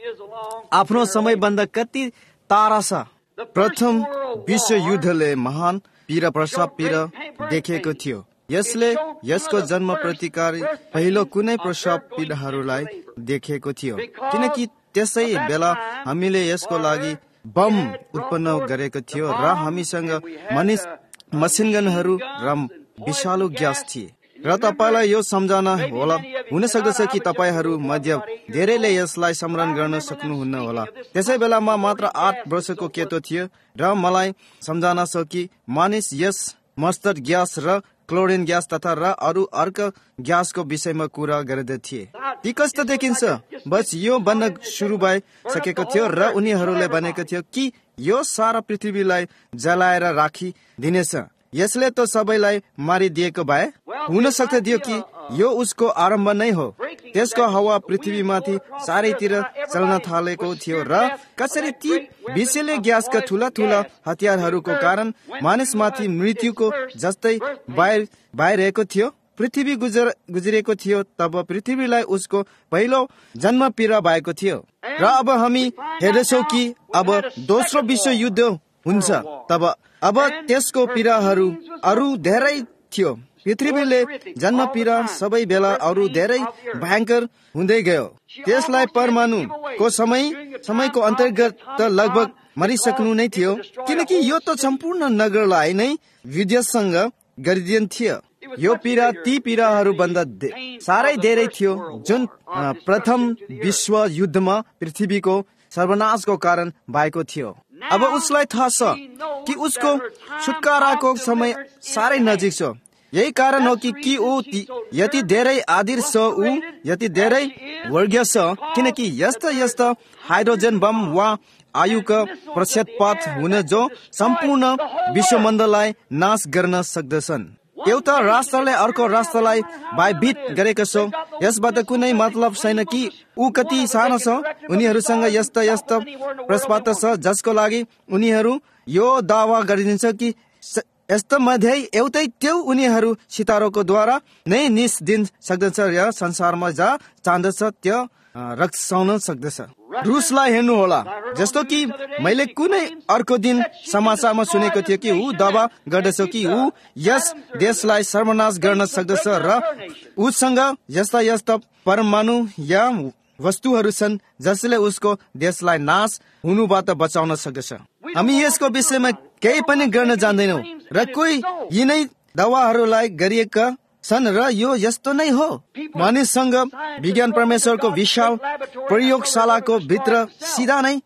आफ्नो समयभन्दा कति टाढा छ। प्रथम विश्व युद्धले महान पीडा प्रसव पीडा देखेको थियो। यसले यसको जन्म प्रतिकारी पहिलो कुनै प्रसव पीडाहरूलाई देखेको थियो, किनकि त्यसै बेला हामीले यसको लागि बम उत्पन्न गरेको थियो र हामीसँग मनिस मसिनगनहरू र विषालु ग्यास थिए। र तपाईँलाई यो सम्झना होला, हुन सक्दछ कि तपाईँहरू मध्य धेरैले यसलाई स्मरण गर्न सक्नुहुन्न होला। त्यसै बेला म मात्र आठ वर्षको केटो थियो र मलाई सम्झना छ कि मानिस यस मस्टर्ड ग्यास र क्लोरिन ग्यास तथा र अरू अर्को ग्यासको विषयमा कुरा गर्दथे। ती कस्तो देखिन्छ, बस यो बन्न सुरु भइसकेको थियो र उनीहरूले भनेको थियो कि यो सारा पृथ्वीलाई जलाएर राखिदिनेछ। यसले त सबैलाई मारिदिएको भए हुन सक्थ्यो कि यो उसको आरम्भ नै हो। त्यसको हावा पृथ्वीमाथि चारैतिर चल्न थालेको थियो र कसरी ती विषैले ग्यासका ठुला ठुला हतियारहरूको कारण मानिसमाथि मृत्युको जस्तै बाहिर भइरहेको थियो। पृथ्वी गुजर गुज्रेको थियो तब पृथ्वीलाई उसको पहिलो जन्म पीडा भएको थियो। र अब हामी हेर्दछौँ कि अब दोस्रो विश्व युद्ध हुन्छ तब अब त्यसको पीडाहरू अरू धेरै थियो। पृथ्वीले जन्म पीडा सबै बेला अरू धेरै भयङ्कर हुँदै गयो। त्यसलाई परमाणुको समय समयको अन्तर्गत त लगभग मरिसक्नु नै थियो, किनकि यो त सम्पूर्ण नगरलाई नै विध्वंस गरिदिन्थ्यो। यो पीडा ती पीडाहरू भन्दा साह्रै धेरै थियो जुन प्रथम विश्व युद्धमा पृथ्वीको सर्वनाशको कारण भएको थियो। अब उसलाई थाहा छ कि उसको छुटकाराको समय साह्रै नजिक छ। यही कारण हो कि कि ऊ यति धेरै आदिर छ, ऊ यति धेरै वर्गीय छ, किनकि यस्ता यस्ता हाइड्रोजन बम वा आयुका प्रक्षेपपात हुन जो सम्पूर्ण विश्वमण्डललाई नाश गर्न सक्दछन्। एउटा राष्ट्रले अर्को राष्ट्रलाई भयभीत गरेको छ। यसबाट कुनै मतलब छैन कि ऊ कति सानो छ। उनीहरूसँग यस्ता यस्ता प्रस्ताव छ जसको लागि उनीहरू यो दावा गरिदिन्छ कि यस्तो मध्ये एउटै त्यो उनीहरू सितारोको द्वारा नै निस्दिन सक्दछ र संसारमा जहाँ चाहन्छ त्यो रक्षाउन सक्दछ। रुसलाई हेर्नु होला, जस्तो कि मैले कुनै अर्को दिन समाचारमा सुनेको थियो कि ऊ दावा गर्दछ कि ऊ यस देशलाई सर्वनाश गर्न सक्दछ र उसँग यस्ता यस्ता परमाणु या वस्तुहरू छन् जसले उसको देशलाई नाश हुनुबाट बचाउन सक्दछ। हामी यसको विषयमा केही पनि गर्न जान्दैनौँ र कोही यिनै दावाहरूलाई गरिएका छन् र यो यस्तो नै हो। मानिससँग विज्ञान परमेश्वरको विशाल प्रयोगशालाको भित्र सिधा नै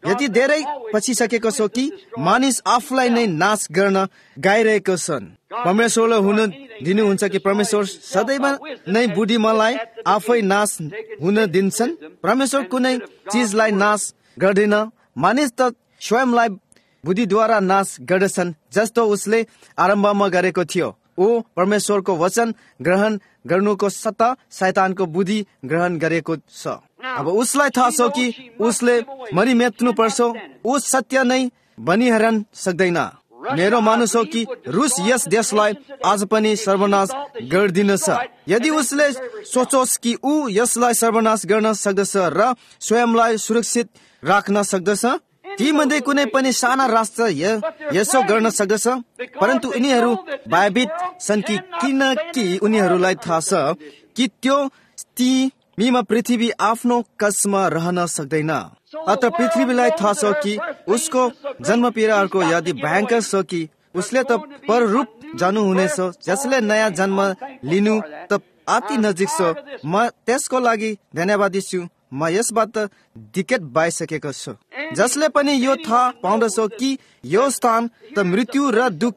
यति धेरै पछिसकेको छ कि मानिस आफूलाई नै नाश गर्न गाइरहेको छन्। परमेश्वरले हुन दिनुहुन्छ कि परमेश्वर सदैव नै बुद्धिमानलाई आफै नाश हुन दिन्छन्। परमेश्वर कुनै चिजलाई नाश गर्दैन, मानिस त स्वयंलाई बुद्धिद्वारा नाश गर्दछन्, जस्तो उसले आरम्भमा गरेको थियो। ऊ परमेश्वरको वचन ग्रहण गर्नुको सट्टा शैतानको बुद्धि ग्रहण गरेको छ। अब उसलाई थाहा छ कि उसले मरिमेट्नु पर्छ। ऊ सत्य नै बनिहरन सक्दैन। मेरो मानुस हो कि रुस यस देशलाई आज पनि सर्वनाश गरिदिनेछ। यदि उसले सोचोस् कि ऊ यसलाई सर्वनाश गर्न सक्दछ र स्वयंलाई सुरक्षित राख्न सक्दछ, ती मध्ये कुनै पनि साना राष्ट्र यसो गर्न सक्दछ। परन्तु उनीहरू भयभीत छन् कि किनकि उनीहरूलाई थाहा छ कि त्यो तिमीमा पृथ्वी आफ्नो कसमा रहन सक्दैन। अत पृथ्वीलाई थाहा छ कि उसको जन्म पीडाहरूको यदि भयंकर छ कि उसले त पररूप जानुहुनेछ, जसले नयाँ जन्म लिनु त अति नजिक छ। म त्यसको लागि धन्यवादी छु। म यसबाट दिक्कत भइसकेको छु। जसले पनि यो थाहा पाउँदछ कि यो स्थान त मृत्यु र दुःख,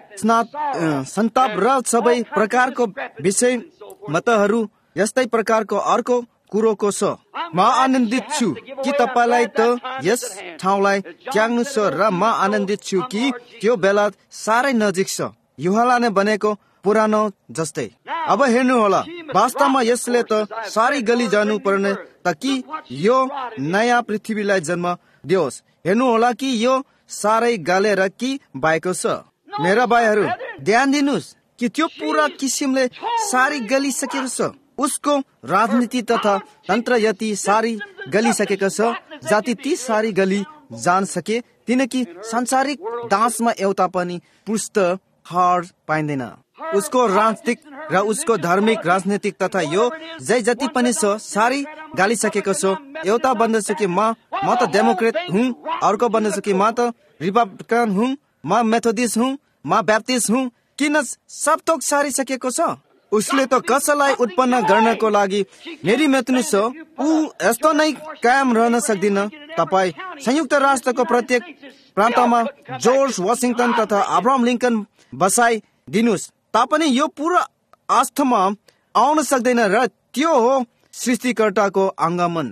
सन्ताप र सबै प्रकारको विषय मतहरू यस्तै प्रकारको अर्को कुरोको छ। म आनन्दित छु कि तपाईलाई त यस ठाउँलाई त्याग्नु छ र म आनन्दित छु कि त्यो बेला साह्रै नजिक छ, यूहन्ना नै भनेको पुरानो जस्तै। अब हेर्नुहोला, वास्तवमा यसले त साह्रै गली जानु पर्ने त कि यो नयाँ पृथ्वीलाई जन्म दियोस्। हेर्नुहोला कि यो साह्रै गलेर कि भएको छ। मेरा भाइहरू, ध्यान दिनुहोस् कि त्यो पूरा किसिमले साह्रै गलिसकेको छ। उसको राजनीति तथा तन्त्र यति साह्रै गलिसकेको छ, जाति ती साह्रै गली जान सके किनकि सांसारिक दासमा एउटा पनि पुष्ट हार पाइँदैन। उसको राजनीतिक र उसको धार्मिक राजनीतिक तथा यो जै जति पनि छ साह्रै गालिसकेको छ। एउटा भन्दछ कि म म त डेमोक्रेट हुँ, अर्को भन्दछ कि म त रिपब्लिकन हुँ, म मेथोडिस्ट हुँ, म ब्याप्टिस्ट हुँ। किन सब थोक सारिसकेको छ? उसले त कसैलाई उत्पन्न गर्नको लागि मेरी मेट्नु छ। ऊ यस्तो नै कायम रहन सक्दिन। तपाईँ संयुक्त राष्ट्रको प्रत्येक प्रान्तमा जर्ज वाशिङटन तथा अब्राहम लिङ्कन बसाइ दिनुहोस्, तापनि यो पूरा आस्थामा आउन सक्दैन र त्यो हो सृष्टिकर्ताको आगमन।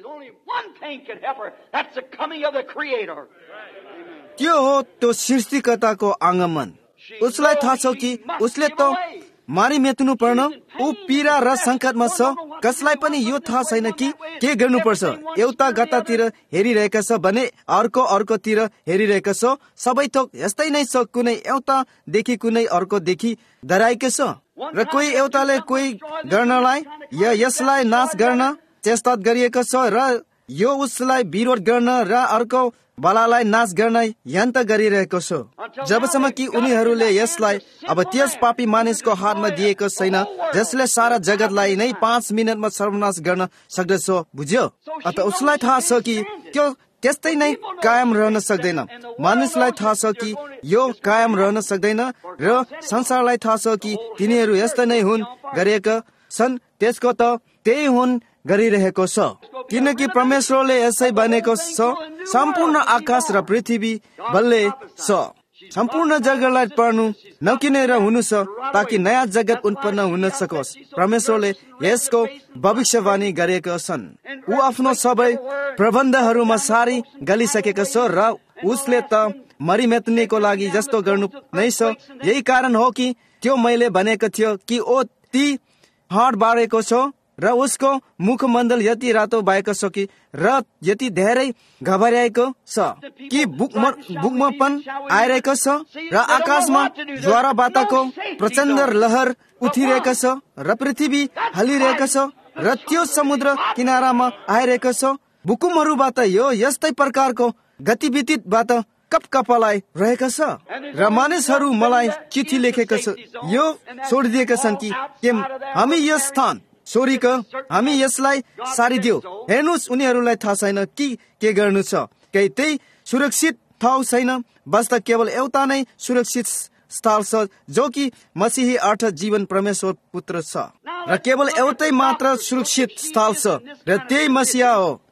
त्यो हो त्यो सृष्टिकर्ताको आगमन। उसलाई थाहा छ कि उसले त मारि मेट्नु पर्न, ऊ पीडा र संकटमा छ। कसलाई पनि यो थाहा छैन कि के गर्नुपर्छ। एउटा गतातिर हेरिरहेका छ भने अर्को अर्कोतिर हेरिरहेका छ। सबै थोक यस्तै नै छ, कुनै एउटादेखि कुनै अर्कोदेखि डराएको छ र कोही एउटाले कोही गर्नलाई या यसलाई नाश गर्न चेष्टा गरिएको छ र यो उसलाई विरोध गर्न र अर्को बलालाई नाश गर्न यन्त्र गरिरहेको छ, जबसम्म कि उनीहरूले यसलाई अब त्यस पापी मानिसको हातमा दिएको छैन जसले सारा जगतलाई नै पाँच मिनटमा सर्वनाश गर्न सक्दछ। बुझ्यो? अत उसलाई थाहा छ कि त्यो त्यस्तै नै कायम रहन सक्दैन। मानिसलाई थाहा छ कि यो कायम रहन सक्दैन र संसारलाई थाहा छ कि तिनीहरू यस्तै नै हुन् गरिएका छन्। त्यसको त त्यही हुन् गरिरहेको छ, किनकि परमेश्वरले यसै भनेको छ, सम्पूर्ण आकाश र पृथ्वी बल्ले छ। सम्पूर्ण जगतलाई पढ्नु नकिनेर हुनु छ ताकि नयाँ जगत उत्पन्न हुन सकोस्। परमेश्वरले यसको भविष्यवाणी गरेका छन्। ऊ आफ्नो सबै प्रबन्धहरूमा सारी गलिसकेको छ र उसले त मरिमेट्नेको लागि जस्तो गर्नु नै छ। यही कारण हो कि त्यो मैले भनेको थियो कि ओ ती हाड बारेको छ र उसको मुखमण्डल यति रातो भएको छ कि र यति धेरै घबराएको छ कि भूकम्पन आइरहेको छ र आकाशमा ज्वारभाटाको प्रचण्ड लहर उठिरहेको छ र पृथ्वी हलिरहेको छ र त्यो समुद्र किनारामा आइरहेको छ। भूकम्पहरूबाट यो यस्तै प्रकारको गतिविधिबाट कपकपालाई रहेको छ र मानिसहरू मलाई चिठी लेखेको छ, यो छोडिदिएका छन् कि के हामी यस स्थान छोरीक हामी यसलाई सारिदियो। हेर्नुहोस्, उनीहरूलाई थाहा छैन कि के गर्नु छ। केही त्यही सुरक्षित ठाउँ छैन, बस्दा केवल एउटा नै सुरक्षित स्थल छ जो कि मसीही अर्थ जीवन परमेश्वर पुत्र छ र केवल एउटै मात्र सुरक्षित स्थल छ र त्यही मसीहा हो।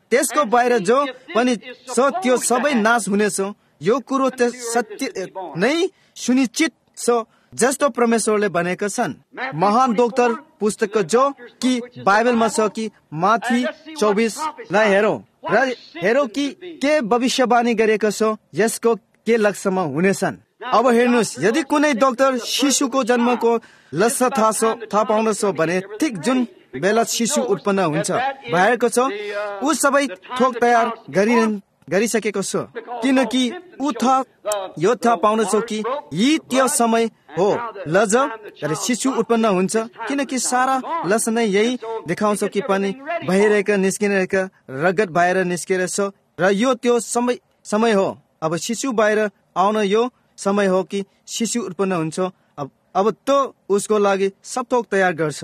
त्यसको बाहिर जो पनि छ त्यो सबै नाश हुनेछ। यो कुरो त सत्य नै सुनिश्चित छ जस्तो परमेश्वरले भनेका छन्। महान डोक्टर पुस्तक जो कि बाइबलमा छ कि माथि चौबिसलाई हेरौँ र हेरौँ कि के भविष्यवाणी गरेको छ यसको के लक्ष्यमा हुनेछन्। अब हेर्नुहोस्, यदि कुनै डोक्टर शिशुको जन्मको लक्ष्य थाहा थाहा पाउँदछ भने ठिक जुन बेला शिशु उत्पन्न हुन्छ भएको छ ऊ सबै थोक तयार गरि गरिसकेको छ, किनकि ऊ थाहा यो थाहा पाउँदछ कि यी त्यो समय हो लज शिशु उत्पन्न हुन्छ, किनकि सारा लस नै यही देखाउँछ कि पनि भइरहेका निस्किरहेका रगत बाहिर निस्केर छ र यो त्यो समय समय हो। अब शिशु बाहिर आउन यो समय हो कि शिशु उत्पन्न हुन्छ। अब अब त उसको लागि सब थोक तयार गर्छ।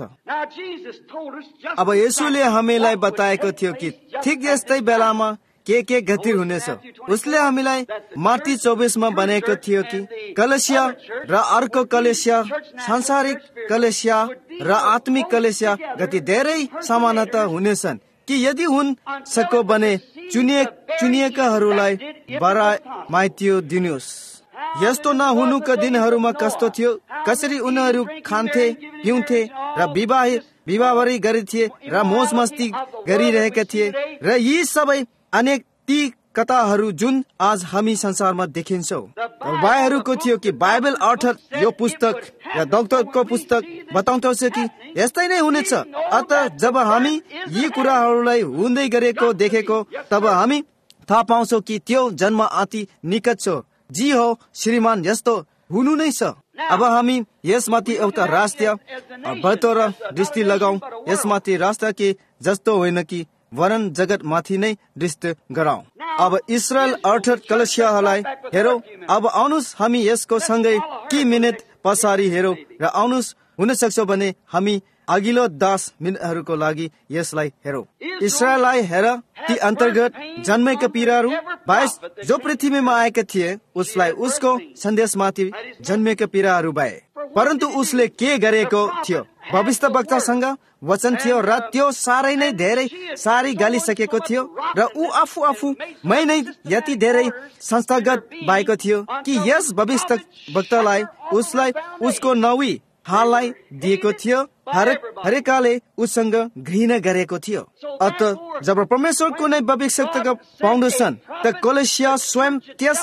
अब येशूले हामीलाई बताएको थियो कि ठिक यस्तै बेलामा के के गतिविधि हुनेछ। उसले हामीलाई माथि चौबिसमा भनेको थियो कि कलेसिया र अर्को कलेसिया, सांसारिक कलेसिया र आत्मिक कलेसिया गति धेरै समानता हुनेछन् कि यदि हुन सको भने चुनिए चुनिएकाहरूलाई बडा माइतीयो दिनुहोस्। यस्तो नहुनुका दिनहरूमा कस्तो थियो, कसरी उनीहरू खान्थे पिउँथे र विवाह विवाहरी गरिथे र मोज मस्ती गरिरहेका थिए र यी सबै अनेक ती कथाहरू जुन आज हामी संसारमा देखिन्छौँ। भाइहरूको थियो कि बाइबल अर्थात् यो पुस्तक या डक्टरको पुस्तक बताउँदछ कि यस्तै नै हुनेछ। अत जब हामी यी कुराहरूलाई हुँदै गरेको देखेको तब हामी थाहा पाउँछौँ कि त्यो जन्म अति निकट छ। जी हो श्रीमान, यस्तो हुनु नै छ। अब हामी यसमाथि एउटा राष्ट्रिय बतौर दृष्टि लगाउँ। यसमाथि राष्ट्र के जस्तो होइन कि वरन जगत माथि नै दृष्टि गराउँ। अब इस्रायल अर्थात् कलेसियालाई हेरौँ। अब आउनुहोस् हामी यसको सँगै कि मिनट पछाडि हेरौँ र आउनुहोस् हुन सक्छ भने हामी अघिल्लो दस मिनटहरूको लागि यसलाई हेरौँ। इस्रायललाई हेर, ती अन्तर्गत जन्मेका पीडाहरू बाइस जो पृथ्वीमा आएका थिए उसलाई उसको सन्देशमाथि जन्मेका पीडाहरू भए। परन्तु उसले के गरेको थियो? भविष्यवक्तासँग वचन थियो र त्यो साह्रै नै धेरै सारी गालिसकेको थियो र ऊ आफू आफू मै नै यति धेरै संस्थागत भएको थियो कि यस भविष्यवक्तालाई उसलाई उसको नवी हाललाई दिएको थियो। हरेक हरेकाले उसँग घृणा गरेको थियो। अत जब परमेश्वर कुनै भविष्यवक्ता पाउँदछन् त कलेसिया स्वयं त्यस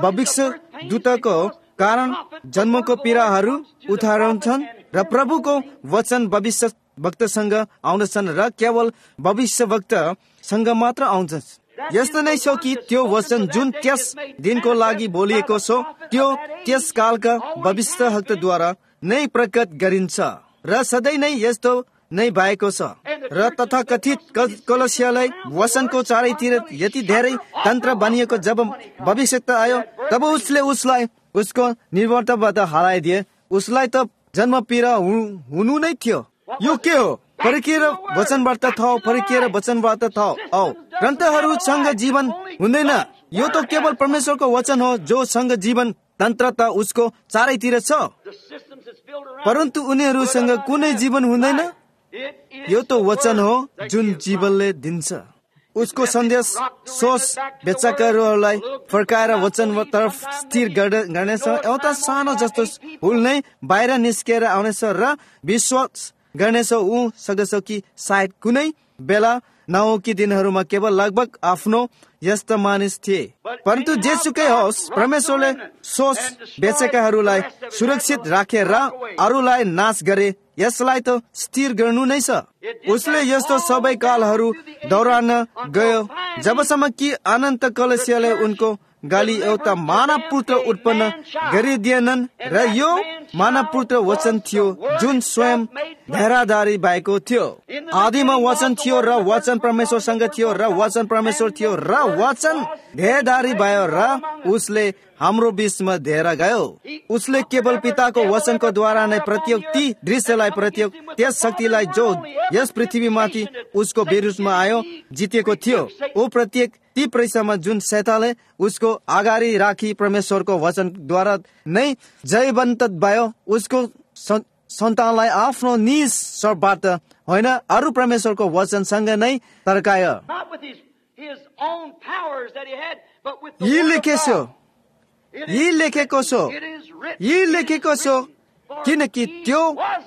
भविष्यदूतको कारण जन्मको पीडाहरू उठाउँछन् र प्रभुको वचन भविष्यवक्तासँग आउँदछन् र केवल भविष्यवक्तासँग मात्र आउँछन्। यस्तो नै छ कि त्यो वचन जुन त्यस दिनको लागि बोलिएको छ त्यो त्यस कालका भविष्यवक्ताद्वारा नै प्रकट गरिन्छ र सधैँ नै यस्तो नै भएको छ। र तथाकथित कलेसियालाई वचनको चारैतिर यति धेरै तन्त्र बनिएको जब भविष्यवक्ता आयो तब उसले उसलाई उसको निर्भरताबाट हराइदिए। उसलाई त जन्म पीडा हुनु नै थियो। यो के हो? फर्किएर वचनबाट थाहा फर्किएर वचनबाट थाहा औ ग्रन्थहरूसँग जीवन हुँदैन। यो त केवल परमेश्वरको वचन हो जोसँग जीवन तन्त्र त उसको चारैतिर छ, परन्तु उनीहरूसँग कुनै जीवन हुँदैन। यो त वचन हो जुन जीवनले दिन्छ। उसको सन्देश सोच बेचकहरूलाई फर्काएर वचन तर्फ स्थिर गर्नेछ। एउटा सानो जस्तो फुल नै बाहिर निस्केर आउनेछ र विश्वास गर्नेछ ऊ सक्दछ कि सायद कुनै बेला नौ कि दिनहरूमा केवल लगभग आफ्नो यस्ता मानिस थिए। परन्तु जेसुकै होस्, परमेश्वरले सोच बेचेकाहरूलाई सुरक्षित राखे र अरूलाई नाश गरे। यसलाई त स्थिर गर्नु नै छ। उसले यस्तो सबै कालहरू दौरान गयो जबसम्म कि अनन्त कलेसियाले उनको गाली एउटा मानव पुत्र उत्पन्न गरिदिएनन् र यो मानव पुत्र वचन थियो जुन स्वयं धेराधारी भएको थियो। आदिमा वचन थियो र वचन परमेश्वरसँग थियो र वचन परमेश्वर थियो र वचन धेराधारी भयो र उसले हाम्रो बीचमा धेरा गयो। उसले केवल पिताको वचनको द्वारा नै प्रत्येक ती दृश्यलाई प्रत्येक त्यस शक्तिलाई जो यस पृथ्वीमाथि उसको विरुद्धमा आयो जितेको थियो। ऊ प्रत्येक ती परीक्षामा जुन शैतानले उसको अगाडि राखी परमेश्वरको वचनद्वारा नै जयवन्त भयो। उसको सन्तानलाई आफ्नो निज स्वरबाट होइन अरू परमेश्वरको वचनसँग नै तर्कायो। यी लेखेको यी लेखेको छ यी लेखेको छ किनकि त्यो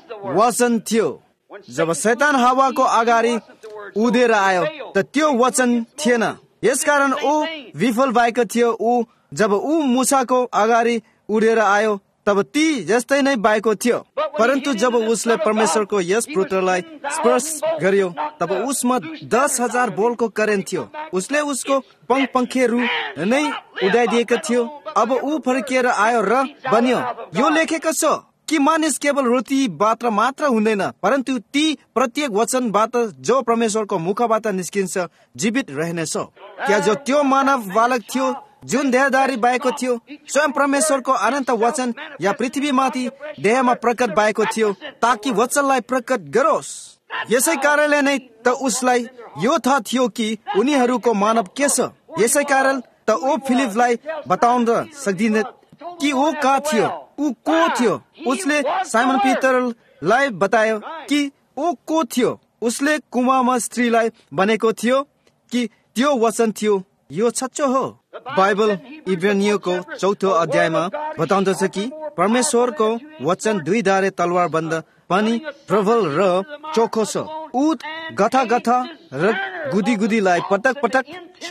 वचन थियो। जब शैतान हावाको अगाडि उडेर आयो त त्यो वचन थिएन, यसकारण ऊ विफल भएको थियो। ऊ जब ऊ मूसाको अगाडि उडेर आयो तब ती जस्तै नै भएको थियो। परन्तु जब उसले परमेश्वरको यस पुत्रलाई स्पर्श गर्यो तब उसमा दस हजार बोल्टको करेन्ट थियो। उसले उसको पंख पंखेहरू नै उडाइदिएको थियो। अब ऊ फर्किएर आयो र बन्यो। यो लेखेको छ कि मानिस केवल रोटीबाट मात्र हुँदैन, परन्तु ती प्रत्येक वचनबाट जो परमेश्वरको मुखबाट निस्किन्छ जीवित रहनेछ। क्या जो त्यो मानव बालक थियो जुन देहधारी भएको थियो, स्वयं परमेश्वरको अनन्त वचन या पृथ्वीमाथि देहमा प्रकट भएको थियो ताकि वचनलाई प्रकट गरोस्। यसै कारणले नै त उसलाई यो थाहा थियो कि उनीहरूको मानव के छ। यसै कारण त ऊ फिलिपलाई बताउन सक्दिन कि ऊ कहाँ थियो, ऊ को थियो। उसले साइमन पिटरलाई बतायो कि ऊ को थियो। उसले कुवामा स्त्रीलाई भनेको थियो कि त्यो वचन थियो। यो सच्चो हो। बाइबल इब्रानियोको चौथो अध्यायमा बताउँदछ कि परमेश्वरको वचन दुई धारे तलवार बन्द पनि प्रबल र चोखो छ। ऊ गथा गथा र गुदी गुदीलाई पटक पटक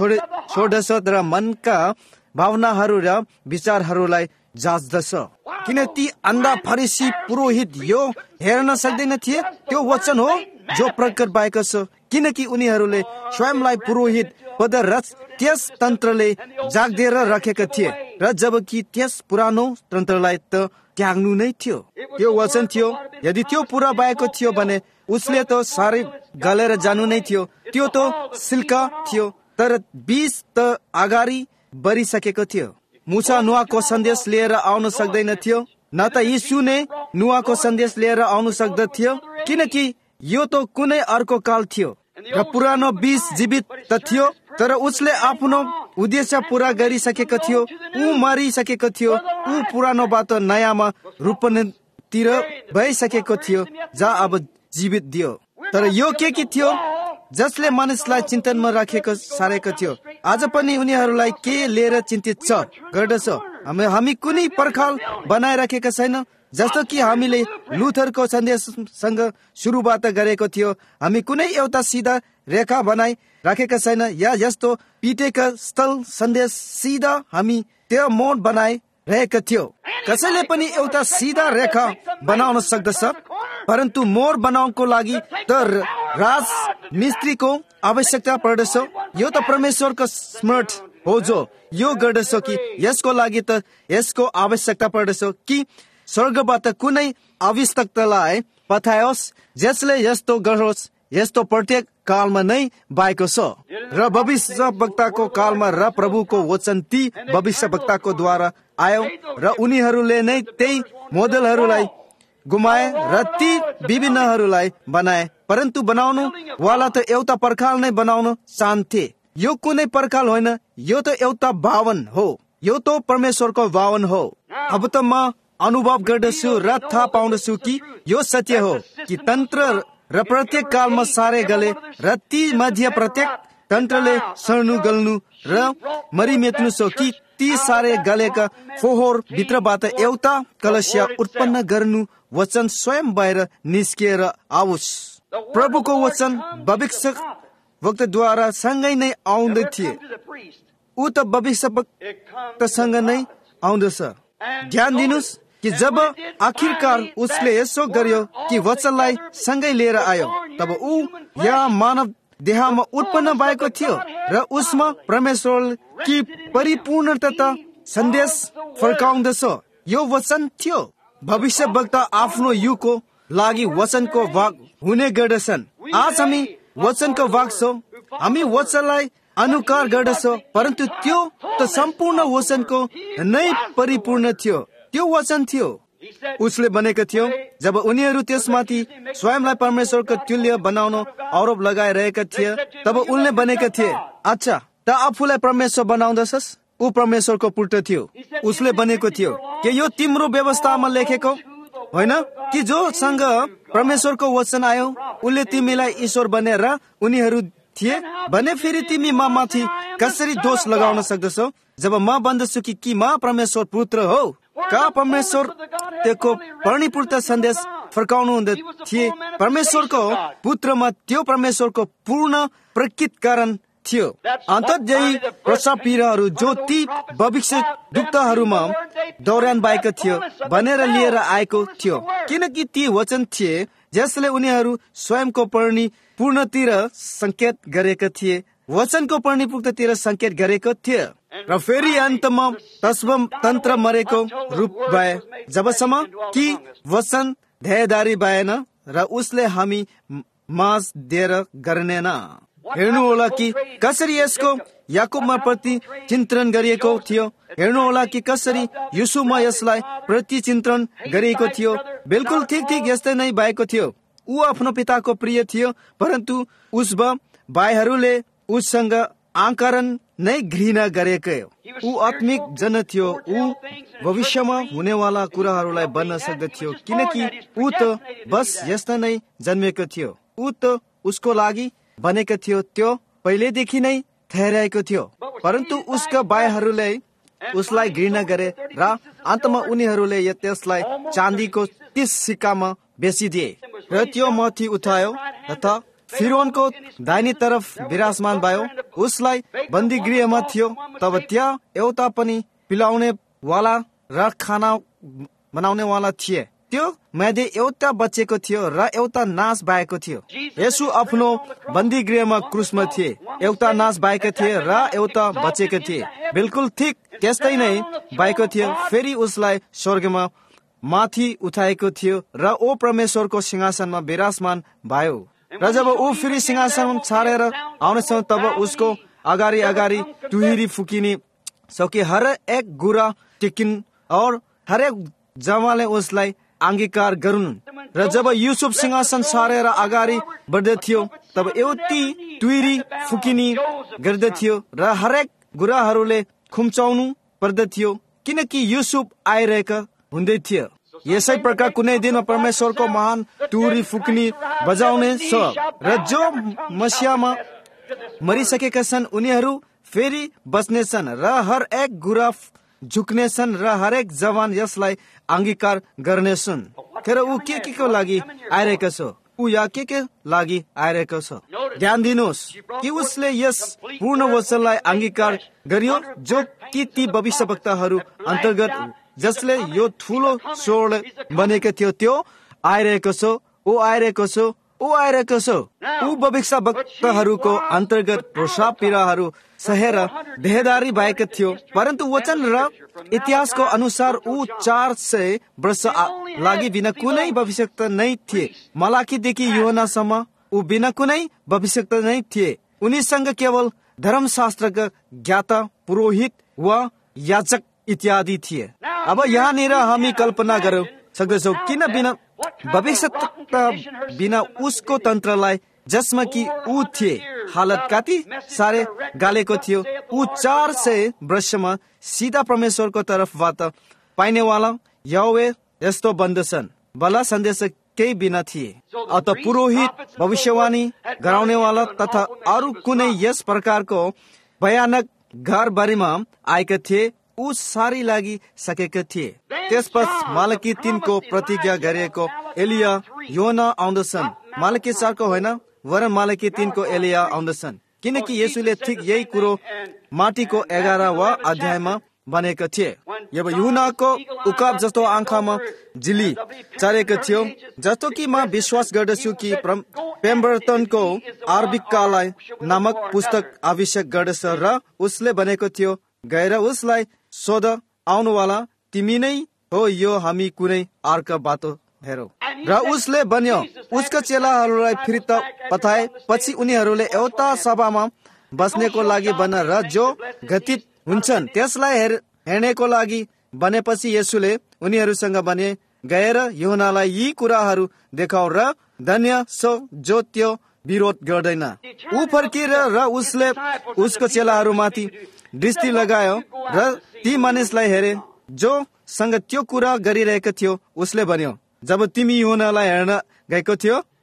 छोड्दछ र मनका भावनाहरू र विचारहरूलाई जाँच्दछ। किन ती अन्धा फरिसी पुरोहित यो हेर्न सक्दैन थिए? त्यो वचन हो जो प्रकट भएको छ, किनकि उनीहरूले स्वयंलाई पुरोहित पद र त्यस तन्त्रले जाग्देर राखेका थिए र जबकि त्यस पुरानो तन्त्रलाई त त्याग्नु नै थियो। त्यो वचन थियो। यदि त्यो पूरा भएको थियो भने उसले त साह्रै गलेर जानु नै थियो। त्यो त सिल्का थियो, तर बीज त अगाडि बढिसकेको थियो। मूसा नुहाको सन्देश लिएर आउन सक्दैन थियो, न त यीशु नै नुहाको सन्देश लिएर आउन सक्दथ्यो, किनकि यो त कुनै अर्को काल थियो र पुरानो बीज जीवित त थियो, तर उसले आफ्नो उद्देश्य पूरा गरिसकेको थियो। ऊ मरिसकेको थियो। ऊ पुरानोबाट नयाँमा रूपान्तरित भइसकेको थियो, जहाँ अब जीवित दियो। तर यो के के थियो जसले मानिसलाई चिन्तनमा राखेको सारेको थियो? आज पनि उनीहरूलाई के लिएर चिन्तित छ गर्दछ? हामी हामी कुनै पर्खाल बनाइराखेका छैन, जस्तो कि हामीले लुथरको सन्देशसँग सुरुवात गरेको थियो। हामी कुनै एउटा सिधा रेखा बनाइ राखेका छैन, या यस्तो पिटेका स्थल सन्देश सिधा हामी त्यो मोड बनाइ रहेका थियो। कसैले पनि एउटा सिधा रेखा बनाउन सक्दछ, परन्तु मोड बनाउनको लागि त राज मिस्त्रीको आवश्यकता पर्दछ। यो त परमेश्वरको स्मर्ट हो जो यो गर्दछ कि यसको लागि त यसको आवश्यकता पर्दछ कि स्वर्गबाट कुनै आवश्यकतालाई पठायोस् जसले यस्तो गरोस्। यस्तो प्रत्येक कालमा नै भएको छ र भविष्य वक्ताको कालमा र प्रभुको वचन ती भविष्य वक्ताको द्वारा आयो र उनीहरूले नै त्यही मोडलहरूलाई गुमाए र ती विभिन्नहरूलाई बनाए। परन्तु बनाउनु वाला त एउटा पर्खाल नै बनाउन चाहन्थे। यो कुनै पर्खाल होइन, यो त एउटा भावन हो। यो त परमेश्वरको भावन हो। अब त म अनुभव गर्दछु र थाहा पाउँदछु कि यो सत्य हो कि तन्त्र र प्रत्येक कालमा सारे गले र ती मध्ये प्रत्येक तन्त्रले सर्नु गल्नु र मरिमेट्नु छ कि ती सारे गलेका फोहोर भित्रबाट एउटा कलस्या उत्पन्न गर्नु वचन स्वयं बाहिर निस्किएर आओस्। प्रभुको वचन भविष्य वक्ताद्वारा सँगै नै आउँदै थिए। ऊ त भविष्य वक्तासँग नै आउँदछ। ध्यान दिनुस् कि जब आखिरकार उसले यसो गर्यो कि वचनलाई सँगै लिएर आयो, तब ऊ यहाँ मानव देहमा उत्पन्न भएको थियो र उसमा परमेश्वर कि परिपूर्णता सन्देश फर्काउँदछ यो वचन थियो। भविष्य वक्ता आफ्नो युगको लागि वचनको भाग हुने गर्दछन्। आज हामी वचनको भाग छौँ। हामी वचनलाई अनुकार गर्दछौँ, परन्तु त्यो त सम्पूर्ण वचनको नै परिपूर्ण थियो। त्यो वचन थियो। उसले भनेको थियो जब उनीहरू त्यसमाथि स्वयंलाई परमेश्वरको तुल्य बनाउन आरोप लगाइरहेका थिए, तब उनले भनेका थिए, अच्छा त आफूलाई परमेश्वर बनाउँदछस्? ऊ परमेश्वरको पुत्र थियो। उसले भनेको थियो कि यो तिम्रो व्यवस्थामा लेखेको होइन कि जोसँग परमेश्वरको वचन आयो उसले तिमीलाई ईश्वर बनेर उनीहरू थिए भने फेरि तिमी म माथि कसरी दोष लगाउन सक्दछौ जब म भन्दछु कि कि म परमेश्वर पुत्र हो? का परमेश्वर त्यसको परिपूर्ण सन्देश फर्काउनु हुँदै थिए? परमेश्वरको पुत्रमा त्यो परमेश्वरको पूर्ण प्रकटीकरण थियो। अन्तर्जयी प्रसाव पीरहरू जो ती भविष्यद्वक्ताहरूमा दौरान भएको थियो भनेर लिएर आएको थियो, किनकि ती वचन थिए जसले उनीहरू स्वयंको परिपूर्णतिर संकेत गरेका थिए, वचनको परिपूर्णतिर संकेत गरेको थिए। र फेरि अन्तमा तस्ब तन्त्र मरेको रूप भए जबसम्म कि वचन ध्येयधारी भएन र उसले हामी माझ दिएर गर्नेन। हेर्नुहोला कि कसरी यसको याकुबमा प्रति चिन्तन गरिएको थियो। हेर्नुहोला कि कसरी युसुमा यसलाई प्रति चिन्तन गरिएको थियो। बिल्कुल ठिक ठिक यस्तै नै भएको थियो। ऊ आफ्नो पिताको प्रिय थियो, परन्तु उसका भाइहरूले उससँग आकरण नै घृणा गरेको। ऊ आत्मिक जन थियो। ऊ भविष्यमा हुनेवाला कुराहरूलाई बन्न सक्दथ्यो, किनकि ऊ त बस यस्ता नै जन्मेको थियो। ऊ त उसको लागि बनेको थियो, त्यो पहिलेदेखि नै ठहराएको थियो। परन्तु उसका भाइहरूले उसलाई घृणा गरे र अन्तमा उनीहरूले त्यसलाई चाँदीको तीस सिक्कामा बेचिदिए र त्यो माथि उठायो तथा फिरौनको दाहिने तरफ विराजमान भयो। उसलाई बन्दी गृहमा थियो। तब त्यहाँ एउटा पनि पिलाउने वाला र खाना बनाउने वाला थिए। त्यो मध्ये एउटा बचेको थियो र एउटा नाश भएको थियो। येशू आफ्नो बन्दी गृहमा क्रुसमा थिए। एउटा नाश भएको थिए र एउटा बचेको थिए। बिल्कुल ठिक त्यस्तै नै भएको थियो। फेरि उसलाई स्वर्गमा माथि उठाएको थियो र ओ परमेश्वरको सिंहासनमा विराजमान भयो। र जब ऊ फेरि सिंहासन छाडेर आउनेछ तब उसको अगाडि अगाडि टुहिरी फुकिने सके हर एक गुरा टिकिन् और हरेक जमाले उसलाई अंगीकार गरून्। र जब युसुफ सिंहासन छाडेर अगाडि बढ्दथ्यो तब एउटी टुहिरी फुकिने गर्दथ्यो र हरेक गुराहरूले खुम्चाउनु पर्दथ्यो, किनकि युसुफ आइरहेका हुँदै थियो। यसै प्रकार कुनै दिनमा परमेश्वरको महान टुहुरी फुक्नी बजाउने छ र जो मसियामा मरिसकेका छन् उनीहरू फेरि बच्नेछन् र हर एक गुरा झुक्नेछन् र हरेक जवान यसलाई अंगीकार गर्नेछन्। तर ऊ के के को लागि आइरहेको छ? ऊ या के के लागि आइरहेको छ? ध्यान दिनुहोस् कि उसले यस पूर्ण वचनलाई अंगीकार गरियो जो कि ती भविष्यवक्ताहरू अन्तर्गत जसले यो ठुलो स्वरले बनेको थियो त्यो आइरहेको छ। ऊ आइरहेको छ। ऊ आइरहेको छ। ऊ भविष्यवक्ताहरूको अन्तर्गत प्रसाव पीडाहरू सहेर देहदारी भएको थियो। परन्तु वचन र इतिहासको अनुसार ऊ चार सय वर्ष लागि बिना कुनै भविष्यवक्ता नै थिए। मलाकीदेखि यूहन्नासम्म ऊ बिना कुनै भविष्यवक्ता नै थिए। उनीसँग केवल धर्मशास्त्रका ज्ञाता पुरोहित वा याजक इत्यादि थिए। अब यहाँनिर हामी कल्पना गर्न सक्दछौँ किन बिना भविष्यवक्ता बिना उसको तन्त्रलाई जसमा कि ऊ थिए हालत कति साह्रै गालेको थियो। ऊ चार सय वर्षमा सीधा परमेश्वरको तर्फबाट पाइनेवाला यहोवे यस्तो बन्दछन् भला सन्देश केही बिना थिए। अत पुरोहित भविष्यवाणी गराउनेवाला तथा अरू कुनै यस प्रकारको भयानक घरबारीमा आएका थिए ऊ सारी लागि सकेका थिए। त्यसपछि मालकी तीनको प्रतिज्ञा गरिएको एलिया योना आउँदछन्। मालकी चारको होइन वरन मालकी तीनको एलिया आउँदछन्, किनकि यसुले ठिक यही कुरो माटीको एघार वा अध्यायमा बनेका थिए। जब युहन्नाको उकाब जस्तो आँखामा झिली चरेको थियो, जस्तो कि म विश्वास गर्दछु कि पेम्बरटनको आर्बिकालाई नामक पुस्तक आविष्कार गर्दछ र उसले बनेको थियो, गएर उसलाई सोध आउनुवाला तिमी नै हो, यो हामी कुनै अर्को बाटो हेरौँ। र उसले भन्यो उसका चेलाहरूलाई फिर्ता पठाए। पछि उनीहरूले एउटा सभामा बस्नेको लागि बन र जो घटित हुन्छन् त्यसलाई हेर हेर्नेको लागि बनेपछि यसुले उनीहरूसँग भने गएर यूहन्नालाई यी कुराहरू देखाऊ र धन्य छ जो त्यो विरोध गर्दैन। ऊ फर्किएर र उसले उसको चेलाहरूमाथि दृष्टि लगायो र ती मानिसलाई हेरे जो सँग त्यो कुरा गरिरहेको थियो। उसले भन्यो जब तिमी यूहन्नालाई हेर्न गएको थियो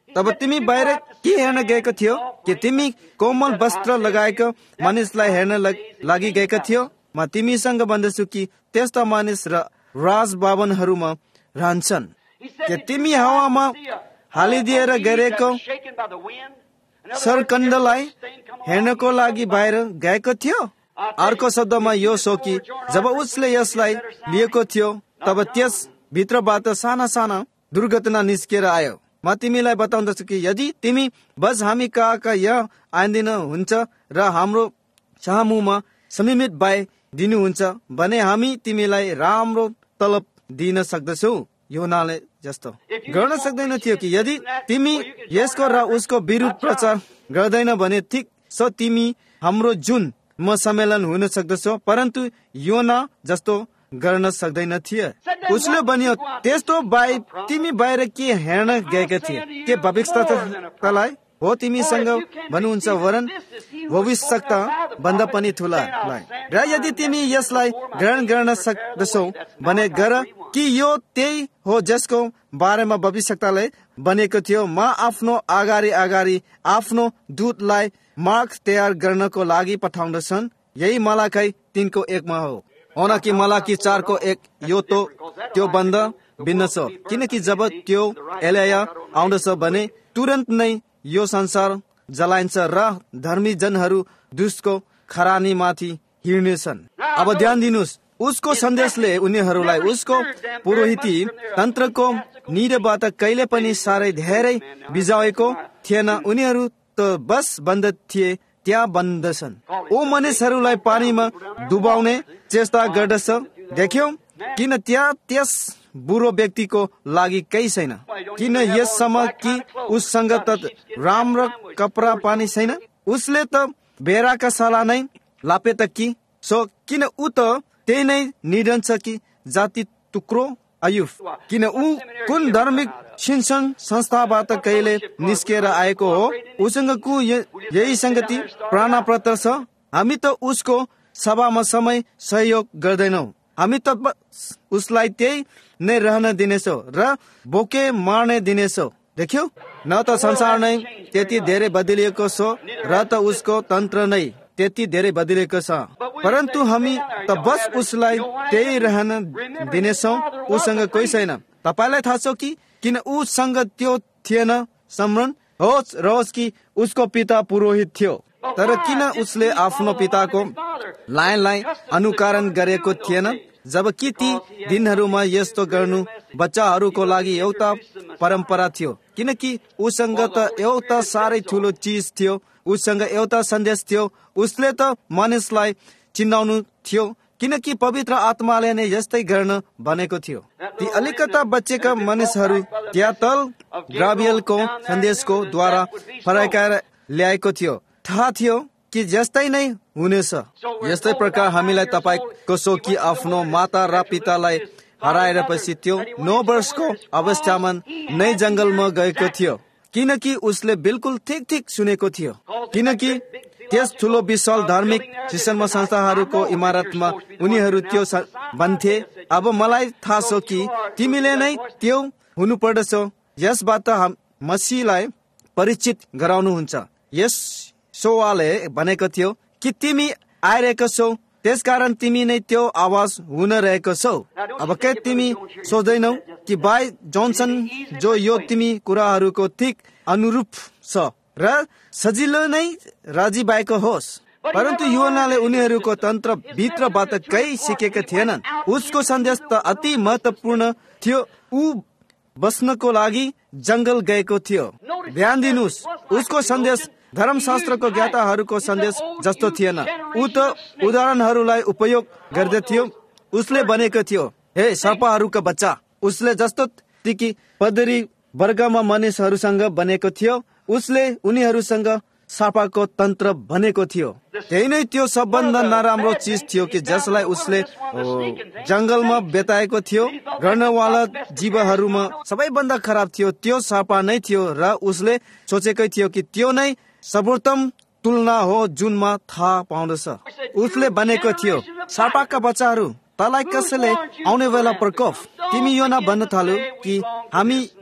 तब तिमी बाहिर के हेर्न गएको थियो? के तिमी कोमल वस्त्र लगाएको मानिसलाई हेर्न लागि गएका थियो? म तिमीसँग भन्दछु कि त्यस्ता मानिस र राजभवनहरूमा रहन्छन्। के तिमी हावामा हालिदिएर गरेको सरकन्दलाई हेर्नको लागि बाहिर गएको थियो? अर्को शब्दमा यो सो कि जब उसले यसलाई लिएको थियो तब त्यस भित्रबाट साना साना दुर्घटना निस्केर आयो। म तिमीलाई बताउँदछु कि यदि तिमी बस हामी कहाँ कहाँ यहाँ आइदिन हुन्छ र हाम्रो सामुमा समिमित बाई दिनुहुन्छ भने हामी तिमीलाई राम्रो तलब दिन सक्दछौ। योनाले जस्तो गर्न सक्दैन थियो कि यदि तिमी यसको र उसको विरुद्ध प्रचार गर्दैन भने ठिक छ, तिमी हाम्रो जुन म सम्मेलन हुन सक्दछौ, परन्तु योना जस्तो गर्न सक्दैन थिए। उसले भन्यो, त्यस्तो बाई तिमी बाहिर के हेर्न गएका थिए? के भविष्यतालाई हो तिमीसँग भन्नुहुन्छ वरन भविष्यता भन्दा पनि ठुला? र यदि तिमी यसलाई ग्रहण गर्न सक्दछौ भने गर कि यो त्यही हो जसको बारेमा भविष्यताले बनेको थियो। म आफ्नो अगाडि अगाडि आफ्नो दूतलाई मार्ग तयार गर्नको लागि पठाउँदछन्। यही मलाकी तीनको एकमा हो। होना कि मलाकी चारको एक यो तो त्यो बन्द भिन्न छ, किनकि जब त्यो एलिया आउँदछ भने तुरन्त नै यो संसार जलाइन्छ र धर्मी जनहरू दुष्टको खरानी माथि हिँड्नेछन्। अब ध्यान दिनुस्, उसको सन्देशले उनीहरूलाई उसको पुरोहिती तन्त्रको निरबाट कहिले पनि साह्रै धेरै बिजाएको थिएन। उनीहरू त बस बन्द थिए, त्यहाँ बन्दछन्। ओ मानिसहरूलाई पानीमा डुबाउने चेष्टा गर्दछ, देख्यौ? किन त्यहाँ त्यस बुढो व्यक्तिको लागि केही छैन? किन यससम्म कि उससँग त राम्रो कपडा पानी छैन? उसले त बेराका साला नै लापे त कि सो किन ऊ त त्यही नै निधन छ कि जाति टुक्रो अयुफ? किन ऊ कुन धार्मिक शिक्षण संस्थाबाट कहिले निस्केर आएको हो? उसँग कु यही संगति प्राणप्रत छ। हामी त उसको सभामा समय सहयोग गर्दैनौ। हामी त उसलाई त्यही नै रहन दिनेछौ र बोके मार्ने दिनेछौ। देख्यौ न त संसार नै त्यति धेरै बदलिएको छ र त उसको तन्त्र नै त्यति धेरै बदलिएको छ, परन्तु हामी त बस उसलाई त्यही रहन दिनेछौ। उसँग कोही छैन। तपाईलाई थाहा छ कि किन उसँग त्यो थिएन? स्मरण होस् रहोस् कि उसको पिता पुरोहित थियो, तर किन उसले आफ्नो पिताको लाइनलाई अनुकरण गरेको थिएन? जबकि ती दिनहरूमा यस्तो गर्नु बच्चाहरूको लागि एउटा परम्परा थियो, किनकि उसँग त एउटा साह्रै ठुलो चिज थियो। उसँग एउटा सन्देश थियो। उसले त मानिसलाई चिनाउनु थियो, किनकि पवित्र आत्माले नै यस्तै गर्न भनेको थियो। ती अलिकता बच्चेका मानिसहरू त्यहाँ तल गाब्रिएलको सन्देशको द्वारा फर्काएर ल्याएको थियो। थाहा थियो कि जस्तै नै हुनेछ। यस्तै प्रकार हामीलाई तपाईँको सो कि आफ्नो माता र पितालाई हराएर पछि त्यो नौ वर्षको अवस्थामा नै जंगलमा गएको थियो, किनकि उसले बिल्कुल ठिक ठिक सुनेको थियो। किनकि त्यस ठुलो विशाल धार्मिक शिक्षण संस्थाहरूको इमारतमा उनीहरू त्यो भन्थे, अब मलाई थाहा छ कि तिमीले नै त्यो हुनु पर्दछ। यसबाट मसीहलाई परिचित गराउनुहुन्छ। यस सोवाले भनेको थियो कि तिमी आइरहेको छौ, त्यसकारण तिमी नै त्यो आवाज हुन रहेको छौ। अब के तिमी सोच्दैनौ कि भाइ जोन्सन जो यो तिमी कुराहरूको ठिक अनुरूप छ र सजिलो नै राजी भएको होस्? परन्तु योनाले उनीहरूको तन्त्र भित्रबाट केही सिकेका थिएनन्। उसको सन्देश त अति महत्वपूर्ण थियो। ऊ बस्नको लागि जंगल गएको थियो। ध्यान दिनुस्, उसको सन्देश धर्मशास्त्रको ज्ञाताहरूको सन्देश जस्तो थिएन। ऊ त उदाहरणहरूलाई उपयोग गर्दथ्यो। उसले भनेको थियो, हे सर्पहरूका बच्चा। उसले जस्तो तिकी पदरी वर्गमा मानिसहरूसँग बनेको थियो, उसले उनीहरूसँग सापाको तन्त्र भनेको थियो। त्यही नै त्यो सबभन्दा नराम्रो चिज थियो कि जसलाई उसले जंगलमा बिताएको थियो। गर्नवाला जीवहरूमा सबैभन्दा खराब थियो त्यो सापा नै थियो र उसले सोचेकै थियो कि त्यो नै सर्वोत्तम तुलना हो जुनमा थाहा पाउँदछ। उसले भनेको थियो, सापाका बच्चाहरू, तलाई कसैले आउने बेला प्रकोप। तिमी यो न भन्न थाल्यो कि हामी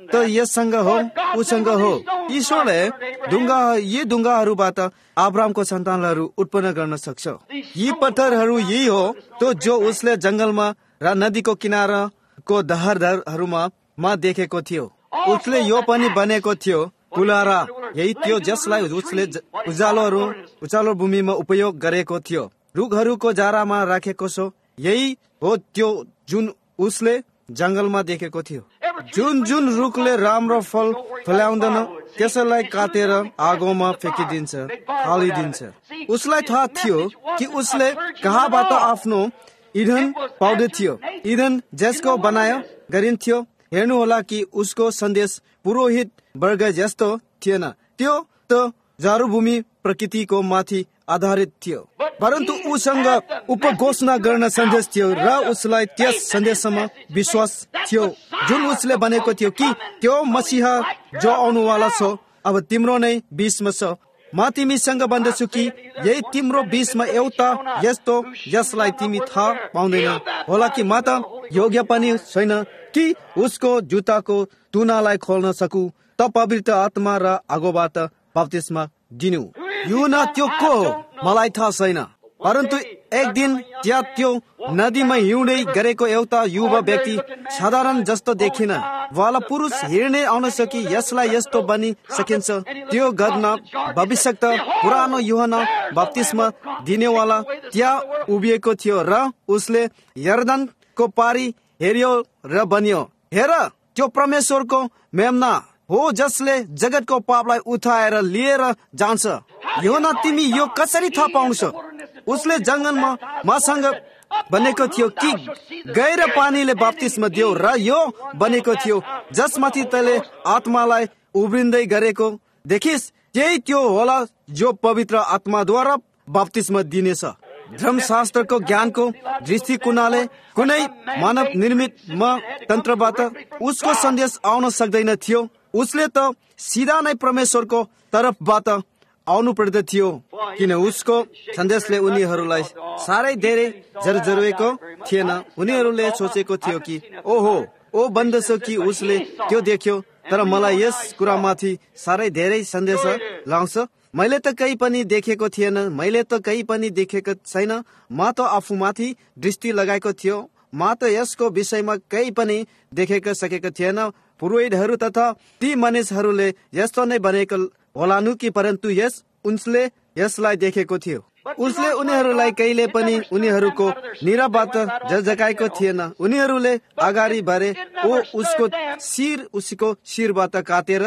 त यससँग हो उसँग हो। ईश्वरले ढुङ्गा यी ढुङ्गाहरूबाट अब्राहमको सन्तानहरू उत्पन्न गर्न सक्छ। यी पत्थरहरू यही हो तो जो उसले जंगलमा र नदीको किनाराको दहरहरूमा मा देखेको थियो। उसले यो पनि बनेको थियो कुलारा, यही थियो जसलाई उसले उज्यालोहरू उचालो भूमिमा उपयोग गरेको थियो। रुखहरूको जारामा राखेको छ, यही हो त्यो जुन उसले जंगलमा देखेको थियो। जुन जुन रुखले राम्रो फल फल्याउँदैन त्यसैलाई काटेर आगोमा फ्याँकिदिन्छ, फालिदिन्छ। उसलाई थाहा थियो कि उसले कहाँबाट आफ्नो ईंधन पाउँदथ्यो। ईंधन जसको बनायो गरिन्थ्यो। हेर्नुहोला कि उसको सन्देश पुरोहित वर्ग जस्तो थिएन, त्यो त जारुभूमि प्रकृतिको माथि आधारित थियो। परन्तु उसँग उपघोषणा गर्न सन्देश थियो र उसलाई त्यस सन्देशमा विश्वास थियो जुन उसले भनेको थियो कि त्यो मसीहा जो आउनुवाला छ अब तिम्रो नै बीचमा छ। म तिमीसँग भन्दछु कि यही तिम्रो बीचमा एउटा यस्तो जसलाई तिमी थाहा पाउँदैन होला कि म त योग्य पनि छैन कि उसको जुत्ताको तुनालाई खोल्न सकु, त पवित्र आत्मा र आगोबाट बप्तिस्मा दिनु। युहन्ना त्यो को हो मलाई थाहा छैन, परन्तु एक दिन त्यहाँ त्यो नदीमा हिउँदै गरेको एउटा युवा व्यक्ति साधारण जस्तो देखिन वाला पुरुष हिँड्ने आउन सकी यसलाई यस्तो बनि सकिन्छ। त्यो घटना भविष्यत पुरानो युहन्ना बप्तिस्मा दिनेवाला त्यहाँ उभिएको थियो र उसले यर्दनको पारी हेर्यो र बन्यो, हेर त्यो परमेश्वरको मेम्ना हो जसले जगतको पापलाई उठाएर लिएर जान्छ। युहन्ना तिमी यो कसरी थाहा पाउँछ? उसले जंगलमा मसँग बनेको थियो कि गएर पानीले बप्तिस्मा दियो र यो बनेको थियो जसमाथि तैले आत्मालाई उब्रिँदै गरेको देखिस, त्यही त्यो होला जो पवित्र आत्माद्वारा बप्तिस्मा दिनेछ। धर्मशास्त्रको ज्ञानको दृष्टिकोणले कुनै मानव निर्मित म तन्त्रबाट उसको सन्देश आउन सक्दैन थियो। उसले त सिधा नै परमेश्वरको तर्फबाट आउनु पर्दथ्यो, किन उसको सन्देशले उनीहरूलाई साह्रै धेरै जरुजरुएको थिएन। उनीहरूले सोचेको थियो कि ओहो ओ बन्दछ कि उसले त्यो देख्यो, तर मलाई यस कुरामाथि साह्रै धेरै सन्देश लाउँछ। मैले त केही पनि देखेको थिएन, मैले त केही पनि देखेको छैन। म त आफूमाथि दृष्टि लगाएको थियो, म त यसको विषयमा केही पनि देखेको सकेको थिएन। पुरोहितहरू तथा ती मानिसहरूले यस्तो नै बनेको होलानु कि, परन्तु यस उसले यसलाई देखेको थियो। उसले उनीहरूलाई कहिले पनि उनीहरूको निराबाट झकझकाएको थिएन। उनीहरूले अगाडि बढे ओ उसको शिर उसको शिरबाट काटेर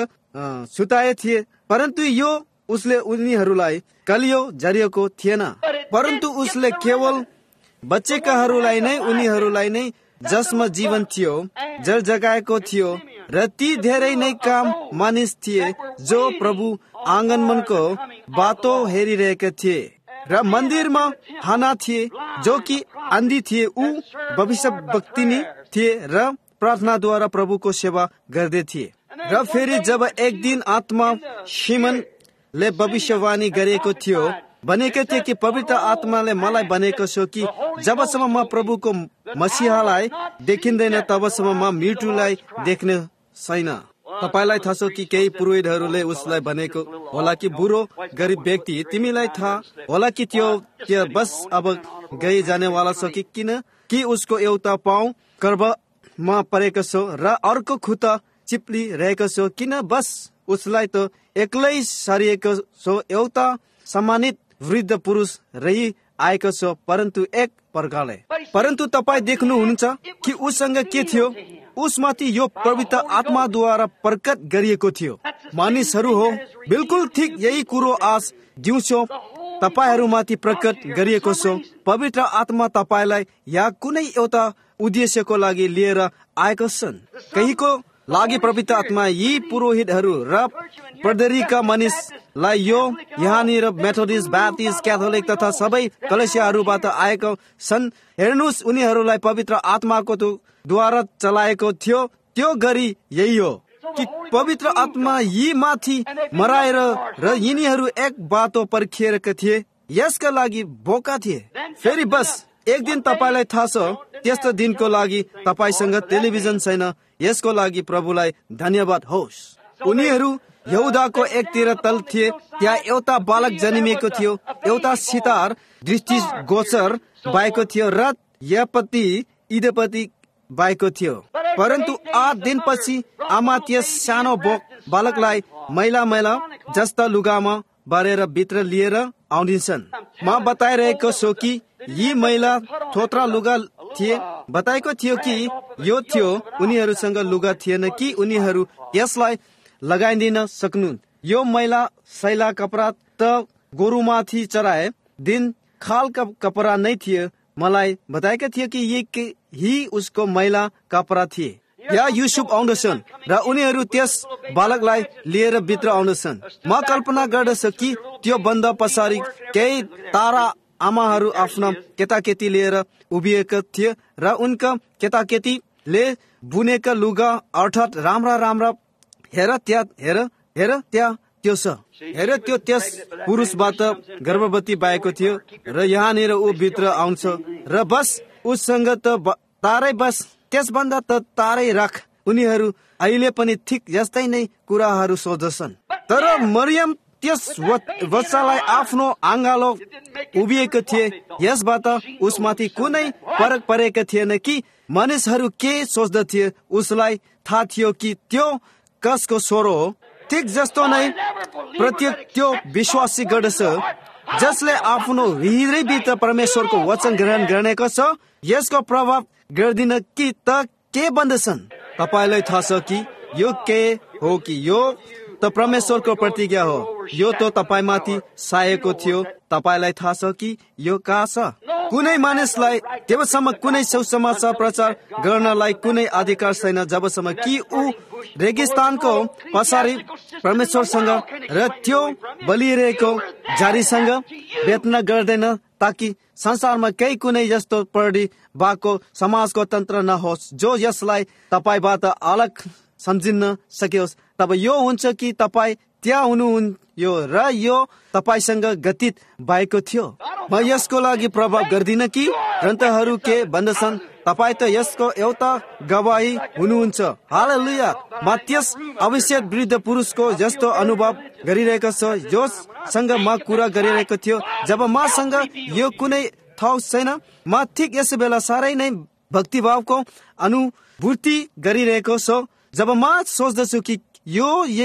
सुताए थिए, परन्तु यो उसले उनीहरूलाई कलियो झरिएको थिएन। परन्तु उसले केवल बच्चेकाहरूलाई नै उनीहरूलाई नै जसमा जीवन थियो झकझकाएको थियो र ती धेरै नै काम मानिस थिए जो प्रभु आँगनमा बाटो हेरिरहेका थिए र मन्दिरमा हाना थिए जो कि अन्धी थिए। ऊ भविष्यवक्तिनी थिए र प्रार्थनाद्वारा प्रभुको सेवा गर्दै थिए। र फेरि जब एक दिन आत्मा सिमनले भविष्यवाणी गरेको थियो, भनेको थियो कि पवित्र आत्माले मलाई भनेको छ कि जबसम्म म प्रभुको मसीहालाई देखिँदैन तबसम्म म मृत्युलाई देख्ने छैन। तपाईलाई थाहा छ कि केही पुरोहितहरूले उसलाई भनेको होला कि बुढो गरिब व्यक्ति, तिमीलाई थाहा होला कि त्यो त्यो बस अब गई जानेवाला छ कि किन कि उसको एउटा पाउ गर्भमा परेको छ र अर्को खुट्टा चिप्ली रहेको छ, किन बस उसलाई त एक्लै सारिएको छ। एउटा सम्मानित वृद्ध पुरुष रही आएको छ, परन्तु एक प्रकारले। परन्तु तपाईँ देख्नुहुन्छ कि उसँग के थियो? उसमाथि यो पवित्र आत्माद्वारा प्रकट गरिएको थियो। मानिसहरू हो बिल्कुल ठिक यही कुरो आज दिउँसो तपाईहरूमाथि प्रकट गरिएको छ। पवित्र आत्मा तपाईलाई या कुनै एउटा उद्देश्यको लागि लिएर आएको छन्। कहीको लागि पवित्र आत्मा यी पुरोहितहरू र प्रदरीका मानिसलाई यो यहाँनिर मेथोडिस्ट, ब्याप्टिस्ट, क्याथोलिक तथा सबै कलेसियाहरूबाट आएको छन्। हेर्नुहोस्, उनीहरूलाई पवित्र आत्माको द्वारा चलाएको थियो। त्यो गरी यही हो कि पवित्र आत्मा यी माथि मराएर र यिनीहरू एक बाटो पर्खिएका थिए, यसका लागि बोका थिए। फेरि बस एक दिन तपाईलाई थाहा छ, त्यस्तो दिनको लागि तपाईसँग टेलिभिजन छैन, यसको लागि प्रभुलाई धन्यवाद होस्। उनीहरू यहुदाको एकतिर तल थिए। त्यहाँ एउटा बालक जन्मिएको थियो, एउटा सितार दृष्टिगोचर भएको थियो र यपति इदपति भएको थियो। परन्तु आठ दिनपछि आमा त्यस सानो बोक बालकलाई मैला मैला जस्ता लुगामा बारेर भित्र लिएर आउँदिन्छन्। म बताइरहेको छु कि यी मैला थोत्रा लुगा थिए। बताएको थियो कि यो थियो उनीहरूसँग लुगा थिएन कि उनीहरू यसलाई लगाइदिन सक्नु। यो मैला सैला कपडा त गोरुमाथि चढाए दिन खालका कपडा नै थिए। मलाई बताएका थियो कि यी ही उसको मैला कपडा थिए। या युसुफ आउँदछन् र उनीहरू त्यस बालकलाई लिएर भित्र आउँदछन्। म कल्पना गर्दछु कि त्यो बन्द पछाडि केही तारा आमाहरू आफ्ना केटाकेटी लिएर उभिएका थिए र उनका केटाकेटीले बुनेका लुगा अर्थात् राम्रा राम्रा हेर त्यहाँ हेर हेर त्यहाँ त्यो छ हेर त्यो त्यस पुरुषबाट गर्भवती भएको थियो र यहाँनिर ऊ भित्र आउँछ र बस उसँग त तारै बस त्यसभन्दा त तारै राख। उनीहरू अहिले पनि ठिक जस्तै नै कुराहरू सोध्छन्। तर मरियम त्यस बच्चालाई आफ्नो आँगालो उभिएको थिए। यसबाट उसमाथि कुनै फरक परेको थिएन कि मानिसहरू के सोच्दथे। उसलाई थाहा थियो कि त्यो कसको स्वर हो। ठिक जस्तो नै प्रत्येक त्यो विश्वासी गर्दछ जसले आफ्नो हृदयभित्र परमेश्वरको वचन ग्रहण गर्नेको छ। यसको प्रभाव गर्दिन कि त के बन्दछन्। तपाईलाई थाहा छ कि यो के हो कि यो त परमेश्वरको प्रतिज्ञा हो। यो त तपाईमाथि साएको थियो। तपाईलाई थाहा छ कि यो कहाँ छ। कुनै मानिसलाई जबसम्म कुनै सुसमाचार प्रचार गर्नलाई कुनै अधिकार छैन जबसम्म कि ऊ रेगिस्तानको पछाडि परमेश्वरसँग र त्यो बलिरहेको जारीसँग भेट्न गर्दैन, ताकि संसारमा केही कुनै यस्तो पढी भएको समाजको तन्त्र नहोस् जो यसलाई तपाईबाट अलग सम्झिन सकियोस्। तब यो हुन्छ कि तपाईँ त्यहाँ हुनुहुन्थ्यो र यो तपाईसँग गठित भएको थियो। म यसको लागि प्रभाव गर्दिन कि ग्रन्थहरू के भन्दछन्। तपाईँ त यसको एउटा गवाही हुनुहुन्छ। हालेलुया। म त्यस अभिषेक वृद्ध पुरुषको जस्तो अनुभव गरिरहेको छ जोसँग म कुरा गरिरहेको थियो। जब मसँग यो कुनै ठाउँ छैन, म ठिक यस बेला साह्रै नै भक्तिभावको अनुभूति गरिरहेको छु। जब म सोच्दछु कि यो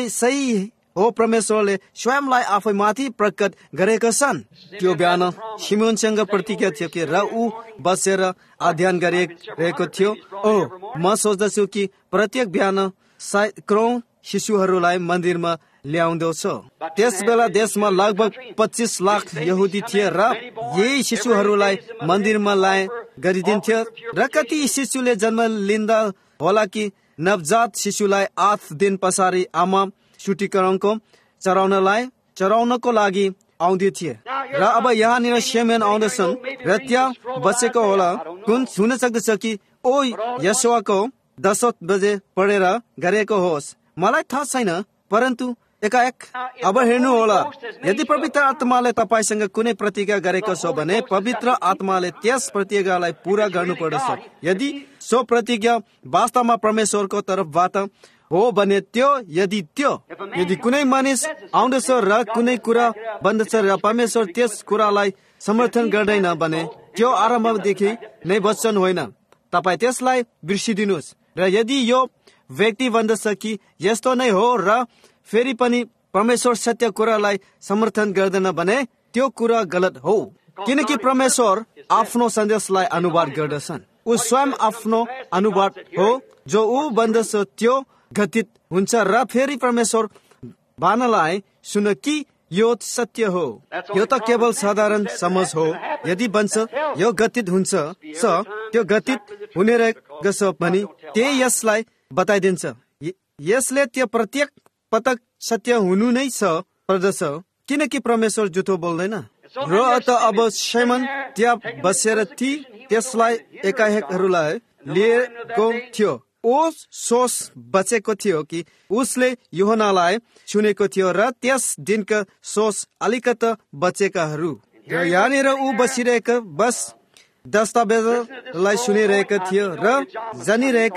सही हो, परमेश्वरले स्वयंलाई आफैमाथि प्रकट गरेका छन्। त्यो बिहान सिमोनसँग प्रतिज्ञा थियो कि र ऊ बसेर अध्ययन गरिरहेको थियो। ओ म सोच्दछु कि प्रत्येक बिहान सैकौं शिशुहरूलाई मन्दिरमा ल्याउँदछ। त्यस बेला देशमा लगभग पच्चिस लाख यहुदी थिए र यही शिशुहरूलाई मन्दिरमा लाए गरिदिन्थ्यो। र कति शिशुले जन्म लिँदा होला कि नवजात शिशुलाई आठ दिन पछाडि आमा छुटीकरणको चराउनलाई चराउनको लागि आउँदै थिए। र अब यहाँनिर सेमेन आउँदछन् र त्यहाँ बसेको होला। कुन हुन सक्दछ कि ओ यशुवाको दस बजे पढेर गरेको होस्, मलाई थाहा छैन। परन्तु एकाएक अब हेर्नु होला, यदि पवित्र आत्माले तपाईसँग कुनै प्रतिज्ञा गरेको छ भने पवित्र आत्माले त्यस प्रतिज्ञालाई पूरा गर्नुपर्दछ। यदि सो प्रतिज्ञा वास्तवमा परमेश्वरको तर्फबाट हो भने त्यो यदि त्यो यदि कुनै मानिस आउँदछ र कुनै कुरा बन्दछ र परमेश्वर त्यस कुरालाई समर्थन गर्दैन भने त्यो आरम्भदेखि नै वचन होइन। तपाईँ त्यसलाई बिर्सिदिनुहोस्। र यदि यो व्यक्ति भन्दछ कि यस्तो नै हो र फेरि पनि परमेश्वर सत्य कुरालाई समर्थन गर्दैन भने त्यो कुरा गलत हो। किनकि परमेश्वर आफ्नो सन्देशलाई अनुवाद गर्दछन्। ऊ स्वयं आफ्नो अनुवाद हो। जो ऊ भन्दछ त्यो घटित हुन्छ र फेरि परमेश्वर भन्नलाई सुन कि यो सत्य हो। यो त केवल साधारण समझ हो। यदि भन्छ यो घटित हुन्छ छ त्यो घटित हुने रहेको छ भने त्यही यसलाई बताइदिन्छ। यसले त्यो प्रत्येक पटक सत्य हुनु नै छ पर्दछ, किनकि परमेश्वर झुटो बोल्दैन। र त अब सेमन त्यहाँ बसेर ती त्यसलाई एकाएकहरूलाई लिएको थियो। ओ सोच बचेको थियो कि उसले यूहन्नालाई सुनेको थियो र त्यस दिनका सोच अलिकता बचेकाहरू र यहाँनिर ऊ बसिरहेका बस दस्तावेजलाई सुनिरहेका थियो र जानिरहेका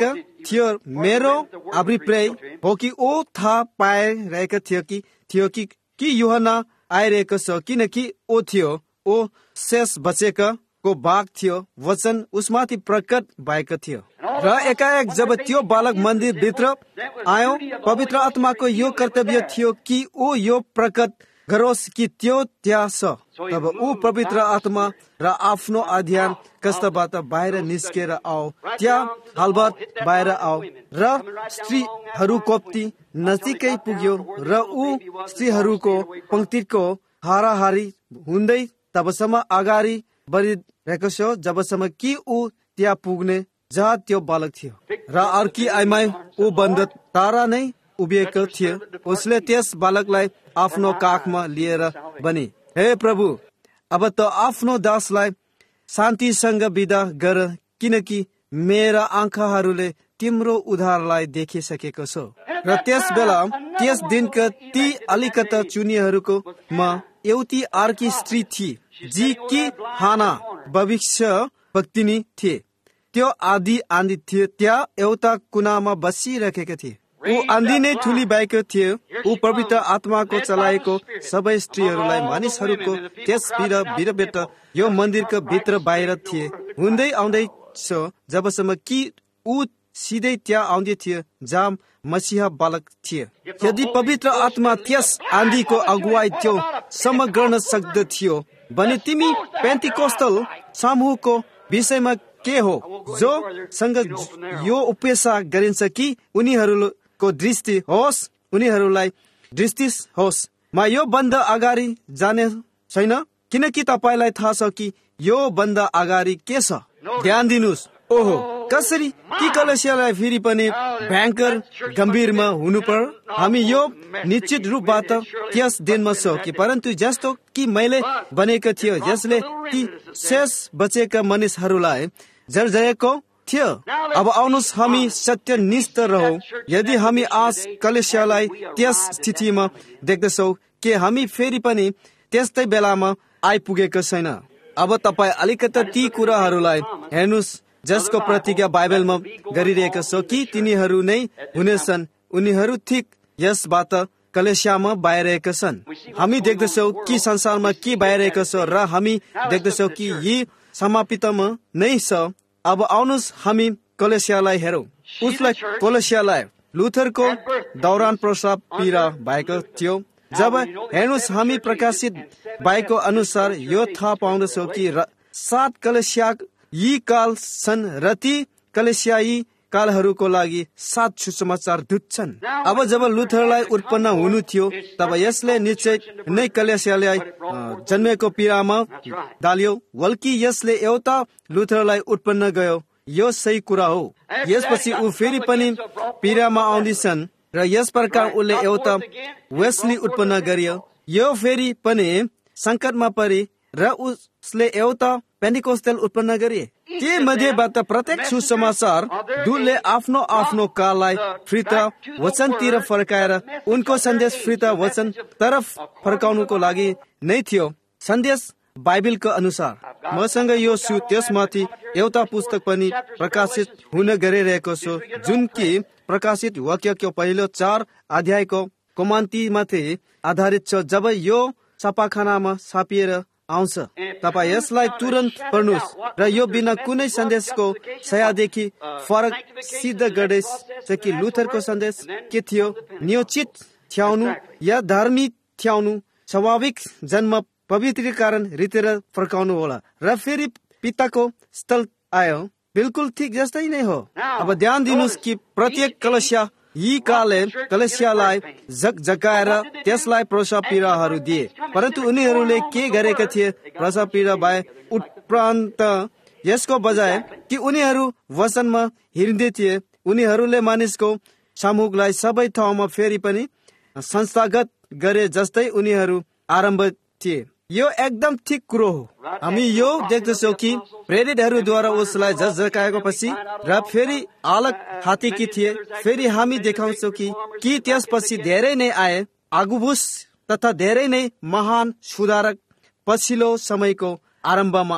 थियो मेरो अभिप्राय हो कि ओ थाहा पाइरहेको थियो कि थियो कि कि यूहन्ना आइरहेको छ, किनकि ओ थियो ओ शेष बचेका को भाग थियो, वचन उसमाथि प्रकट भएको थियो। र एकाएक जब त्यो बालक मन्दिर भित्र आयो, पवित्र आत्माको यो कर्तव्य थियो कि ऊ यो प्रकट गरोस् कि त्यो त्यहाँ छ। तब ऊ पवित्र आत्मा र आफ्नो अध्ययन कष्टबाट बाहिर निस्केर आओ, त्यहाँ हालबाट बाहिर आओ र स्त्रीहरू कोप्ती नजिकै पुग्यो र ऊ स्त्रीहरूको पंक्तिको हाराहारी हुँदै तबसम्म अगाडि बढ़िरहेको छ जबसम्म कि ऊ त्यहाँ पुग्ने जहाँ त्यो बालक थियो। र अर्की आइमाई ऊ बन्द तारा नै उभिएको थियो। उसले त्यस बालकलाई आफ्नो काखमा लिएर भने, हे प्रभु, अब त आफ्नो दासलाई शान्तिसँग विदा गर, किनकि मेरा आँखाहरूले तिम्रो उद्धारलाई देखिसकेको छ। र त्यस बेला त्यस दिनका ती अलिकता चुनिहरूको मा एउटी अर्की स्त्री थिए जी कि हाना भविष्य भक्तिनी थिए। त्यो आदि आन्धी थियो, त्यहाँ एउटा कुनामा बसिरहेका थिए। ऊ आन्धी नै ठुली भएको थियो। ऊ पवित्र आत्माको चलाएको सबै स्त्रीहरूलाई मानिसहरूको त्यस वीरबेट यो मन्दिरको भित्र बाहिर थिए हुँदै आउँदै छ, जबसम्म कि ऊ सिधै त्यहाँ आउँदै थियो जहाँ मसीहा बालक थिए। यदि पवित्र आत्मा त्यस आन्धीको अगुवाई त्यो सम्म गर्न सक्दथ्यो भने तिमी पेन्टिकोस्टल समूहको विषयमा के हो जो सँग यो उपेक्षा गरिन्छ कि उनीहरूको दृष्टि होस्, उनीहरूलाई दृष्टि होस्। म यो बन्द अगाडि जाने छैन, किनकि तपाईँलाई थाहा छ कि यो बन्द अगाडि के छ। ध्यान दिनुहोस्, ओहो कसरी कि कलेसियालाई फेरि पनि भयंकर गम्भीरमा हुनु पर्यो। हामी यो निश्चित रूपबाट त्यस दिनमा छौँ कि परन्तु जस्तो कि मैले भनेको थियो, जसले ती शेष बचेका मानिसहरूलाई जर्जरेको थियो। अब आउनुहोस् हामी सत्यनिष्ठ रहौं। यदि हामी आज कलेसियालाई त्यस स्थितिमा देख्दछौँ कि हामी फेरि पनि त्यस्तै बेलामा आइपुगेको छैन। अब तपाईँ अलिकति ती कुराहरूलाई हेर्नुहोस् जसको प्रतिज्ञा बाइबलमा गरिरहेको छ कि तिनीहरू नै हुनेछन्। उनीहरू ठिक यसबाट कलेसियामा बाहिरहेका छन्। हामी देख्दछौँ कि संसारमा के बाहिरहेको छ र हामी देख्दछौँ कि यी समापितमा नै छ। अब आउनुहोस् हामी कलेसियालाई हेरौँ। उसलाई कलेसियालाई लुथरको दौरान प्रसाव पीडा भएको थियो। जब हेर्नुहोस् हामी प्रकाशित भएको अनुसार यो थाहा पाउँदछौँ कि सात कलेसिया यी काल छन् र ती कलेसियाई कालहरूको लागि सात सुसमाचार दूत छन्। अब जब लुथरलाई उत्पन्न हुनु थियो तब यसले निश्चय नै कलेसियालाई जन्मेको पीडामा डाल्यो, बल्कि यसले एउटा लुथरलाई उत्पन्न गयो। यो सही कुरा हो। यसपछि ऊ फेरि पनि पीडामा आउँदैछन् र यस प्रकार उसले एउटा वेस्ली उत्पन्न गरियो। यो फेरि पनि संकटमा परि र उसले एउटा पेन्टिकोस्टल उत्पन्न गरे। ती मध्येबाट प्रत्येक सुसमाचार दूतले आफ्नो आफ्नो काललाई फिर्ता वचनतिर फर्काएर उनको सन्देश फिर्ता वचन तरफ फर्काउनुको लागि नै थियो। सन्देश बाइबलको अनुसार मसँग यो छु, त्यसमाथि एउटा पुस्तक पनि प्रकाशित हुन गइरहेको छ जुन कि प्रकाशित वाक्यको पहिलो चार अध्यायको कमान्तीमाथि आधारित छ। जब यो छापाखानामा छापिएर आउँछ तपाईँ यसलाई तुरन्त पढ्नुहोस् र यो बिना कुनै सन्देशको सयादेखि फरक सिद्ध गर्दैछ कि लुथरको सन्देश के थियो, नियोचित थ्याउनु या धार्मिक थ्याउनु, स्वाभाविक जन्म, पवित्रीकरण रीतिर फर्काउनु होला र फेरि पिताको स्थल आयो। बिल्कुल ठिक जस्तै नै हो। अब ध्यान दिनुहोस् कि प्रत्येक कलेसिया यी कालले कलेसियालाई जग जगाएर त्यसलाई प्रसव पीडाहरू दिए, परन्तु उनीहरूले के गरेका थिए? प्रसव पीडा भए उपरान्त यसको बजाय कि उनीहरू वचनमा हिँड्दै थिए, उनीहरूले मानिसको समूहलाई सबै ठाउँमा फेरि पनि संस्थागत गरे जस्तै उनीहरू आरम्भ थिए। यो एकदम ठिक कुरो हो। हामी यो देख्दछौँ कि प्रेरितहरूद्वारा उसलाई झकझकाएको पछि र फेरि अलग हात्तीकी थिए। फेरि हामी देखाउँछौँ कि कि त्यसपछि धेरै नै आए आगुबुस तथा धेरै नै महान सुधारक पछिल्लो समयको आरम्भमा आए।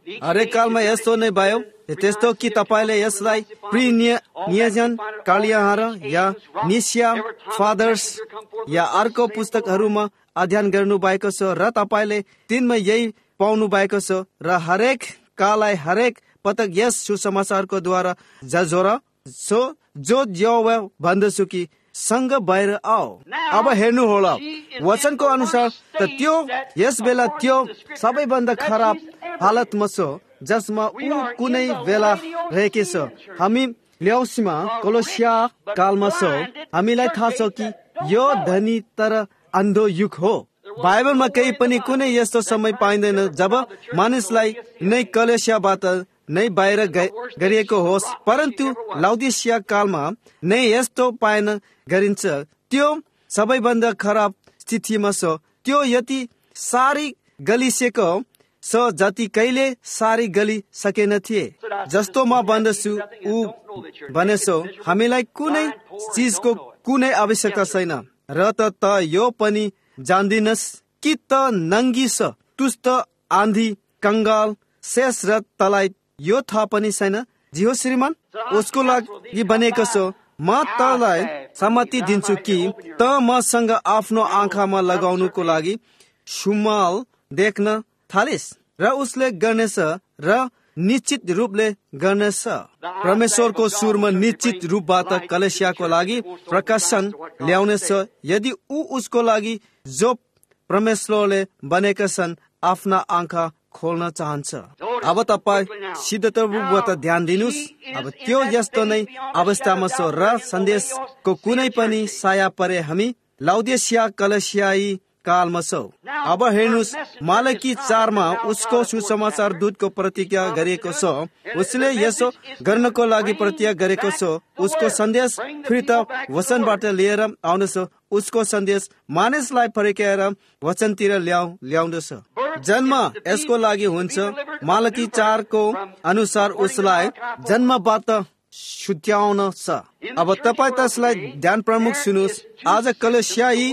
हरेक कालमा यस्तो नै भयो त्यस्तो कि तपाईले यसलाई प्री नियोजन कालियाहार या निसिया फादर्स या अर्को पुस्तकहरूमा अध्ययन गर्नु भएको छ र तपाईले तिनमा यही पाउनु भएको छ र हरेक काललाई हरेक पटक यस सुसमाचारको द्वारा जजोरा सो जो जो भन्दछु कि सँग बाहिर आओ। अब हेर्नु होला वचनको अनुसार त त्यो यस बेला त्यो सबैभन्दा खराब हालतमा छ जसमा ऊ कुनै बेला रहेको छ। हामी ल्याउसीमा कोलोसिया कालमा छौ। हामीलाई थाहा छ कि यो धनी तर अन्धो युग हो। बाइबलमा केही पनि कुनै यस्तो समय पाइँदैन जब मानिसलाई नै कलेसियाबाट नै बाहिर गरिएको होस्, परन्तु लाउदिसिया कालमा नै यस्तो पाइन गरिन्छ। त्यो सबैभन्दा खराब स्थितिमा छ। त्यो यति सारी गलिसकेको छ जति कहिले सारी गली सकेन थिए। जस्तो म भन्दछु ऊ भनेछौ हामीलाई कुनै चिजको कुनै आवश्यकता छैन र त त यो पनि जान्दिनस् कि त नङ्गी छ, तुस्त, आन्धी, कंगाल, शेष र तलाई यो थाहा पनि छैन। जी हो श्रीमान, उसको लागि बनेको छ। म तलाई सम्मति दिन्छु कि त मसँग आफ्नो आँखामा लगाउनुको लागि सुमाल देख्न थालिस् र उसले गर्नेछ र निश्चित रूपले गर्नेछ। परमेश्वरको सुरमा निश्चित रूपबाट कलेसियाको लागि प्रकाशन ल्याउनेछ यदि ऊ उसको लागि जो परमेश्वरले बनेका छन् आफ्ना आँखा खोल्न चाहन्छ। अब तपाईँ सिद्धतापूर्वक ध्यान दिनुस्। अब त्यो यस्तो नै अवस्थामा छ र सन्देशको कुनै पनि साया परे हामी लाउदिसिया कलेसियाई कालमा छौ। अब हेर्नुस् मालकी चारमा उसको सुसमाचार दूतको प्रतिज्ञा गरेको छ। उसले यसो गर्नको लागि प्रतिज्ञा गरेको छ। उसको सन्देश फिर्त वचनबाट लिएर आउनेछ। उसको सन्देश मानिसलाई फर्काएर वचनतिर ल्याउ ल्याउँदछ। जन्म यसको लागि हुन्छ। मालकी चारको अनुसार उसलाई जन्मबाट छुट्याउन छ। अब तपाईँ त्यसलाई ध्यान प्रमुख सुन्नुहोस्। आज कलेसियाई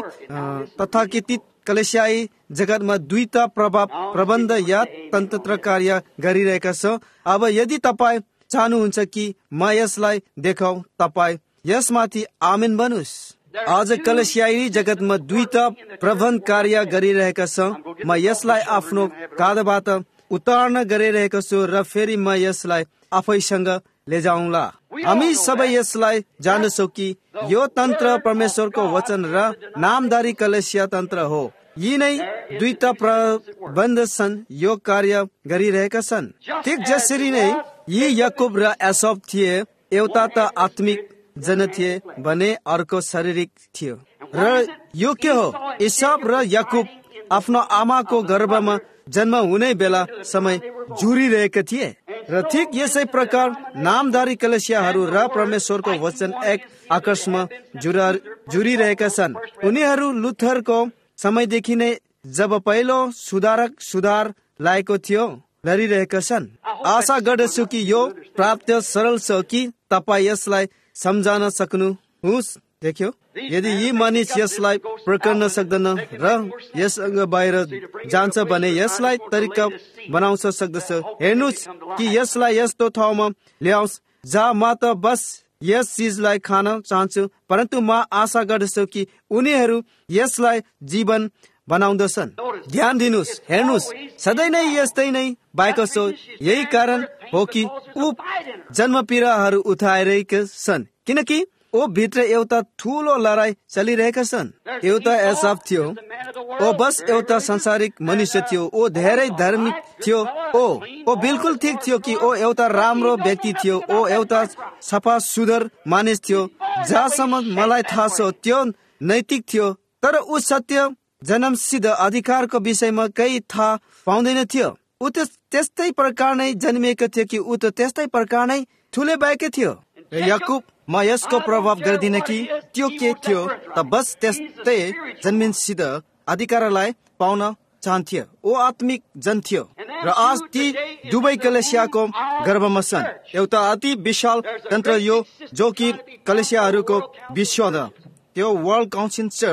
तथाकथित कलेसियाई जगतमा दुईटा प्रभाव प्रबन्ध या तन्त्र कार्य गरिरहेका छ। अब यदि तपाईँ चाहनुहुन्छ कि म यसलाई देखाउ, तपाईँ यसमाथि आमेन भन्नुहोस्। आज कलेसियाई जगतमा दुईटा प्रबन्ध कार्य गरिरहेका छ। म यसलाई आफ्नो काँधबाट उतार्न गरिरहेको छु र फेरि म यसलाई आफैसँग लैजाउँला। हामी सबै यसलाई जान्दछौँ कि यो तन्त्र परमेश्वरको वचन र नामदारी कलेसिया तन्त्र हो। यी नै दुईटा प्रबन्ध छन्, यो कार्य गरिरहेका छन्। ठिक जसरी नै यी याकुब र एसोप थिए, एउटा त आत्मिक जन थिए भने अर्को शारीरिक थियो। र यो के हो? एसोप र याकुब आफ्नो आमाको गर्भमा जन्म हुने बेला समय जुरिरहेका थिए र ठिक यसै प्रकार नामदारी कलेसियाहरू र परमेश्वरको वचन एक आकाशमा जुरा जुरिरहेका छन्। उनीहरू लुथरको समयदेखि नै जब पहिलो सुधारक सुधार लाएको थियो लडिरहेका छन्। आशा गर्दछु कि यो प्राप्त सरल छ कि तपाईँ यसलाई सम्झन सक्नुहोस्। देख्यो, यदि यी मानिस यसलाई प्रकर्न सक्दैन र यससँग बाहिर जान्छ भने यसलाई तरिका बनाउन सक्दछ। हेर्नुहोस् कि यसलाई यस्तो ठाउँमा ल्याओस् जहाँ म त बस यस चिजलाई खान चाहन्छु, परन्तु म आशा गर्दछु कि उनीहरू यसलाई जीवन बनाउँदछन्। ध्यान दिनुहोस्, हेर्नुहोस्, सधैँ नै यस्तै नै भएको छ। यही कारण हो कि ऊ जन्म पीडाहरू उठाइरहेका छन्, किनकि ओ भित्र एउटा ठूलो लडाई चलिरहेका छन्। एउटा एसाफ थियो, ओ बस एउटा संसारिक मनुष्य थियो। ओ धेरै धार्मिक थियो। ओ ओ बिल्कुल ठिक थियो कि ओ एउटा राम्रो व्यक्ति थियो। ओ एउटा सफा सुधर मानिस थियो। जहाँसम्म मलाई थाहा छ त्यो नैतिक थियो, तर ऊ सत्य जन्मसिद्ध अधिकारको विषयमा केही थाहा पाउँदैन थियो। ऊ त त्यस्तै प्रकार नै जन्मिएको थियो कि ऊ त त्यस्तै प्रकार नै ठुले भएकै थियो। याकुब म यसको प्रभाव गर्दिन कि त्यो के थियो त बस त्यस्तै जन्मसिद्ध अधिकारलाई पाउन चाहन्थ्यो। ओ आत्मिक जन थियो र आज ती दुवै कलेसियाको गर्भमा छन्। एउटा अति विशाल तन्त्र यो जो कि कलेसियाहरूको विश्व त्यो वर्ल्ड काउन्सिल चर्च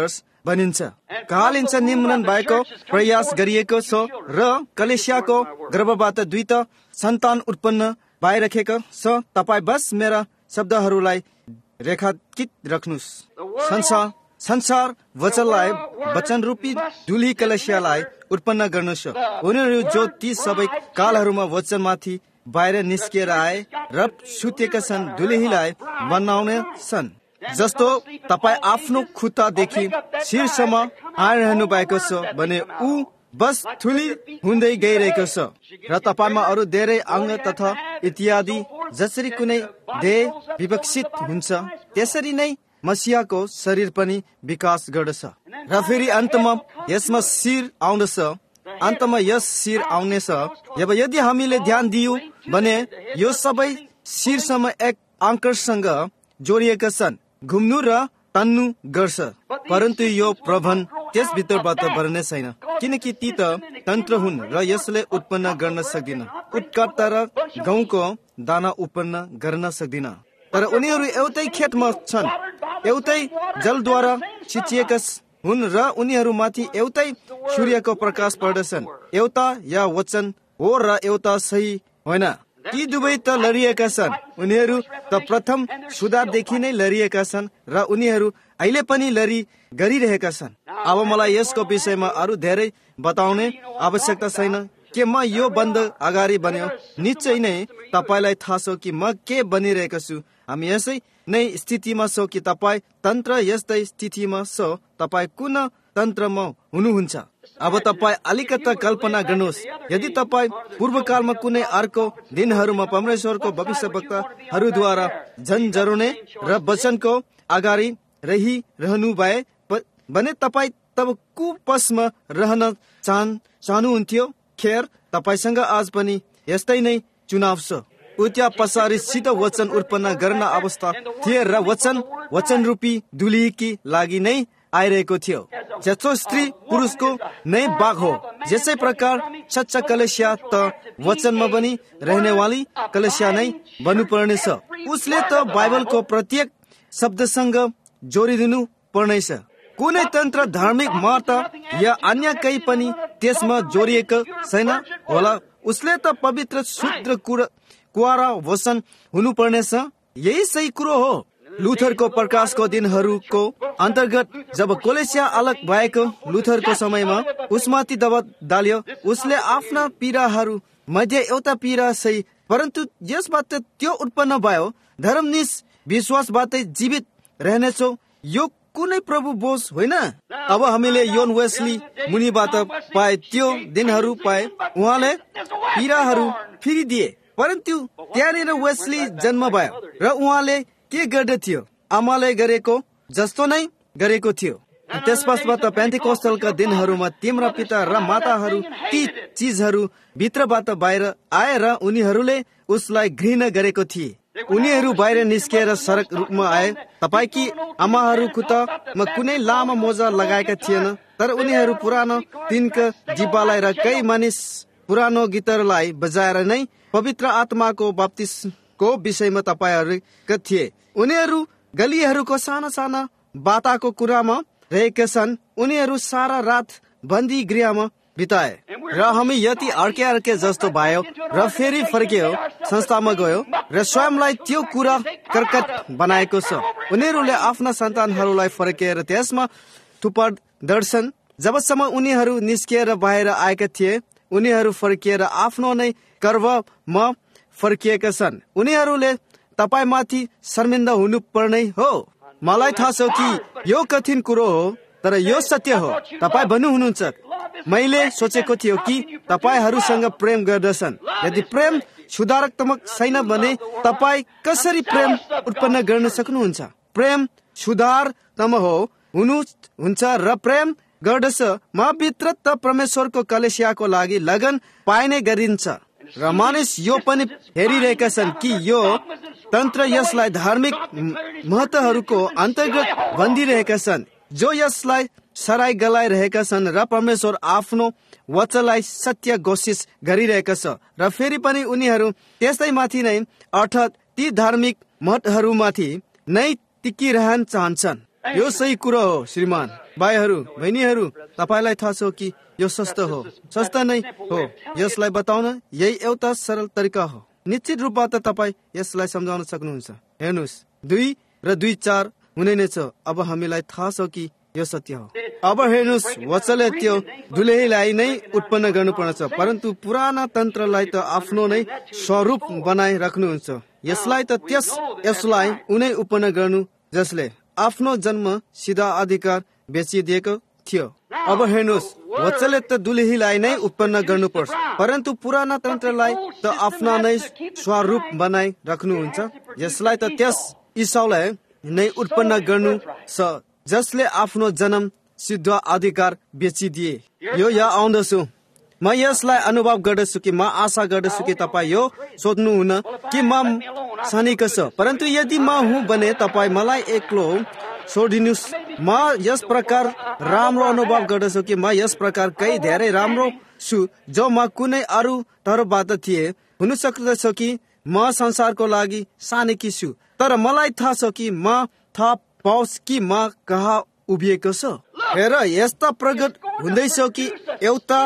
बनिन्छ। कहालिन्छ निम्न भएको प्रयास गरिएको छ र कलेसियाको गर्भबाट द्वित सन्तान उत्पन्न भइरहेको छ। तपाईँ बस मेरा शब्दहरूलाई रेखाकित राख्नुहोस्। संसार संसार वचनलाई वचन रूपी दुली कलेसियालाई उत्पन्न गर्नुहोस्। उनीहरू जो ती सबै कालहरूमा वचनमाथि बाहिर निस्किएर आए र सुतेका छन्, दुलीलाई बनाउने छन्। जस्तो तपाईँ आफ्नो खुट्टादेखि शिरसम्म आइरहनु भएको छ भने ऊ बस ठुली हुँदै गइरहेको छ र तपाईँमा अरू धेरै अङ्ग तथा इत्यादि जसरी कुनै देह विकसित हुन्छ त्यसरी नै मसिहाको शरीर पनि विकास गर्दछ र फेरि अन्तमा यसमा शिर आउँदछ। अन्तमा यस शिर आउनेछ। अब यदि हामीले ध्यान दियौँ भने यो सबै शिरसम्म एक आङ्करसँग जोडिएका छन्, घुम्नु र टन्नु गर्छ, परन्तु यो प्रबन्ध त्यसभित्रबाट बढ्ने छैन, किनकि ती त तन्त्र हुन् र यसले उत्पन्न गर्न सक्दिन। उत्कट र गहुँको दाना उत्पन्न गर्न सक्दिन, तर उनीहरू एउटै खेतमा छन्, एउटै जलद्वारा सिँचिएका हुन् र उनीहरूमाथि एउटै सूर्यको प्रकाश पर्दछन्। एउटा या वचन हो र एउटा सही होइन। ती दुवै त लडिएका छन्। उनीहरू त प्रथम सुधारदेखि नै लडिएका छन् र उनीहरू अहिले पनि लडी गरिरहेका छन्। अब मलाई यसको विषयमा अरू धेरै बताउने आवश्यकता छैन कि म यो बन्द अगाडि बन्यो। निश्चय नै तपाईँलाई थाहा छ कि म के बनिरहेको छु। हामी यसै नै स्थितिमा छौँ कि तपाईँ तन्त्र यस्तै स्थितिमा छ। तपाईँ कुन तन्त्रमा हुनुहुन्छ? अब तपाईँ अलिकता कल्पना गर्नुहोस्, यदि तपाईँ पूर्वकालमा कुनै अर्को दिनहरूमा परमेश्वरको भविष्यवक्ताहरूद्वारा झन्झरुने र वचनको अगाडि रहिरहनु भए भने तपाईँ तब कुपसमा रहन चाहन चाहनुहुन्थ्यो। खेर तपाईँसँग आज पनि यस्तै नै चुनाव छ। उता पछाडि सिधो वचन उत्पन्न गर्न अवस्था थिए र वचन वचन रूपी दुलीकी लागि नै आइरहेको थियो। जस्तो स्त्री पुरुषको नै भाग हो, यसै प्रकार सच्चा कलेसिया त वचनमा पनि रहनेवाली कलेसिया नै बन्नुपर्नेछ। उसले त बाइबलको प्रत्येक शब्दसँग जोडिदिनु पर्नेछ। कुनै तन्त्र, धार्मिक मत या अन्य केही पनि त्यसमा जोडिएको छैन होला। उसले त पवित्र शुद्ध कुवारा वचन हुनुपर्नेछ। यही सही कुरो हो। लुथरको प्रकाशको दिनहरूको अन्तर्गत जब कलेसिया अलग भएको लुथरको समयमा उसमाथि दबाव डाल्यो। उसले आफ्ना पीडाहरू मध्ये एउटा पीडा सही, परन्तु यसबाट त्यो उत्पन्न भयो धर्मनिष्ठ विश्वासबाटै जीवित रहनेछौ। यो कुनै प्रभु बोझ होइन। अब हामीले योन वेस्ली मुनिबाट पाए त्यो दिनहरू पाए। उहाँले पीडाहरू फेरि दिए, परन्तु त्यहाँनिर वेस्ली जन्म भयो र उहाँले के गर्दथ्यो? आमाले गरेको जस्तो नै गरेको थियो। त्यसपश्चात पेन्टेकोस्टलका दिनहरूमा तिम्रा पिता र माताहरू ती चिजहरू भित्रबाट बाहिर आएर उनीहरूले उसलाई घृणा गरेको थिए। उनीहरू बाहिर निस्किएर सडक रूपमा आए। तपाईँकी आमाहरू खुट्टामा कुनै लामो मोजा लगाएका थिएन, तर उनीहरू पुरानो तिनका जिब्बालाई र केही मानिस पुरानो गीतहरूलाई बजाएर नै पवित्र आत्माको बप्तिस्मको विषयमा तपाईँहरूका थिए। उनीहरू गलीहरूको साना साना बाटाको कुरामा रहेका छन्। उनीहरू सारा रात बन्दी गृहमा बिताए र हामी यति अर्के अर्के जस्तो भयो र फेरि फर्कियो, संस्थामा गयो र स्वयंलाई त्यो कुरा कर्कट बनाएको छ। उनीहरूले आफ्ना सन्तानहरूलाई फर्किएर त्यसमा थुपर्दछन्। जबसम्म उनीहरू निस्किएर बाहिर आएका थिए, उनीहरू फर्किएर आफ्नो नै कर्ममा फर्किएका छन्। उनीहरूले तपाईँमाथि शर्मिन्दा हुनु पर्ने हो। मलाई थाहा छ कि यो कठिन कुरो हो, तर यो सत्य हो। तपाईँ भन्नुहुनुहुन्छ, मैले सोचेको थियो कि तपाईँहरूसँग प्रेम गर्दछन्। यदि प्रेम सुधारात्मक छैन भने तपाईँ कसरी प्रेम उत्पन्न गर्न सक्नुहुन्छ? प्रेम सुधारात्मक हो हुनुहुन्छ र प्रेम गर्दछ म भित्र त परमेश्वरको कलेसियाको लागि लगन पाइने गरिन्छ। र मानिस यो पनि हेरिरहेका छन् कि यो तन्त्र यसलाई धार्मिक महत्त्वहरूको अन्तर्गत बन्दिरहेका छन्, जो यसलाई सराई गलाइरहेका छन् र परमेश्वर आफ्नो वचनलाई सत्य घोषित गरिरहेका छ। र फेरि पनि उनीहरू त्यसैमाथि नै अर्थात् ती धार्मिक महत्त्वहरूमाथि नै टिकिरहन चाहन्छन्। यो सही कुरो हो श्रीमान भाइहरू बहिनीहरू, तपाईलाई थाहा छ कि यो सस्तो हो, सस्ता नै हो। यसलाई बताउन यही एउटा सरल तरिका हो। निश्चित रूपमा त तपाईँ यसलाई सम्झाउन सक्नुहुन्छ। हेर्नुहोस्, दुई र दुई चार हुने नै छ। अब हामीलाई थाहा छ कि यो सत्य हो। अब हेर्नुहोस्, वचनले त्यो दुलहीलाई नै उत्पन्न गर्नुपर्छ, परन्तु पुराना तन्त्रलाई त आफ्नो नै स्वरूप बनाइ राख्नुहुन्छ। यसलाई त त्यस यसलाई उनै उत्पन्न गर्नु जसले आफ्नो जन्म सिधा अधिकार बेचिदिएको थियो। अब हेर्नुहोस्, वचनले त दुलहीलाई नै उत्पन्न गर्नुपर्छ, परन्तु पुराना तन्त्रलाई त आफ्ना नै स्वरूप बनाइ राख्नुहुन्छ। यसलाई त त्यस ईसाउलाई नै उत्पन्न गर्नु छ जसले आफ्नो जन्म सिद्ध अधिकार बेचिदिए। यो यहाँ आउँदछु, म यसलाई अनुभव गर्दछु कि म आशा गर्दछु कि तपाईँ यो सोध्नुहुन्न कि म सानीको छ, परन्तु यदि म हुँ भने तपाईँ मलाई एक्लो छोडिदिनुहोस्। म यस प्रकार राम्रो अनुभव गर्दछु कि म यस प्रकार कहीँ धेरै राम्रो छु जो म कुनै अरू तर्फबाट थिए। हुन सक्दछ कि म संसारको लागि सानेकी छु, तर मलाई थाहा छ कि म थाहा पाओस् कि म कहाँ उभिएको छ। हेर, यस्ता प्रगट हुँदैछ कि एउटा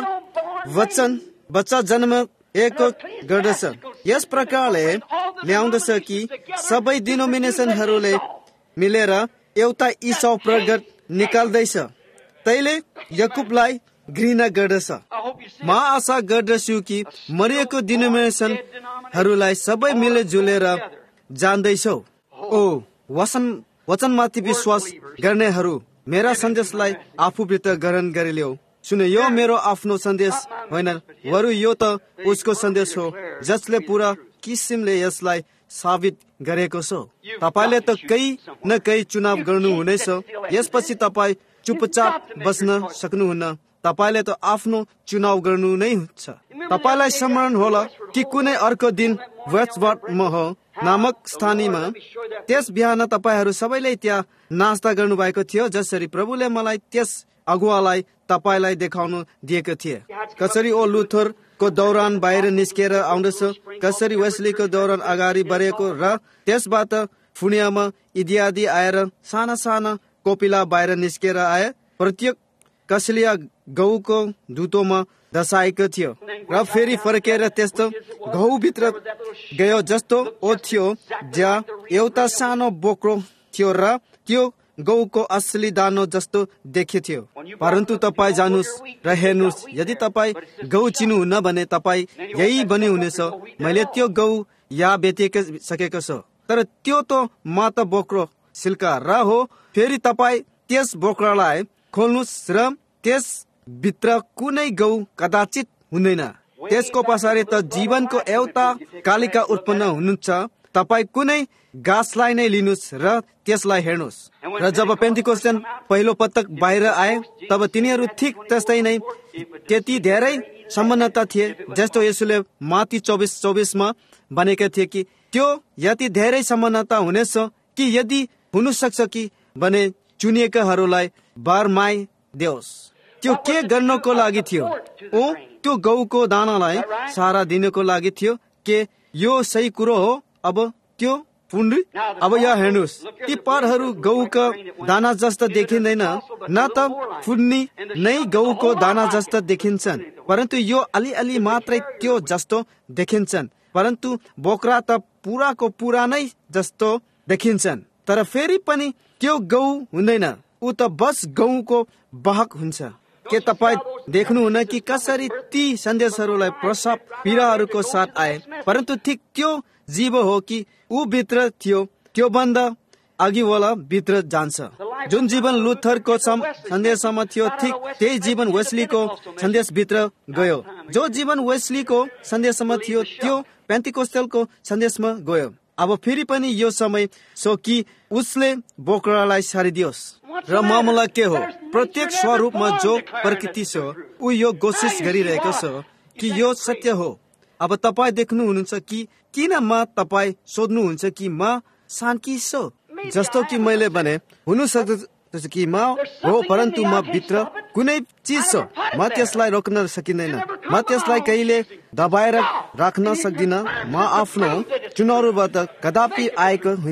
वचन बच्चा जन्म एक गर्दछ। यस प्रकारले ल्याउँदछ कि सबै डिनोमिनेसनहरूले मिलेर एउटा ईसाउ प्रगट निकाल्दैछ। तैले याकुबलाई घृणा गर्दछ। म आशा गर्दछु कि मरिएको डिनोमिनेसनहरूलाई सबै मिलेजुलेर जान्दैछौ। ओ वचन वचनमाथि विश्वास गर्नेहरू, मेरा सन्देशलाई आफूभित्र ग्रहण गरिल्याऊ। सुन, यो मेरो आफ्नो सन्देश होइन, बरु यो त उसको सन्देश हो जसले पूरा किसिमले यसलाई साबित गरेको छ। तपाईले त केही न केही चुनाव गर्नुहुनेछ। यसपछि तपाईँ चुपचाप बस्न सक्नुहुन्न। तपाईले त आफ्नो चुनाव गर्नु नै छ। तपाईलाई स्मरण होला कि कुनै अर्को दिन वेस्टवर्डमा हो नामक स्थानमा त्यस बिहान तपाईहरू सबैले त्यहाँ नास्ता गर्नुभएको थियो, जसरी प्रभुले मलाई त्यस अगुवालाई तपाईलाई देखाउनु दिएको थिए। कसरी ओ लुथरको दौरान बाहिर निस्केर आउँदछ, कसरी वेस्लीको दौरान अगाडि बढेको र त्यसबाट फुनियामा इत्यादि आएर साना साना कोपिला बाहिर निस्केर आए। प्रत्येक कसलिया गहुको दुतोमा दसाएको थियो र फेरि फर्केर त्यस्तो गहुभित्र गयो जस्तो ओ थियो, जहाँ एउटा सानो बोक्रो थियो र त्यो गहुको असली दानो जस्तो देखिथ्यो। परन्तु तपाईँ जानुस् र हेर्नुहोस्, यदि तपाईँ गहु चिन्नुहुन्न भने तपाईँ यही बनी हुनेछ, मैले त्यो गहु यहाँ बेचिक सकेको छ, तर त्यो त माता बोक्रो सिल्का र हो। फेरि तपाईँ त्यस बोक्रालाई खोल्नुहोस् र त्यस भित्र कुनै गहु कदाचित हुँदैन। त्यसको पछाडि त जीवनको एउटा कालिका उत्पन्न हुनुहुन्छ। तपाईँ कुनै गाछलाई नै लिनुहोस् र त्यसलाई हेर्नुहोस्। र जब पेन्टिकोस्टन पहिलो पटक बाहिर आए, तब तिनीहरू ठिक त्यस्तै नै त्यति धेरै समानता थिए जस्तो यसुले माथि चौबिस चौबिसमा भनेका थिए कि त्यो यति धेरै समानता हुनेछ कि यदि हुन सक्छ कि भने चुनिएकाहरूलाई बारमाई देओस्। त्यो के गर्नको लागि थियो? ओ त्यो गहुको दानालाई सारा दिनको लागि थियो। के यो सही कुरो हो? अब त्यो पुण्य। अब यहाँ हेर्नुहोस्, ती पारहरू गहुका दाना जस्ता देखिँदैन, न त फुड्नी नै गहुको दाना जस्ता देखिन्छन्, परन्तु यो अलिअलि मात्रै त्यो जस्तो देखिन्छन्। परन्तु बोक्रा त पुराको पुरा नै जस्तो देखिन्छन्। तर फेरि पनि त्यो गहु हुँदैन, ऊ त बस गहुको वाहक हुन्छ। के तपाईँ देख्नुहुन्न कि कसरी ती सन्देशहरूलाई प्रसव पीडाहरूको साथ आए? परन्तु ठिक त्यो जीव हो कि ऊ भित्र थियो, त्यो भन्दा अघिवाला भित्र जान्छ। जुन जीवन लुथरको सन्देशमा थियो, ठिक त्यही जीवन वेस्लीको सन्देशभित्र गयो। जो जीवन वेस्लीको सन्देशमा थियो, त्यो पेन्टिकोस्टलको सन्देशमा गयो। अब फेरि पनि यो समय सो कि उसले बोक्रालाई सारिदियोस्। र मामला के हो? प्रत्येक स्वरूपमा जो प्रकृति छ, ऊ यो कोसिस गरिरहेको छ कि यो सत्य हो। अब तपाईँ देख्नुहुनुहुन्छ कि किन म तपाईँ सोध्नुहुन्छ कि म शान्ति छु? जस्तो कि मैले भने, हुन सक्छ कि म हो, परन्तु म भित्र कुनै चिज छ, म त्यसलाई रोक्न सकिँदैन। म त्यसलाई कहिले दबाएर राख्न सक्दिनँ। म आफ्नो चुनावबाट कदापि आएको होइन।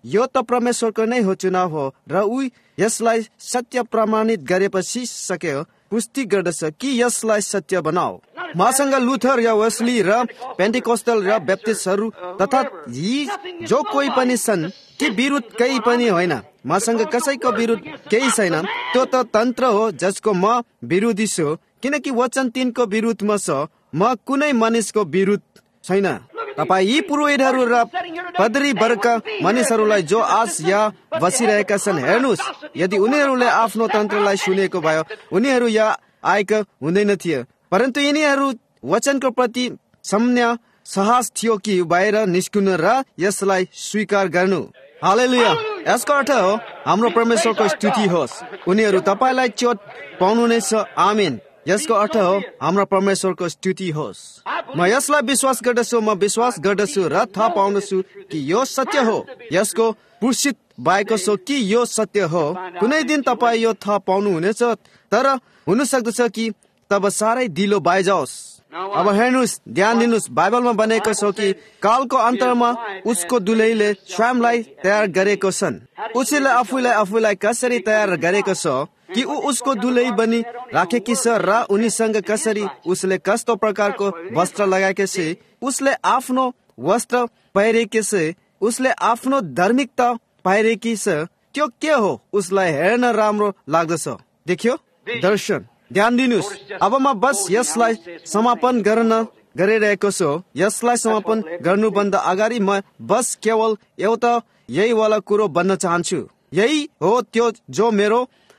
यो त परमेश्वरको नै हो चुनाव हो र ऊ यसलाई सत्य प्रमाणित गरेपछि सक्यो पुष्टि गर्दछ कि यसलाई सत्य बनाऊ। मसँग लुथर या वेस्ली र पेन्टिकोस्टल र ब्याप्टिस्टहरू तथा यी जो कोही पनि छन् कि विरुद्ध केही पनि होइन। मसँग कसैको विरुद्ध केही छैन। त्यो त तन्त्र हो जसको म विरोधी छु, किनकि वचन तिनको विरुद्धमा छ। म कुनै मानिसको विरुद्ध छैन। तपाईँ यी पुरोहितहरू र पदरी वर्गका मानिसहरूलाई जो आज यहाँ बसिरहेका छन्, हेर्नुहोस्, यदि उनीहरूले आफ्नो तन्त्रलाई सुनेको भए उनीहरू यहाँ आएका हुँदैन थिए। परन्तु यिनीहरू वचनको प्रति सम्य साहस थियो कि बाहिर निस्कनु र यसलाई स्वीकार गर्नु। हालेलुया। यसको अर्थ हो हाम्रो परमेश्वरको स्तुति होस्। उनीहरू तपाईँलाई चोट पाउनु नै छ। आमेन। यसको अर्थ हो हाम्रो परमेश्वरको स्तुति होस्। म यसलाई विश्वास गर्दछु, म विश्वास गर्दछु र थाहा पाउँदछु कि यो सत्य हो। यसको पुष्टि भएको छ कि यो सत्य हो। कुनै दिन तपाईँ यो थाहा पाउनुहुनेछ, तर हुन सक्दछ कि तब साह्रै दिलो बाइजाओस्। अब हेर्नुहोस्, ध्यान दिनुहोस्, बाइबलमा भनेको छ कि कालको अन्तरमा उसको दुलहीले स्वयंलाई तयार गरेको छन्। उसले आफूलाई आफूलाई कसरी तयार गरेको छ कि ऊ उसको दुलही बनी राखेकी छ र उनीसँग कसरी उसले कस्तो प्रकारको वस्त्र लगाएकी छ। उसले आफ्नो वस्त्र पहिरेकी छ, उसले आफ्नो धार्मिकता पहिरेकी छ। त्यो के हो उसलाई हेर्न राम्रो लाग्दछ। देख्यो दर्शन। ध्यान दिनुहोस्। अब म बस यसलाई समापन गर्न गरिरहेको छु। यसलाई समापन गर्नुभन्दा अगाडि म बस केवल एउटा यही वाला कुरो भन्न चाहन्छु। यही हो त्यो जो मेरो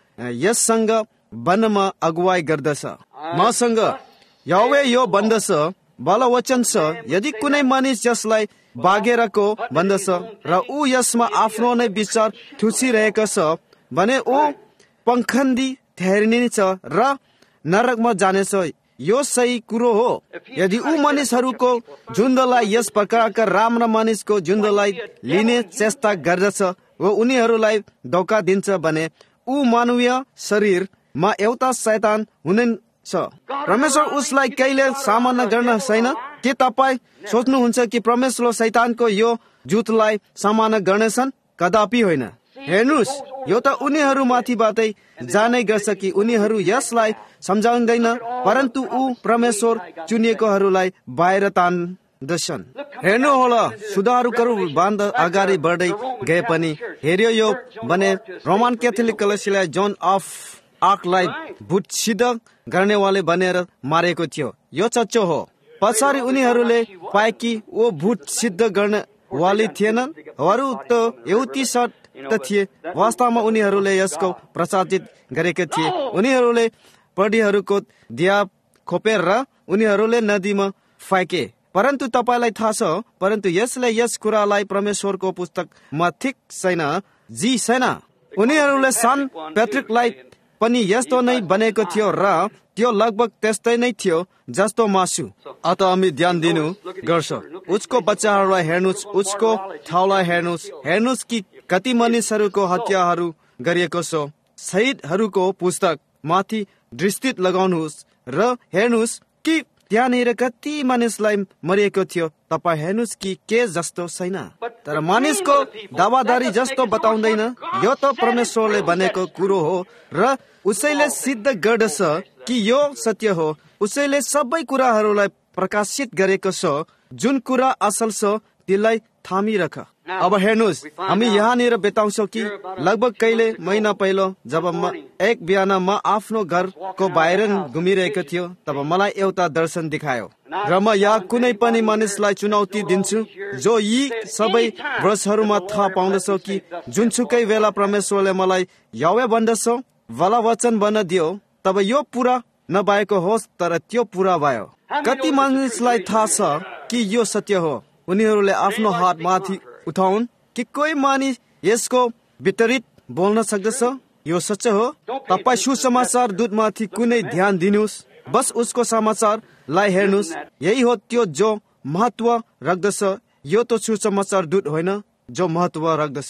यससँग बन्नमा अगुवाई गर्दछ। मसँग यहोवा यो भन्दछ, बल वचन छ, यदि कुनै मानिस यसलाई बागेरको भन्दछ र ऊ यसमा आफ्नो नै विचार ठुसिरहेको छ भने ऊ पखण्डी ठहरिनेछ र नरकमा जानेछ। यो सही कुरो हो। यदि ऊ मानिसहरूको झुन्डलाई यस प्रकारका राम्रा मानिसको झुन्डलाई लिने चेष्टा गर्दछ वा उनीहरूलाई धोका दिन्छ भने ऊ मानवीय शरीरमा एउटा शैतान हुनेछ। परमेश्वर उसलाई कहिले सामना गर्न छैन। के तपाईँ सोच्नुहुन्छ कि परमेश्वर शैतानको यो जुटलाई सामना गर्नेछन्? कदापि होइन। हेर्नुहोस्, यो त उनीहरू माथिबाटै जाने गर्छ कि उनीहरू यसलाई सम्झाउँदैन, परन्तु ऊ परमेश्वर चुनिएकोहरूलाई बाहिर तान्दछन्। हेर्नुहोला, सुधारकहरू बान्द अगाडि बढ्दै गए पनि हेऱ्यो यो भने रोमन क्याथोलिक कलेसियाले जोन अफ आर्कलाई भूत सिद्ध गर्नेवाले भनेर मारेको थियो। यो सच्चो हो। पछाडि उनीहरूले पाए कि वो भूत सिद्ध गर्नेवाली थिएनन्। अरू त एउटी सट त थिए। वास्तवमा उनीहरूले यसको प्रचारित गरेका थिए। उनीहरूले पढीहरूको दिया खोपेर र उनीहरूले नदीमा फ्याँके। परन्तु तपाईँलाई थाहा छ, परन्तु यसले यस कुरालाई परमेश्वरको पुस्तकमा ठिक छैन जी छैन। उनीहरूले सान पेट्रिकलाई पनि यस्तो नै बनेको थियो र त्यो लगभग त्यस्तै नै थियो जस्तो मासु। अत हामी ध्यान दिनु गर्छ। उसको बच्चाहरूलाई हेर्नुहोस्, उसको ठाउँलाई हेर्नुहोस्। हेर्नुहोस् कि कति मानिसहरूको हत्याहरू गरिएको छ। शहीदहरूको पुस्तक माथि दृष्टि लगाउनुहोस् र हेर्नुहोस् कि त्यहाँनिर कति मानिसलाई मरिएको थियो। तपाईँ हेर्नुहोस् कि के जस्तो छैन। तर मानिसको दावादारी जस्तो बताउँदैन। यो त परमेश्वरले भनेको कुरो हो र उसैले सिद्ध गर्दछ कि यो सत्य हो। उसैले सबै कुराहरूलाई प्रकाशित गरेको छ। जुन कुरा असल छ त्यसलाई थामिराख। अब हेर्नुहोस्, हामी यहाँनिर बिताउँछौँ कि लगभग कहिले महिना पहिलो जब म एक बिहान म आफ्नो घरको बाहिर घुमिरहेको थियो, तब मलाई एउटा दर्शन देखायो र म यहाँ कुनै पनि मानिसलाई चुनौती दिन्छु जो यी सबै वर्षहरूमा थाहा पाउँदछ कि जुनसुकै बेला परमेश्वरले मलाई यहोवा भन्दछ, भला वचन भन्न दियो, तब यो पूरा नभएको होस् तर त्यो पूरा भयो। कति मानिसलाई थाहा छ कि यो सत्य हो? उनीहरूले आफ्नो हात माथि उठाउन् कि कोही मानिस यसको विपरीत बोल्न सक्दछ? यो सच्च हो। तपाईँ सुसमाचार दूतमाथि कुनै ध्यान दिनुहोस्, बस उसको समाचारलाई हेर्नुहोस्। यही हो त्यो जो महत्व राख्दछ। यो त सुसमाचार दूत होइन जो महत्व राख्दछ।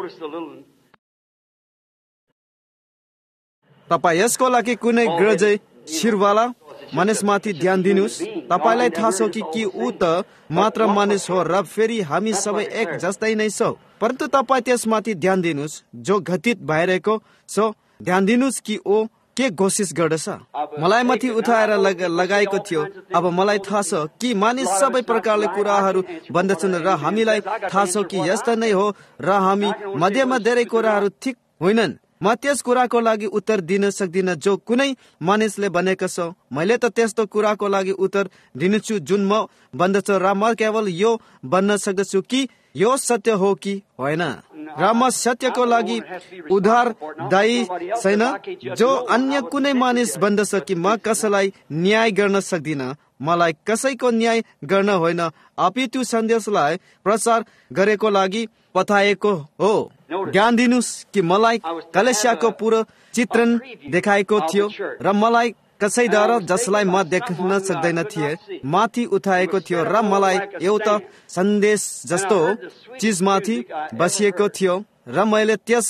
तपाईँ यसको लागि कुनै ग्रजै शिरवाला मानिसमाथि ध्यान दिनुहोस्। तपाईँलाई थाहा छ कि कि ऊ त मात्र मानिस हो र फेरि हामी सबै एक जस्तै नै छौँ। परन्तु तपाईँ त्यसमाथि ध्यान दिनुहोस्, जो घटित भइरहेको छ ध्यान दिनुहोस् कि ओ के कोसिस गर्दछ। मलाई माथि उठाएर लग, लगाएको थियो। अब मलाई थाहा छ कि मानिस सबै प्रकारले कुराहरू भन्दछन् र हामीलाई थाहा छ कि यस्ता नै हो र हामी मध्येमा धेरै कुराहरू ठिक होइनन्। म त्यस कुराको लागि उत्तर दिन सक्दिनँ जो कुनै मानिसले भनेको छ। मैले त त्यस्तो कुराको लागि उत्तर दिनेछु जुन म भन्दछु र म केवल यो भन्न सक्दछु कि यो सत्य हो कि होइन। र म सत्यको लागि उधारदायी छैन। जो अन्य कुनै मानिस भन्दछ कि म कसैलाई न्याय गर्न सक्दिनँ, मलाई कसैको न्याय गर्न होइन, अपितु सन्देशलाई प्रचार गरेको लागि पठाएको हो। ध्यान दिनुहोस् कि मलाई कलेसियाको पुरो चित्रण देखाएको थियो र मलाई कसैद्वारा जसलाई म देख्न सक्दैन थिए माथि उठाएको थियो र मलाई एउटा सन्देश जस्तो चिजमाथि बसिएको थियो र मैले त्यस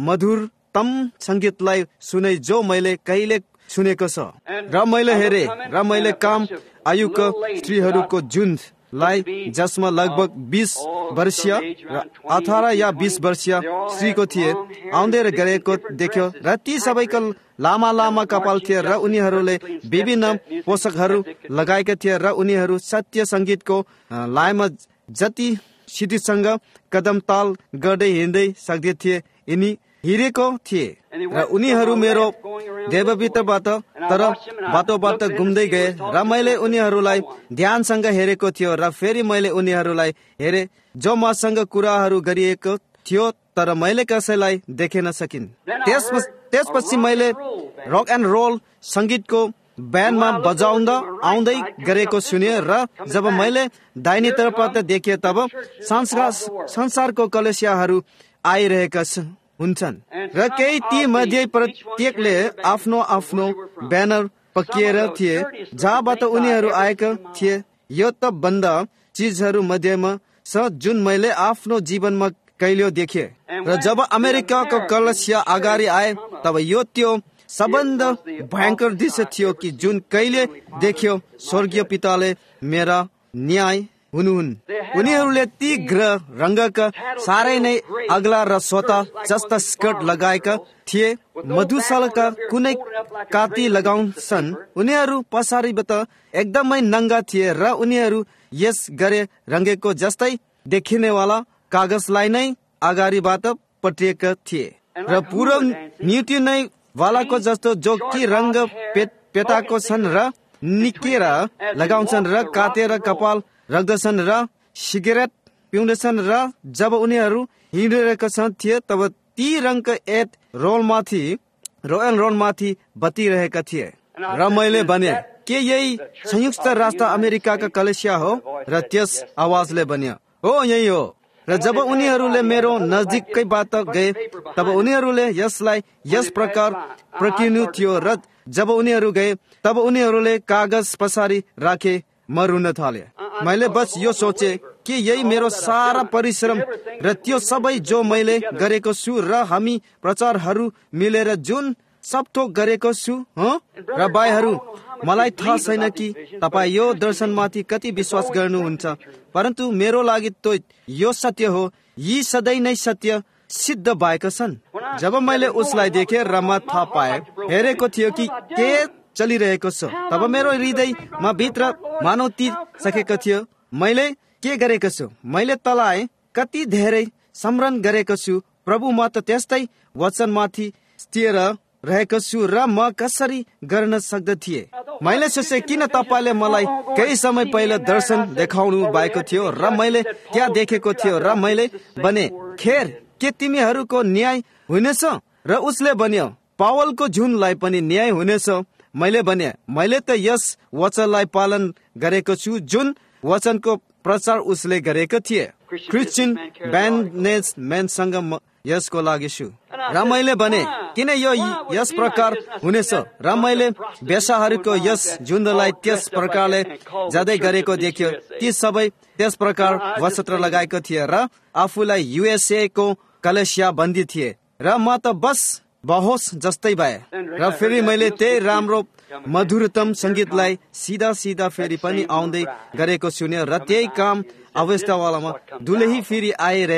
मधुरतम सङ्गीतलाई सुने जो मैले कहिले सुनेको छ। र मैले हेरेँ र मैले काम आयुका स्त्रीहरूको झुन्डलाई जसमा लगभग बीस वर्षीय र अठारह या बीस वर्षीय स्त्रीको थिए आउँदै गरेको देख्यो र ती सबैको लामा लामा कपाल थिए र उनीहरूले विभिन्न पोसाकहरू लगाएका थिए र उनीहरू सत्य सङ्गीतको लयमा जति सिटीसँग कदम ताल गर्दै हिँड्दै सक्दै थिए यिनी हिँडेको थिए र उनीहरू मेरो देवभित्रबाट तर बाटोबाट घुम्दै गए र मैले उनीहरूलाई ध्यानसँग हेरेको थियो र फेरि मैले उनीहरूलाई हेरेँ जो मसँग कुराहरू गरिएको थियो तर मैले कसैलाई देखेन सकिन्। त्यस त्यसपछि मैले रक एन्ड रोल सङ्गीतको ब्यान्डमा बजाउँदा आउँदै गरेको सुने र जब मैले दाहिने तर्फबाट देखेँ तब संसार संसारको कलेसियाहरू आइरहेका हुन्छन् र केही ती मध्ये प्रत्येकले आफ्नो आफ्नो ब्यानर पक्रिएर थिए जहाँबाट उनीहरू आएका थिए। यो त बन्द चिजहरू मध्येमा छ जुन मैले आफ्नो जीवनमा कहिले देखेँ र जब अमेरिकाको कलेसिया अगाडि आए तब यो त्यो सबभन्दा भयङ्कर दृश्य थियो कि जुन कहिले देख्यो। स्वर्गीय पिताले मेरा न्याय हुनुहुन्। उनीहरूले ती ग्रह रङ्गका साह्रै नै अग्ला र स्वतः जस्ता स्कर्ट लगाएका थिए। मधुशालाका कुनै काती लगाउँछन्। उनीहरू पछाडिबाट एकदमै नङ्गा थिए र उनीहरू यस गरे रङ्गेको जस्तै देखिनेवाला कागजलाई नै अगाडिबाट पट्टिएका थिए र पुरो न्युटी नै वालाको जस्तो जो कि रङ्ग पेट पेटाको छन् र निकेर लगाउँछन् र काटेर कपाल राख्दछन् र सिगरेट पिउँदछन् र जब उनीहरू हिँडिरहेका छन् थिए तब ती रङका एड रोलमाथि रोयल रोलमाथि बतिरहेका थिए र मैले भने के यही संयुक्त राष्ट्र अमेरिकाका कलेसिया हो र त्यस आवाजले भन्यो हो यही हो। र जब उनीहरूले मेरो नजिकैबाट गए तब उनीहरूले यसलाई यस प्रकार प्रकिनु थियो र जब उनीहरू गए तब उनीहरूले कागज पछाडि राखे म रुन थाले। मैले बस यो सोचे कि यही मेरो सारा परिश्रम र त्यो सबै जो मैले गरेको छु र हामी प्रचारहरू मिलेर जुन सब थोक गरेको छु हो र भाइहरू मलाई थाहा छैन कि तपाईँ यो दर्शनमाथि कति विश्वास गर्नुहुन्छ, परन्तु मेरो लागि त यो सत्य हो। यी सधैँ नै सत्य सिद्ध भएका छन्। जब मैले उसलाई देखेँ र म थाहा पाएँ हेरेको थियो कि के चलिरहेको छ तब मेरो हृदयमा भित्र मानव तिर सकेको थियो। मैले के गरेको छु, मैले तलाई कति धेरै स्मरण गरेको छु। प्रभु म त त्यस्तै वचनमाथि स्थिर रहेको छु र म कसरी गर्न सक्दथे। मैले सोचे किन तपाईँले मलाई केही समय पहिला दर्शन देखाउनु भएको थियो र मैले त्यहाँ देखेको थियो र मैले भने खेर के तिमीहरूको न्याय हुनेछ र उसले भन्यो पावलको झुन्डलाई पनि न्याय हुनेछ। मैले भने मैले त यस वचनलाई पालन गरेको छु जुन वचनको प्रचार उसले गरेको थिए। क्रिस्चियन ब्यान्डेज म्यानसँग यसको लागि छु र मैले भने किन यो यस प्रकार हुनेछ र मैले बेसाहरूको यस झुन्डलाई त्यस प्रकारले जाँदै गरेको देख्यो। ती सबै त्यस प्रकार वस्त्र लगाएको थिए र आफूलाई युएसए को कलेसिया बन्दी थिए र म त बस बहोस जस्तै भए र फेरि मैले त्यही राम्रो मधुरतम सङ्गीतलाई सिधा सिधा फेरि पनि आउँदै गरेको सुन्यो र त्यही काम अवस्थावालामा दुलही फेरि आइरहेको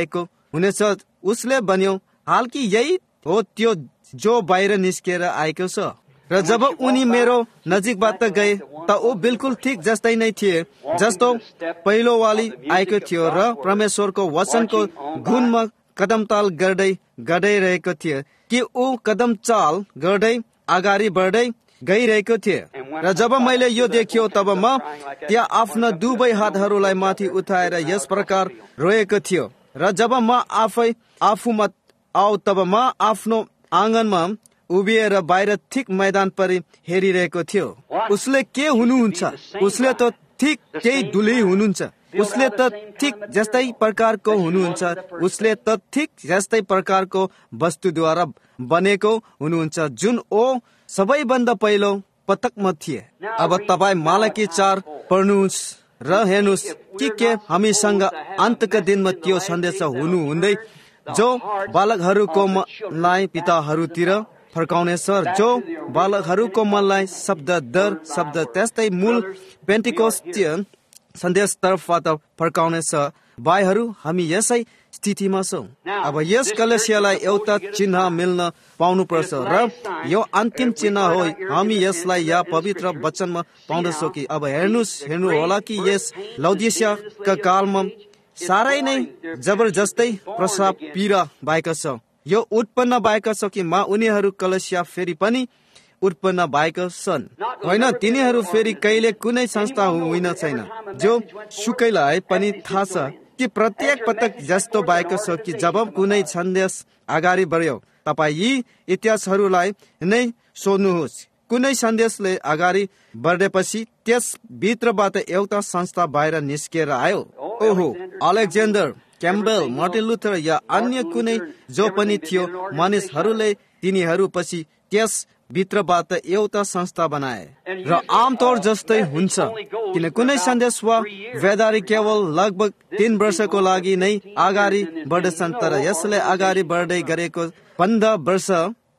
हुनेछ। उसले भन्यो, हालकि यही हो त्यो जो बाहिर निस्केर आएको छ। र जब उनी मेरो नजिकबाट गए त ऊ बिल्कुल ठिक जस्तै नै थिए जस्तो पहिलोवाली आएको थियो र परमेश्वरको वचनको गुणमा कदम ताल गर्दै गर्दै रहेको थियो कि ऊ कदम चाल गर्दै अगाडि बढ्दै गइरहेको थिए। र जब मैले यो देख्यो तब म त्यहाँ आफ्ना दुवै हातहरूलाई माथि उठाएर यस प्रकार रोएको थियो। र जब म आफै आफूमा आऊ तब म आफ्नो आँगनमा उभिएर बाहिर ठिक मैदान परि हेरिरहेको थियो। उसले के हुनुहुन्छ? उसले त ठिक केही दुली हुनुहुन्छ। उसले त ठिक जस्तै प्रकारको हुनुहुन्छ। उसले त ठिक जस्तै प्रकारको वस्तुद्वारा बनेको हुनुहुन्छ जुन ओ सबैभन्दा पहिलो पटकमा थिए। अब तपाईँ मालकी चार पढ्नुहोस् र हेर्नुहोस् कि के हामीसँग अन्तका दिनमा त्यो सन्देश हुनु हुँदै जो बालकहरूको मनलाई पिताहरूतिर फर्काउनेछ, जो बालकहरूको मनलाई शब्द दर शब्द त्यस्तै मूल पेन्टिकोस्टियन सन्देशतर्फबाट फर्काउनेछ। भाइहरू, हामी यसै स्थितिमा छौँ। अब यस कलेसियालाई एउटा चिन्ह मिल्न पाउनुपर्छ र यो अन्तिम चिन्ह हो। हामी यसलाई या पवित्र वचनमा पाउँदछौँ कि अब हेर्नुहोस् हेर्नु होला कि यस लौदिसियाका कालमा साह्रै नै जबरजस्तै प्रसाव पीडा भएका छ। यो उत्पन्न भएका छ कि मा उनीहरू कलेसिया फेरि पनि उत्पन्न भएका छन्। होइन, तिनीहरू फेरि कहिले कुनै संस्था होइन छैन। जो सुकैलाई पनि थाहा छ कि प्रत्येक पटक जस्तो भएको छ कि जब कुनै सन्देश अगाडि बढ्यो, तपाईँ यी इतिहासहरूलाई नै सोध्नुहोस्। कुनै सन्देशले अगाडि बढेपछि त्यस भित्रबाट एउटा संस्था बाहिर निस्केर आयो। ओहो, अलेक्जेन्डर क्याम्बेल, मार्टिन लुथर या अन्य कुनै जो पनि थियो, मानिसहरूले तिनीहरू पछि त्यस भित्रबाट एउटा संस्था बनाए। र आमतौर जस्तै हुन्छ किन कुनै सन्देश वा वेदारी केवल लगभग तीन वर्षको लागि नै अगाडि बढ्छन्, तर यसले अगाडि बढ्दै गरेको पन्ध्र वर्ष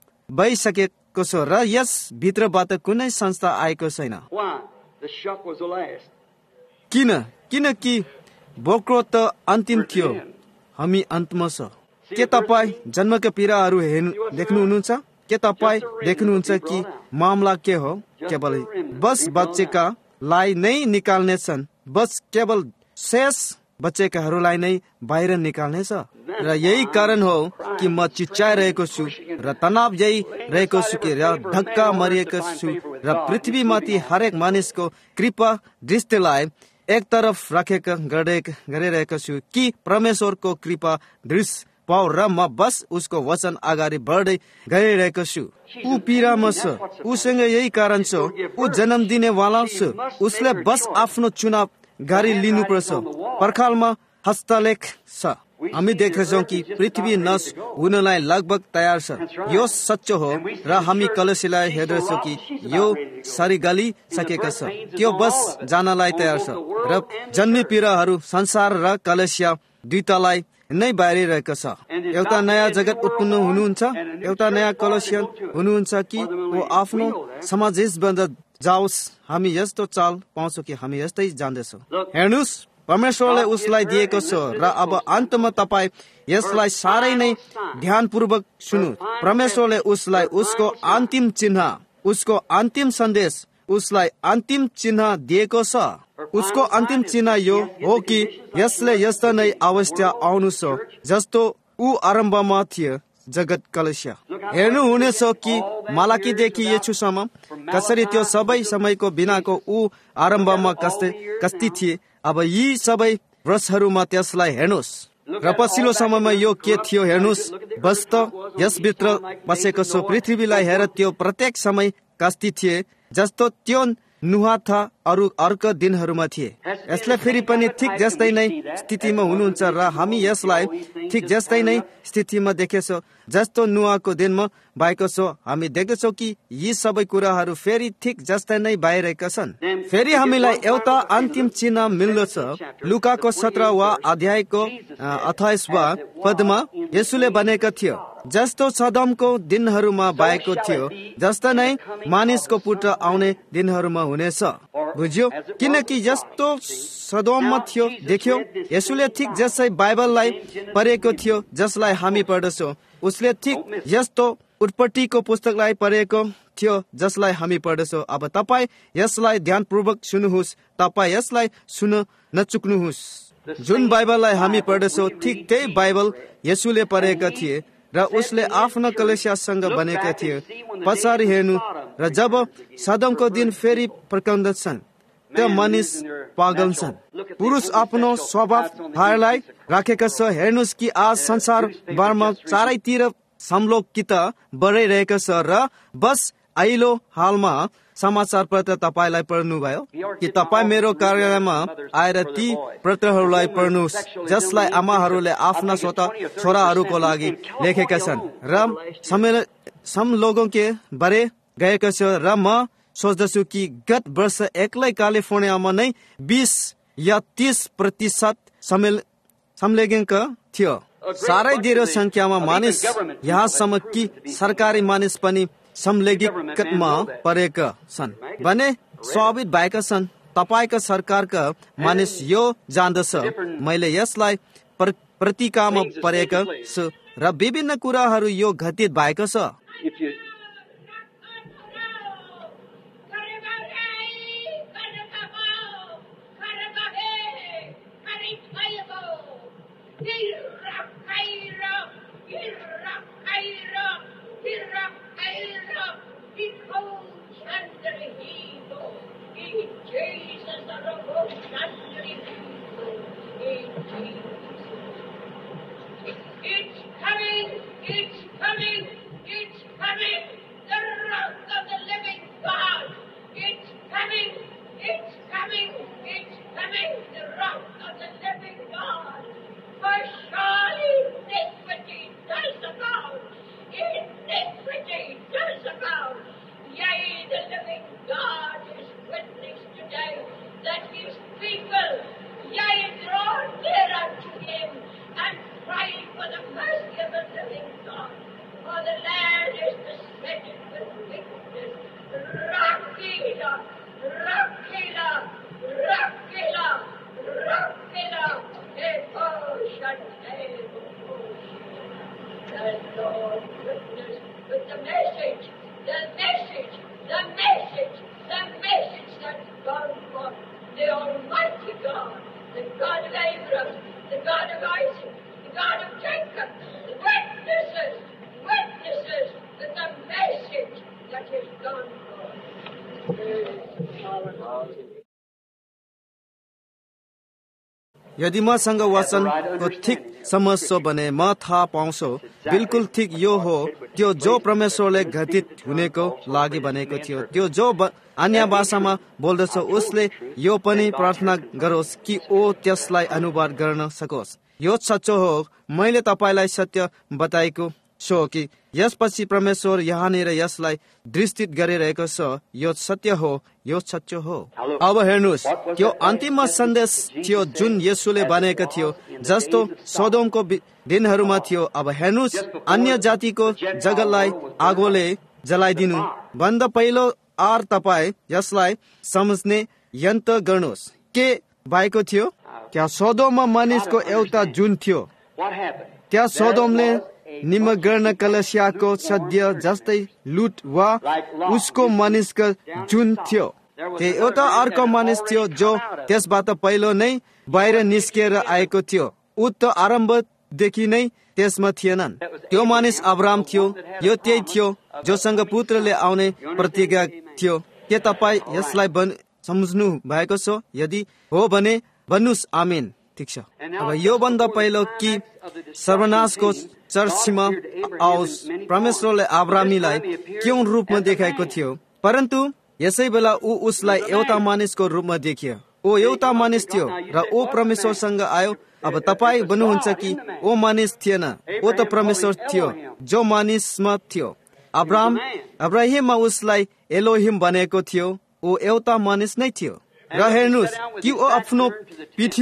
भइसकेको छ र यस भित्रबाट कुनै संस्था आएको छैन। किन? किनकि बोक्रो त अन्तिम थियो, हामी अन्तमा छ। के तपाईँ जन्मका पीडाहरू हेर्नु देख्नुहुन्छ? के तपाईँ देख्नुहुन्छ कि मामला के हो? केवल बस बच्चेका लाई नै निकाल्ने छन्। बस केवल शेष बच्चेकाहरूलाई नै बाहिर निकाल्नेछ। र यही कारण हो कि म चिच्चाइरहेको छु र तनाव यही रहेको छु कि र धक्का मारिएको छु र पृथ्वीमाथि हरेक मानिसको कृपा दृष्टिलाई एक तरफ राखेका गरिरहेको छु कि परमेश्वरको कृपा दृश्य पाउ र म बस उसको वचन अगाडि बढ्दै गइरहेको छु। ऊ पीडामा छ, उसँग यही कारण छ। ऊ जन्म दिने वाला छ। उसले बस आफ्नो चुनाव गरी लिनुपर्छ। पर्खालमा हस्तलेख छ। हामी देख्छौँ कि पृथ्वी नष्ट हुनलाई लगभग तयार छ। यो सच्चो हो र हामी कलेसियालाई हेर्दछौँ कि यो सरी गलिसकेको छ। त्यो बस जानलाई तयार छ र जन्मी पीडाहरू संसार र कलेसिया दुईटालाई नै बाहिरिरहेको छ। एउटा नयाँ जगत उत्पन्न हुनुहुन्छ, एउटा नयाँ कलेसिया हुनुहुन्छ कि वो आफ्नो समाजबाट जाओस्। हामी यस्तो चाल पाउँछौँ कि हामी यस्तै जान्दछौँ। हेर्नुहोस्, परमेश्वरले उसलाई दिएको छ र अब अन्तमा तपाईँ यसलाई साह्रै नै ध्यानपूर्वक सुन्नु। परमेश्वरले उसलाई उसको अन्तिम चिन्ह, उसको अन्तिम सन्देश, उसलाई अन्तिम चिन्ह दिएको छ। उसको अन्तिम चिन्ह यो हो कि यसले यस्तो नै अवस्था आउनु छ जस्तो ऊ आरम्भमा थियो, जगत कलेसिया। हेर्नु हुनेछ कि मालाकीदेखि येशूसम्म कसरी त्यो सबै समयको बिनाको ऊ आरम्भमा कस्तै कस्ती थिए। अब यी सबै वर्षहरूमा त्यसलाई हेर्नुहोस् र पछिल्लो समयमा यो के थियो हेर्नुहोस्। बस त यसभित्र बसेको छ। पृथ्वीलाई हेर, त्यो प्रत्येक समय कस्ती थिए जस्तो त्यो नुहा था अरू अर्को दिनहरूमा थिए। यसले फेरि पनि ठिक जस्तै नै स्थितिमा हुनुहुन्छ र हामी यसलाई ठिक जस्तै नै स्थितिमा देखेछौँ जस्तो नुहाको दिनमा भएको छ। हामी देख्दछौँ कि यी सबै कुराहरू फेरि ठिक जस्तै नै भइरहेका छन्। फेरि हामीलाई एउटा अन्तिम चिन्ह मिल्दछ। लुकाको सत्र वा अध्यायको अठाइस वा पदमा यसुले भनेका थियो, जस्तो सदमको दिनहरूमा भएको थियो जस्तो नै मानिसको पुत्र आउने दिनहरूमा हुनेछ। बुझ्यो? किनकि जस्तो सदोममा थियो देख्यो, यसुले ठिक जसै बाइबललाई पढेको थियो जसलाई हामी पढ्दछौँ, उसले ठिक यस्तो उत्पत्तिको पुस्तकलाई पढेको थियो जसलाई हामी पढ्दछौँ। अब तपाईँ यसलाई ध्यानपूर्वक सुन्नुहोस्, तपाईँ यसलाई सुन्न नचुक्नुहोस्। जुन बाइबललाई हामी पढ्दछौँ ठिक त्यही बाइबल यसुले पढेका थिए र उसले आफ्नो कलेसियासँग बनेका थिए। पछाडि हेर्नु, र जब सदमको दिन फेरि फर्कँदछन् त्यो मानिस पागल छन्। पुरुष आफ्नो स्वभावलाई राखेका छ। हेर्नुहोस् कि आज संसारभरमा चारैतिर समलोकिता बढिरहेको छ र बस अहिले हालमा समाचार पत्र तपाईँलाई पढ्नुभयो कि तपाईँ मेरो कार्यालयमा आएर ती पत्रहरूलाई पढ्नुहोस् जसलाई आमाहरूले आफ्ना स्वत छोराहरूको लागि लेखेका छन् र समलोगों के बारे गएका छ। र म सोच्दछु कि गत वर्ष एक्लै क्यालिफोर्नियामा नै बीस या तीस प्रतिशत समलैङ्गिक थियो। साह्रै धेरै संख्यामा मानिस, यहाँसम्म कि सरकारी मानिस पनि समलैङ्गिकमा परेका छन् भने स्वाभाविक भएका छन्। तपाईँका सरकारका मानिस यो जान्दछ। मैले यसलाई पत्रिकामा पढेका छु र विभिन्न कुराहरू यो घटित भएको छ। It's coming, it's coming, it's coming, the wrath of the living God. It's coming, it's coming, it's coming, the wrath of the living God. For surely iniquity does abound, iniquity does abound. Yea, the living God is witness today that his people, yea, draw near unto him and cry for the mercy of the living God. For the land is besetted with wickedness. Rakila, Rakila, Rakila, Rakila, Eko Shantel. The Lord witness with the message, the message, the message, the message that's gone forth. The Almighty God, the God of Abraham, the God of Isaac, the God of Jacob, witnesses, witnesses with the message that has gone forth. यदि मसँग वचनको ठिक समझ्छौ भने म थाहा पाउँछु बिल्कुल ठिक यो हो त्यो जो परमेश्वरले घटित हुनेको लागि भनेको थियो। त्यो जो अन्य भाषामा बोल्दछ उसले यो पनि प्रार्थना गरोस् कि ओ त्यसलाई अनुवाद गर्न सकोस्। यो सच्चो हो। मैले तपाईँलाई सत्य बताएको छु कि यसपछि परमेश्वर यहाँनिर यसलाई दृष्टित गरिरहेको छ। यो सत्य हो, यो सच्चो हो। अब हेर्नुहोस्, त्यो अन्तिम सन्देश थियो जुन येशूले भनेको थियो जस्तो सदोमको दिनहरूमा थियो। अब हेर्नुहोस्, अन्य जातिको जगतलाई आगोले जलाइदिनु भन्दा पहिलो आर तपाईँ यसलाई सम्झने यन्त्र गर्नुहोस् के भएको थियो। त्यहाँ सदोममा मानिसको एउटा जुन थियो। त्यहाँ सदोमले निमग्न कलसियाको सद्य जस्तै लुट वा उसको मानिसको जुन थियो। त्यो एउटा अर्को मानिस थियो जो त्यसबाट पहिलो नै बाहिर निस्केर आएको थियो। ऊ त आरम्भदेखि नै त्यसमा थिएनन्। त्यो मानिस अब्राम थियो। यो त्यही थियो जोसँग पुत्रले आउने प्रतिज्ञा थियो। के तपाईँ यसलाई सम्झ्नु भएको छ? यदि हो भने भन्नुहोस् आमेन। ठिक छ। अब यो भन्दा पहिलो कि सर्वनाशको चर्चमा आओस् परमेश्वरले अब्रामीलाई केउन रूपमा देखाएको थियो, परन्तु यसै बेला ऊ उसलाई एउटा मानिसको रूपमा देखियो। ऊ एउटा मानिस थियो र ऊ परमेश्वरसँग आयो। अब तपाईँ भन्नुहुन्छ कि ओ मानिस थिएन, ओ त परमेश्वर थियो जो मानिसमा थियो। अब्राम अब्राहिममा उसलाई एलोहिम बनेको थियो। ऊ एउटा मानिस नै थियो। र हेर्नुहोस् कि ऊ आफ्नो पिठ्यू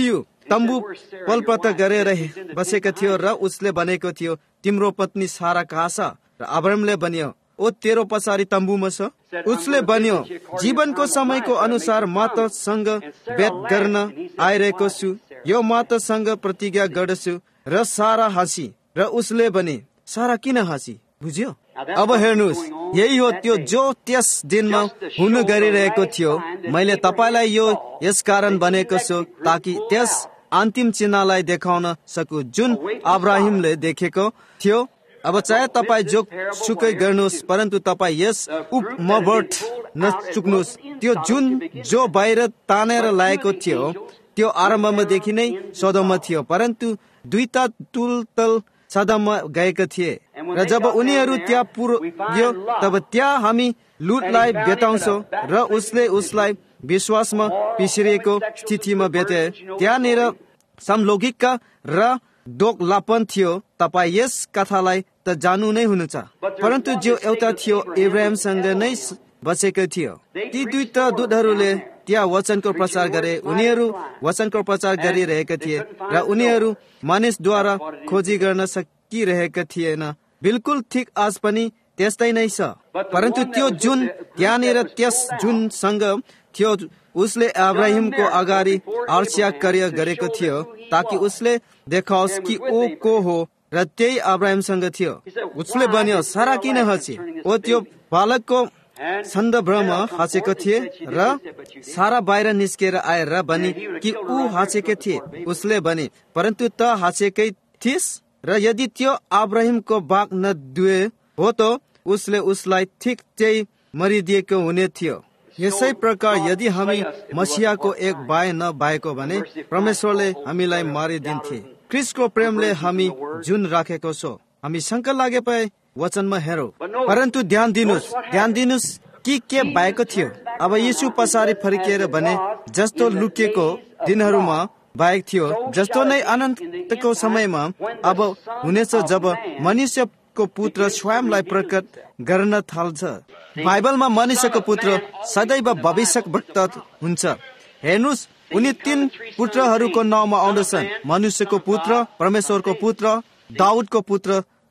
तम्बु पलपत्ता गरेर बसेको थियो र उसले भनेको थियो, तिम्रो पत्नी सारा कहाँ छ? र अब्राहमले भन्यो, ओ तेरो पछाडि तम्बुमा छ। उसले भन्यो, जीवनको समयको अनुसार म तसँग भेट गर्न आइरहेको छु, यो म तसँग प्रतिज्ञा गर्दछु। र सारा हाँसी र उसले भने, सारा किन हाँसी? बुझ्यो? अब हेर्नुहोस्, यही हो त्यो जो त्यस दिनमा हुनु गरिरहेको थियो। मैले तपाईँलाई यो यसकारण भनेको छु ताकि त्यस अन्तिम चिन्हलाई देखाउन सकु जुन अब्राहिमले देखेको थियो। अब चाहे तपाईँ जो सुकै गर्नुहोस्, परन्तु तपाईँ यस उपमाबाट नचुक्नुहोस्। त्यो जुन जो बाहिर तानेर ल्याएको थियो त्यो आरम्भमादेखि नै सदोममा थियो, परन्तु दुईटा तुल तल सदोममा गएका थिए। र जब उनीहरू त्यहाँ पुग्यो तब त्यहाँ हामी लुटलाई भेटाउँछौँ र उसले उसलाई विश्वासमा पिछडिएको स्थितिमा भेटे। त्यहाँनिर समलौकिक र दोगलापन थियो। तपाईँ यस कथालाई त जानु नै हुनुहुन्छ, परन्तु जो एउटा थियो इब्राहिमसँग नै बसेको थियो। ती दुईटा दूतहरूले त्यहाँ वचनको प्रचार गरे। उनीहरू वचनको प्रचार गरिरहेका थिए र उनीहरू मानिसद्वारा खोजी गर्न सकिरहेका थिएन। बिल्कुल ठिक आज पनि त्यस्तै नै छ। परन्तु त्यो जुन त्यहाँनिर त्यस जुनसँग थियो उसले अब्राहिमको अगाडि अर्स्या कार्य गरेको थियो ताकि उसले देखाओस् कि ऊ को हो, र त्यही अब्राहिमसँग थियो। उसले भन्यो, सारा किन हाँसी? ओ त्यो बालकको सन्दर्भमा हाँसेको थिए र सारा बाहिर निस्केर आएर भने कि ऊ हाँसेकै थिए। उसले भने, परन्तु त हाँसेकै थिइस्? र यदि त्यो अब्राहिमको बाग नदुए हो त उसले उसलाई ठिक त्यही मरिदिएको हुने थियो। यसै प्रकार यदि हामी मसिहाको एक भाइ नभएको भने परमेश्वरले हामीलाई मारिदिन्थे। क्रिस्टको प्रेमले हामी जुन राखेको छौँ, हामी शङ्का लागे पाए वचनमा हेरौँ। परन्तु ध्यान दिनुहोस्, ध्यान दिनुहोस् कि के भएको थियो। अब यीशु पछाडि फर्किएर भने, जस्तो लुकेको दिनहरूमा भएको थियो जस्तो नै अनन्तको समयमा अब हुनेछ, जब मनुष्यको पुत्र स्वयंलाई प्रकट गर्न थाल्छ। बाइबलमा मनुष्यको पुत्र सदैव भविष्यवक्ता हुन्छ। हेर्नुहोस्, उनी तीन पुत्रहरूको नाउँमा आउँदछन्, मनुष्यको पुत्र, परमेश्वरको पुत्र, दाउदको पुत्र।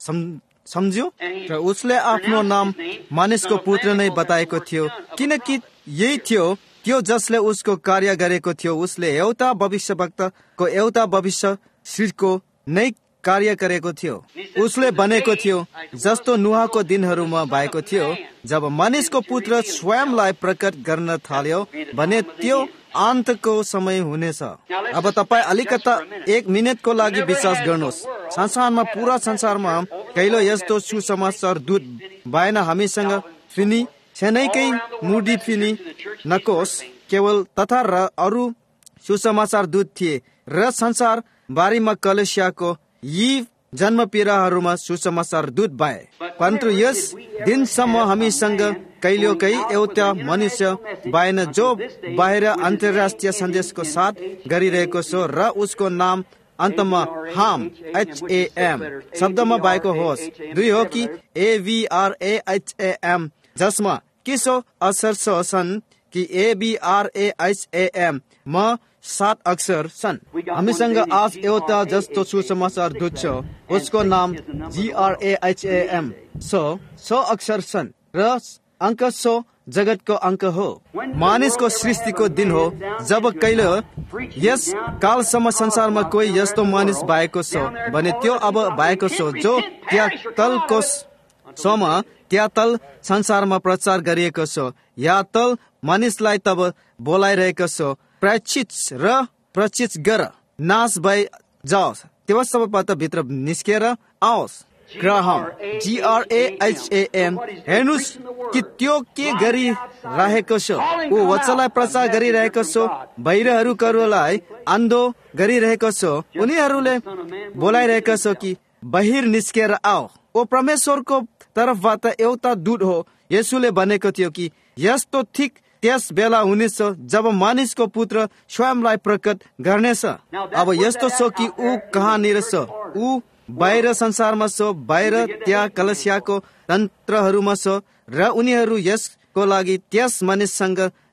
सम्झ्यो? र उसले आफ्नो नाम मानिसको पुत्र नै बताएको थियो, किनकि यही थियो त्यो जसले उसको कार्य गरेको थियो। उसले एउटा भविष्यवक्ताको एउटा भविष्यको नै कार्य गरेको थियो। उसले भनेको थियो, जस्तो नुहाको दिनहरूमा भएको थियो जब मानिसको पुत्र स्वयंलाई प्रकट गर्न थाल्यो भने त्यो अन्तको समय हुनेछ। अब तपाईँ अलिकता एक मिनटको लागि विश्वास गर्नुहोस्, संसारमा पुरा संसारमा कहिलो यस्तो सुसमाचार दूत भएन हामीसँग फिनी छेनैकै मुडी फिनी नकोस केवल तथा र अरू सुसमाचार दूत थिए र संसार बारीमा कलेसियाको यी जन्म पीडाहरूमा सुसमाचार दूत भए। परन्तु यस दिनसम्म हामीसँग कहिलेकै एउटा मनुष्य भएन जो बाहिर अन्तर्राष्ट्रिय सन्देशको साथ गरिरहेको छ र उसको नाम अन्तमा हाम एचएएम शब्दमा भएको होस्। दुई हो कि एभीआरएएचएएम जसमा किसो अक्षर छन् कि एबीआरएएचएएम मा सात अक्षर छन्। हामीसँग आज एउटा जस्तो सुसमाचार दूत छ, उसको नाम जीआरएएचएएम छ। सौ अक्षर छन् र अङ्क सौ जगतको अङ्क हो। मानिसको सृष्टिको दिन हो जब कहिले यस कालसम्म संसारमा कोही यस्तो मानिस भएको छ भने त्यो अब भएको छ जो त्यहाँ तलको सोमा त्यहाँ तल संसारमा प्रचार गरिएको छ। या तल मानिसलाई तब बोलाइरहेको छ, प्रायश्चित र प्रचित गर, नाश भई जाओस्, त्यो सबैबाट भित्र निस्केर आओस्। ग्राहम जीआरएएचएएम हेर्नुहोस् कि त्यो के गरिरहेको छ। ऊ वचनलाई प्रचार गरिरहेको छ, बाहिरहरूकोलाई अन्धो गरिरहेको छ। उनीहरूले बोलाइरहेको छ कि बाहिर निस्केर आओ। ओ परमेश्वरको तर्फबाट एउटा दूत हो। यसुले भनेको थियो कि यस्तो ठिक त्यस बेला हुनेछ जब मानिसको पुत्र स्वयंलाई प्रकट गर्नेछ। अब यस्तो छ कि ऊ कहाँनिर छ? ऊ बाहिर संसारमा छ, बाहिर त्यहाँ कलसियाको तन्त्रहरूमा छ र उनीहरू यसको लागि त्यस मानिससँग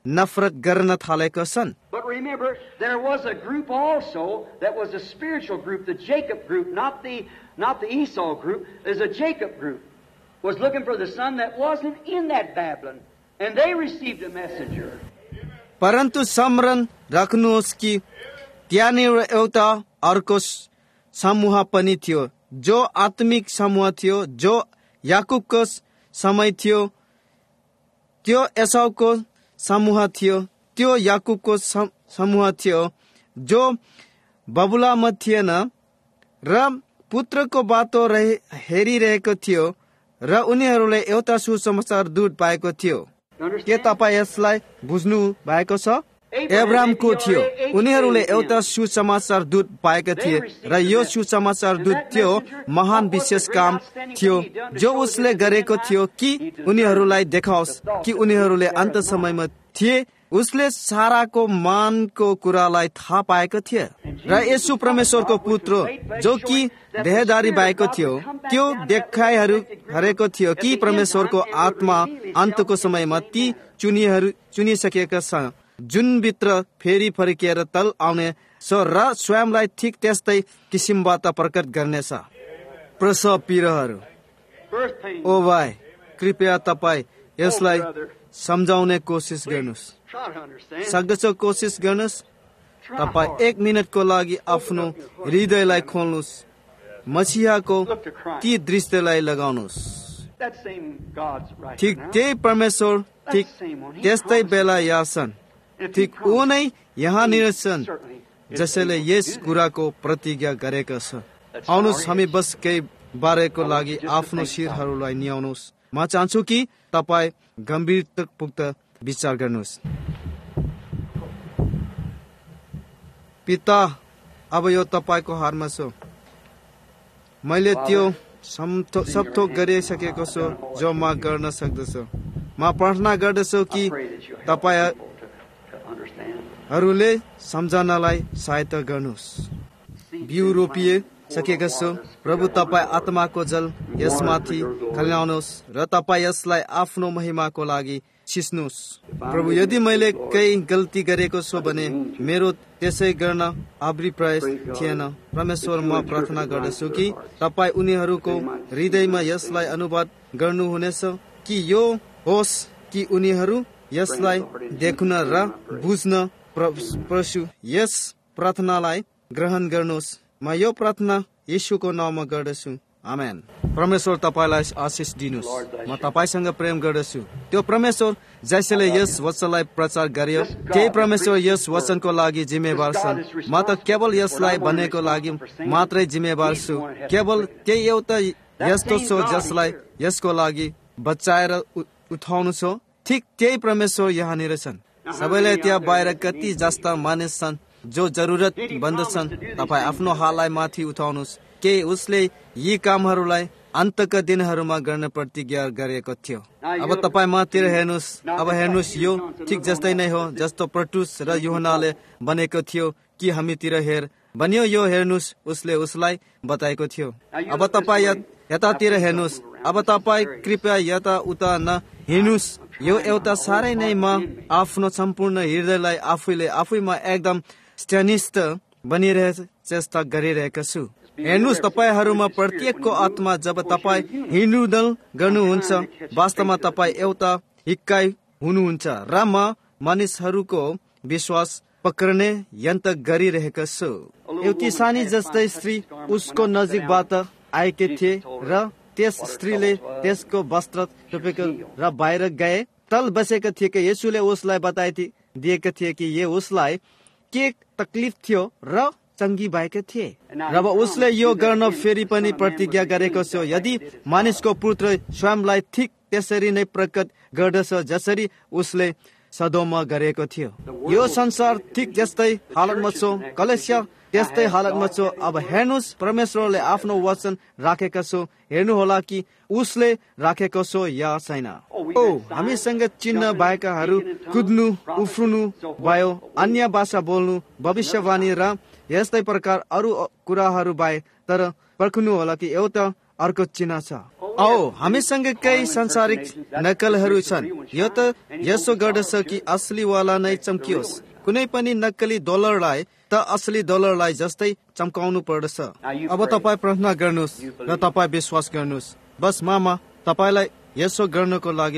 नफरत गर्न थालेका छन्। But remember, there was a group also that was a spiritual group, the Jacob group, not the not the Esau group. There's a Jacob group was looking for the son that wasn't in that Babylon, and they received a messenger. परन्तु स्मरण राख्नुहोस् कि त्यहाँनिर एउटा अर्को समूह पनि थियो, जो आत्मिक समूह थियो, जो याकुबको समय थियो। त्यो एसाउको समूह थियो, त्यो याकुबको समूह थियो, जो बबुलामा थिएन र पुत्रको बाटो हेरिरहेको थियो र उनीहरूले एउटा सुसमाचार दूत पाएको थियो। के तपाईँ यसलाई बुझ्नु भएको छ? एब्रामको थियो, उनीहरूले एउटा सुसमाचार दूत पाएका थिए र यो सुसमाचार दूत थियो महान विशेष काम थियो जो उसले गरेको थियो कि उनीहरूलाई देखाओस् कि उनीहरूले अन्त समयमा थिए। उसले साराको मानको कुरालाई थाहा पाएको थियो र येशू परमेश्वरको पुत्र जो कि देहधारी भएको थियो, त्यो देखाइहरू गरेको थियो कि परमेश्वरको आत्मा अन्तको समयमा ती चुनिहरू चुनिसकेका छन् जुन भित्र फेरि फर्किएर तल आउने छ र स्वयंलाई ठिक त्यस्तै किसिमबाट प्रकट गर्नेछ। प्रसव पीडाहरू, ओ भाइ कृपया तपाईँ यसलाई सम्झाउने कोसिस गर्नुहोस्, सक्दछ कोसिस गर्नुहोस्। तपाईँ एक मिनटको लागि आफ्नो हृदयलाई खोल्नुहोस्, मसीहाको ती दृश्यलाई लगाउनुहोस्। ठिक त्यही परमेश्वर ठिक त्यस्तै बेला यहाँ छन्, ठिक उनै यहाँनिर छन् जसले यस कुराको प्रतिज्ञा गरेका छ। आउनुहोस् हामी बस केही बारेको लागि आफ्नो शिरहरूलाई निहाउनुहोस्। म चाहन्छु कि तपाईँ गम्भीरतापूर्वक विचार गर्नुहोस्। पिता, अब यो तपाईँको हातमा छ। मैले त्यो सब थोक गरिसकेको छु जो म गर्न सक्दछु। म प्रार्थना गर्दछु कि तपाईँहरूले सम्झनालाई सहायता गर्नुहोस्। बिउ रोपिए सकेका छु प्रभु, तपाईँ आत्माको जल यसमाथि खन्याउनुहोस् र तपाईँ यसलाई आफ्नो महिमाको लागि छिस्नुहोस्। प्रभु, यदि मैले केही गल्ती गरेको छु भने मेरो त्यसै गर्न अभिप्राय थिएन। परमेश्वर, म प्रार्थना गर्दछु कि तपाईँ उनीहरूको हृदयमा यसलाई अनुवाद गर्नुहुनेछ कि यो होस् कि उनीहरू यसलाई देख्न र बुझ्न। प्रभु, यस प्रार्थनालाई ग्रहण गर्नुहोस्। म यो प्रार्थना येशूको नाममा गर्दछु, आमेन। परमेश्वर तपाईलाई आशिष दिनुहोस्। म तपाईसँग प्रेम गर्दछु। त्यो परमेश्वर जसले यस वचनलाई प्रचार गर्यो, त्यही परमेश्वर यस वचनको लागि जिम्मेवार छन्। म त केवल यसलाई भन्नेको लागि मात्रै जिम्मेवार छु। केवल त्यही एउटा यस्तो छ जसलाई यसको लागि बचाएर उठाउनु छ। ठिक त्यही परमेश्वर यहाँनिर छन्। सबैलाई त्यहाँ बाहिर कति जस्ता मानिस छन् जो जरुरत बन्दछन्। तपाईँ आफ्नो हाललाई माथि उठाउनुहोस्। के उसले यी कामहरूलाई अन्तका दिनहरूमा गर्न प्रतिज्ञा गरेको थियो। अब तपाईँ मातिर हेर्नुहोस्। अब हेर्नुहोस्, यो ठिक जस्तै नै हो जस्तो पत्रुस र यूहन्नाले भनेको थियो कि हामीतिर हेर भनियो। यो हेर्नुहोस्, उसले उसलाई बताएको थियो। अब तपाईँ यतातिर हेर्नुहोस्। अब तपाईँ कृपया यता उता न हिँड्नुहोस्। यो एउटा साह्रै नै म आफ्नो सम्पूर्ण हृदयलाई आफैले आफैमा एकदम स्थिनिष्ठ बनिरहेको चेष्टा गरिरहेको छु। हेर्नुहोस्, तपाईहरूमा प्रत्येकको आत्मा जब तपाईँ हिँडुडुल गर्नुहुन्छ, वास्तवमा तपाईँ एउटा हिक्काइ हुनुहुन्छ र म मानिसहरूको विश्वास पक्रने यन्त्र गरिरहेको छु। एउटी सानी जस्तै स्त्री उसको नजिकबाट आएकी थिए र त्यस स्त्रीले त्यसको वस्त्र टोपेको र बाहिर गए। तल बसेका थिए कि येशूले उसलाई बताइदिएका थिए कि यो उसलाई के तकलिफ थियो र चङ्गी भएका थिए। र अब उसले यो गर्न फेरि पनि प्रतिज्ञा गरेको छ। यदि मानिसको पुत्र स्वयंलाई ठिक त्यसरी नै प्रकट गर्दछ जसरी उसले सदोममा गरेको थियो। यो संसार ठिक जस्तै हालतमा छ, कलेसिया त्यस्तै हालतमा छ। अब हेर्नुहोस्, परमेश्वरले आफ्नो वचन राखेका छ। हेर्नुहोला कि उसले राखेको छ या छैन। ओ हामीसँग चिन्ह भएकाहरू कुद्नु उफ्रिनु भयो, अन्य भाषा बोल्नु, भविष्यवाणी र यस्तै प्रकार अरू कुराहरू भए। तर पर्खनु होला कि एउटा अर्को चिन्ह छ। औ हामीसँग केही सांसारिक नक्कलहरू छन्। यो त यसो गर्दछ कि असलीवाला नै चम्कियोस्। कुनै पनि नक्कली डलरलाई त असली डलरलाई जस्तै चम्काउनु पर्दछ। अब तपाईँ प्रार्थना गर्नुहोस् र तपाईँ विश्वास गर्नुहोस्। बस मामा तपाईँलाई यसो गर्नको लागि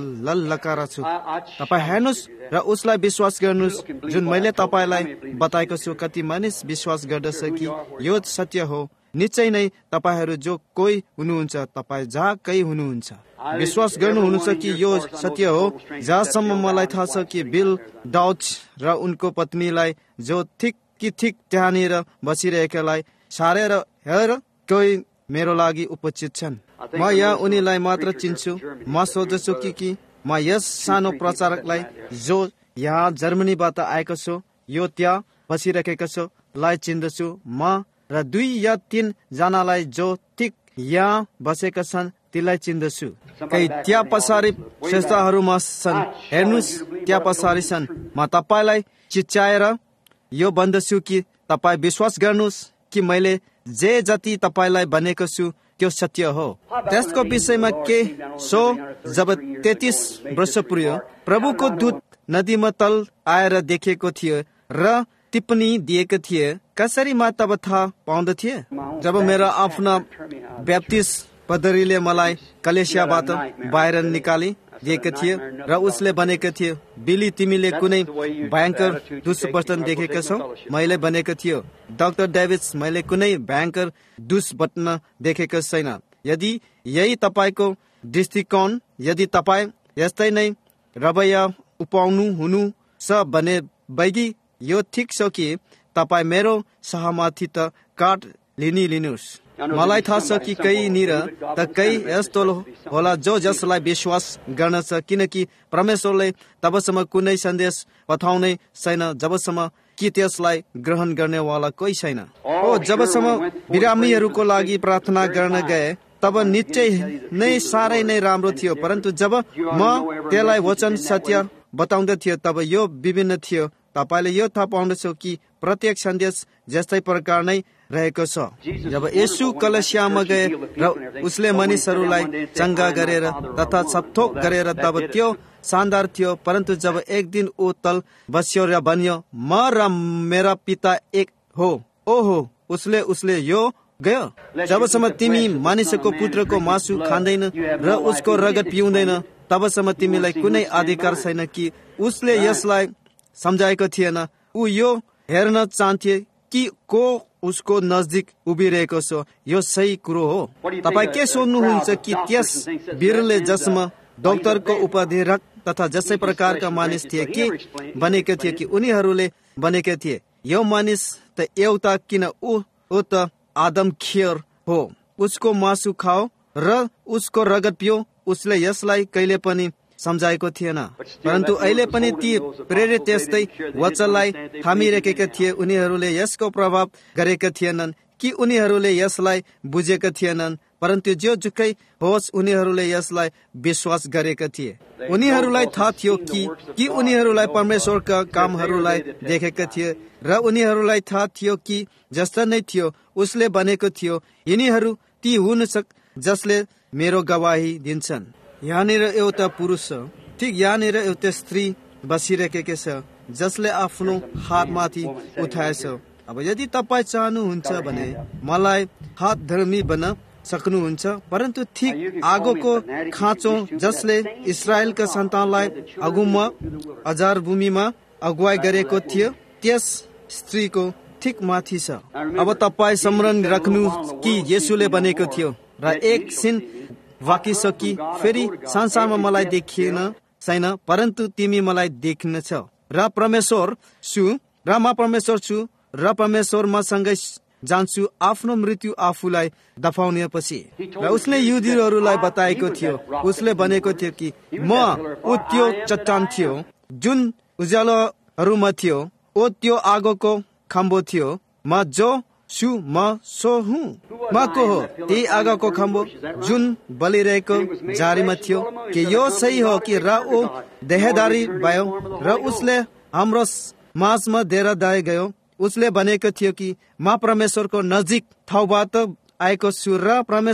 ललकार छु। तपाईँ हेर्नुहोस् र उसलाई विश्वास गर्नुहोस् जुन मैले तपाईँलाई बताएको छु। कति मानिस विश्वास गर्दछ कि यो सत्य हो। निश्चय नै तपाईँहरू जो कोही हुनुहुन्छ, तपाईँ जहाँ कहीँ हुनुहुन्छ, विश्वास गर्नुहुन्छ कि यो सत्य हो। जहाँसम्म मलाई थाहा छ कि बिल डाउच र उनको पत्नीलाई जो ठिक कि ठिक त्यहाँनिर बसिरहेकालाई सारेर हेर कोही मेरो लागि उपस्थित छन्। म यहाँ उनीलाई मात्र चिन्छु। म सोच्दछु कि कि म यस सानो प्रचारकलाई जो यहाँ जर्मनीबाट आएको छु, यो त्यहाँ बसिरहेको छु लाई चिन्दछु। म र दुई या तीन जनालाई जो ठिक यहाँ बसेका छन् तीलाई चिन्दछु। केही त्यहाँ पछाडि संस्थाहरूमा छन्। हेर्नुहोस् त्यहाँ पछाडि छन्। म तपाईँलाई चिच्याएर यो भन्दछु कि तपाईँ विश्वास गर्नुहोस् कि मैले जे जति तपाईँलाई भनेको छु त्यो सत्य हो। त्यसको विषयमा के सो जब तेत्तीस वर्ष पुर्यो, प्रभुको दूत नदीमा तल आएर देखेको थियो र टिप्पणी दिएको थिए। कसरी म तब थाहा पाउँदथे जब मेरो आफ्ना ब्याप्टिस्ट पदरीले मलाई कलेसियाबाट बाहिर निकाली दिएको थिए र उसले भनेको थियो, बिली तिमीले कुनै भयङ्कर दुष्वचन देखेका छौ? मैले भनेको थियो, डाक्टर डेभिड्स मैले कुनै भयङ्कर दुष्वचन देखेको छैन। यदि यही तपाईँको दृष्टिकोण, यदि तपाईँ यस्तै नै रवैया उपाउनु हुनु छ भने बैगी यो ठिक छ कि तपाईँ मेरो सहमति त काट लिनी लिनुहोस्। मलाई थाहा छ कि कहीँनिर त कही यस्तो होला जो जसलाई विश्वास गर्न छ, किनकि परमेश्वरले तबसम्म कुनै सन्देश पठाउने छैन जबसम्म कि त्यसलाई ग्रहण गर्नेवाला कोही छैन। हो जबसम्म बिरामीहरूको लागि प्रार्थना गर्न गए तब निश्चय नै साह्रै नै राम्रो थियो, परन्तु जब म त्यसलाई वचन सत्य बताउँदथ्यो तब यो विभिन्न थियो। तपाईँले यो थाहा पाउँदछौ कि प्रत्येक सन्देश जस्तै प्रकार नै रहेको छ। जब येशू कलसियामा गए र उसले मानिसहरूलाई चङ्गा गरेर तथा छपथोक गरेर तब त्यो शानदार थियो। परन्तु जब एक दिन ऊ तल बस्यो र बन्यो, म र मेरा पिता एक हो। ओहो उसले उसले यो गयो। जबसम्म तिमी मानिसको पुत्रको मासु खाँदैन र उसको रगत पिउँदैन तबसम्म तिमीलाई कुनै अधिकार छैन कि उसले यसलाई सम्झाएको थिएन। ऊ यो हेर्न चाहन्थे कि को उसको नजदिक उभिरहेको छ। यो सही कुरो हो। तपाईँ के सोध्नुहुन्छ कि त्यस वीरले जसमा डाक्टरको उपाध्यक्ष तथा जसै प्रकारका मानिस थिए के बनेको थिए कि उनीहरूले बनेका थिए, यो मानिस त एउटा किन ऊ ऊ त आदम खियर हो। उसको मासु खाओ र उसको रगत पियो। उसले यसलाई कहिले पनि सम्झाएको थिएन। परन्तु अहिले पनि ती प्रेरित त्यस्तै वचनलाई थामिरहेका थिए। उनीहरूले यसको प्रभाव गरेका थिएनन् कि उनीहरूले यसलाई बुझेका थिएनन्, परन्तु जो जुकै होस् उनीहरूले यसलाई विश्वास गरेका थिए। उनीहरूलाई थाहा थियो कि कि उनीहरूलाई परमेश्वरका कामहरूलाई देखेका थिए र उनीहरूलाई थाहा थियो कि जस्तो नै थियो उसले भनेको थियो, यिनीहरू ती हुन सक जसले मेरो गवाही दिन्छन्। यहाँनिर एउटा पुरुष छ, ठिक यहाँनिर एउटा स्त्री बसिरहेको छ जसले आफ्नो हातमाथि उठाएछ। अब यदि तपाईँ चाहनुहुन्छ भने मलाई हात धर्मी बन्न सक्नुहुन्छ, परन्तु ठिक आगोको खाँचो जसले इस्राएलका सन्तानलाई अगुमा अजार भूमिमा अगुवाई गरेको थियो त्यस स्त्रीको ठिक माथि छ। अब तपाईँ स्मरण राख्नु कि येशूले भनेको थियो र एकछिन वाकिसकी फेरि संसारमा मलाई देखिएन छैन, परन्तु तिमी मलाई देख्नेछ र परमेश्वर छु र म परमेश्वर छु र परमेश्वर मसँगै जान्छु। आफ्नो मृत्यु आफूलाई दफाउने पछि र उसले युदीहरूलाई बताएको थियो। उसले भनेको थियो कि म ऊ त्यो चट्टान थियो जुन उज्यालोहरूमा थियो, ओ त्यो आगोको खम्बो थियो। म जो छु म सो हुँ। म को हो? त्यही आगोको खम्बो जुन बलिरहेको जारीमा थियो। कि यो सही हो कि र ऊ देहदारी भयो र उसले हाम्रो माझमा डेरा दाइ गयो। उसले भनेको थियो कि म परमेश्वरको नजिक ठाउँबाट आएको छु र परमेश्वर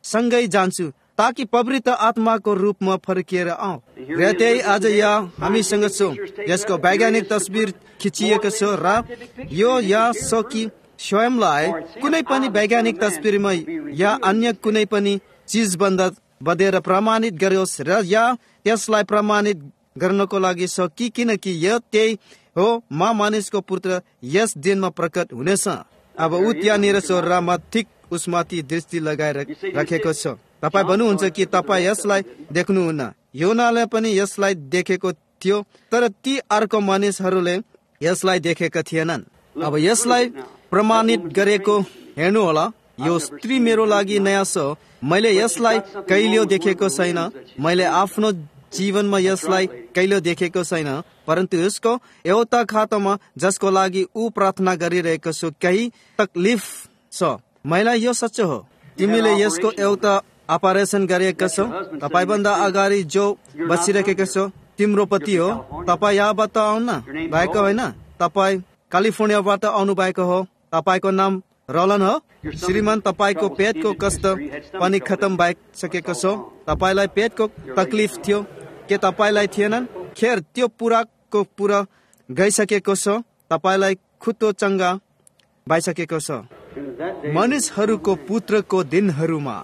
सँगै जान्छु ताकि पवित्र आत्माको रूपमा फर्किएर आऊ। र त्यही आज यहाँ हामीसँग छौँ। यसको वैज्ञानिक तस्बिर खिचिएको छ र यो यहाँ छ कि स्वयंलाई कुनै पनि वैज्ञानिक तस्बिरमा या अन्य कुनै पनि चिजभन्दा बढेर प्रमाणित गरियोस् र या त्यसलाई प्रमाणित गर्नको लागि छ कि किनकि यो त्यही हो म मानिसको पुत्र यस दिनमा प्रकट हुनेछ। अब ऊ त्यहाँनिर छ र म ठिक उसमाथि दृष्टि लगाएर राखेको छ। तपाईँ भन्नुहुन्छ कि तपाईँ यसलाई देख्नुहुन्न। योनाले पनि यसलाई देखेको थियो तर ती अर्को मानिसहरूले यसलाई देखेका थिएनन्। अब यसलाई प्रमाणित गरेको हेर्नुहोला, यो स्त्री मेरो लागि नयाँ छ। मैले यसलाई कहिल्यै देखेको छैन। मैले आफ्नो जीवनमा यसलाई कहिल्यै देखेको छैन, परन्तु यसको एउटा खातामा जसको लागि ऊ प्रार्थना गरिरहेको छु केही तकलिफ छ। मलाई यो सच्चो हो। तिमीले यसको एउटा अपरेसन गरेका छौ। तपाईँभन्दा अगाडि जो बसिरहेको छ तिम्रो पति हो। तपाईँ यहाँबाट आउनु भएको होइन, तपाईँ क्यालिफोर्नियाबाट आउनु भएको हो। तपाईँको नाम रलन हो। श्रीमान, तपाईँको पेटको कष्ट पनि खत्तम भइसकेको छ। तपाईँलाई पेटको तकलिफ थियो के तपाईँलाई थिएनन्? खेर त्यो पुराको पुरा गइसकेको छ। तपाईँलाई खुट्टो चङ्गा भइसकेको छ। मानिसहरूको पुत्रको दिनहरूमा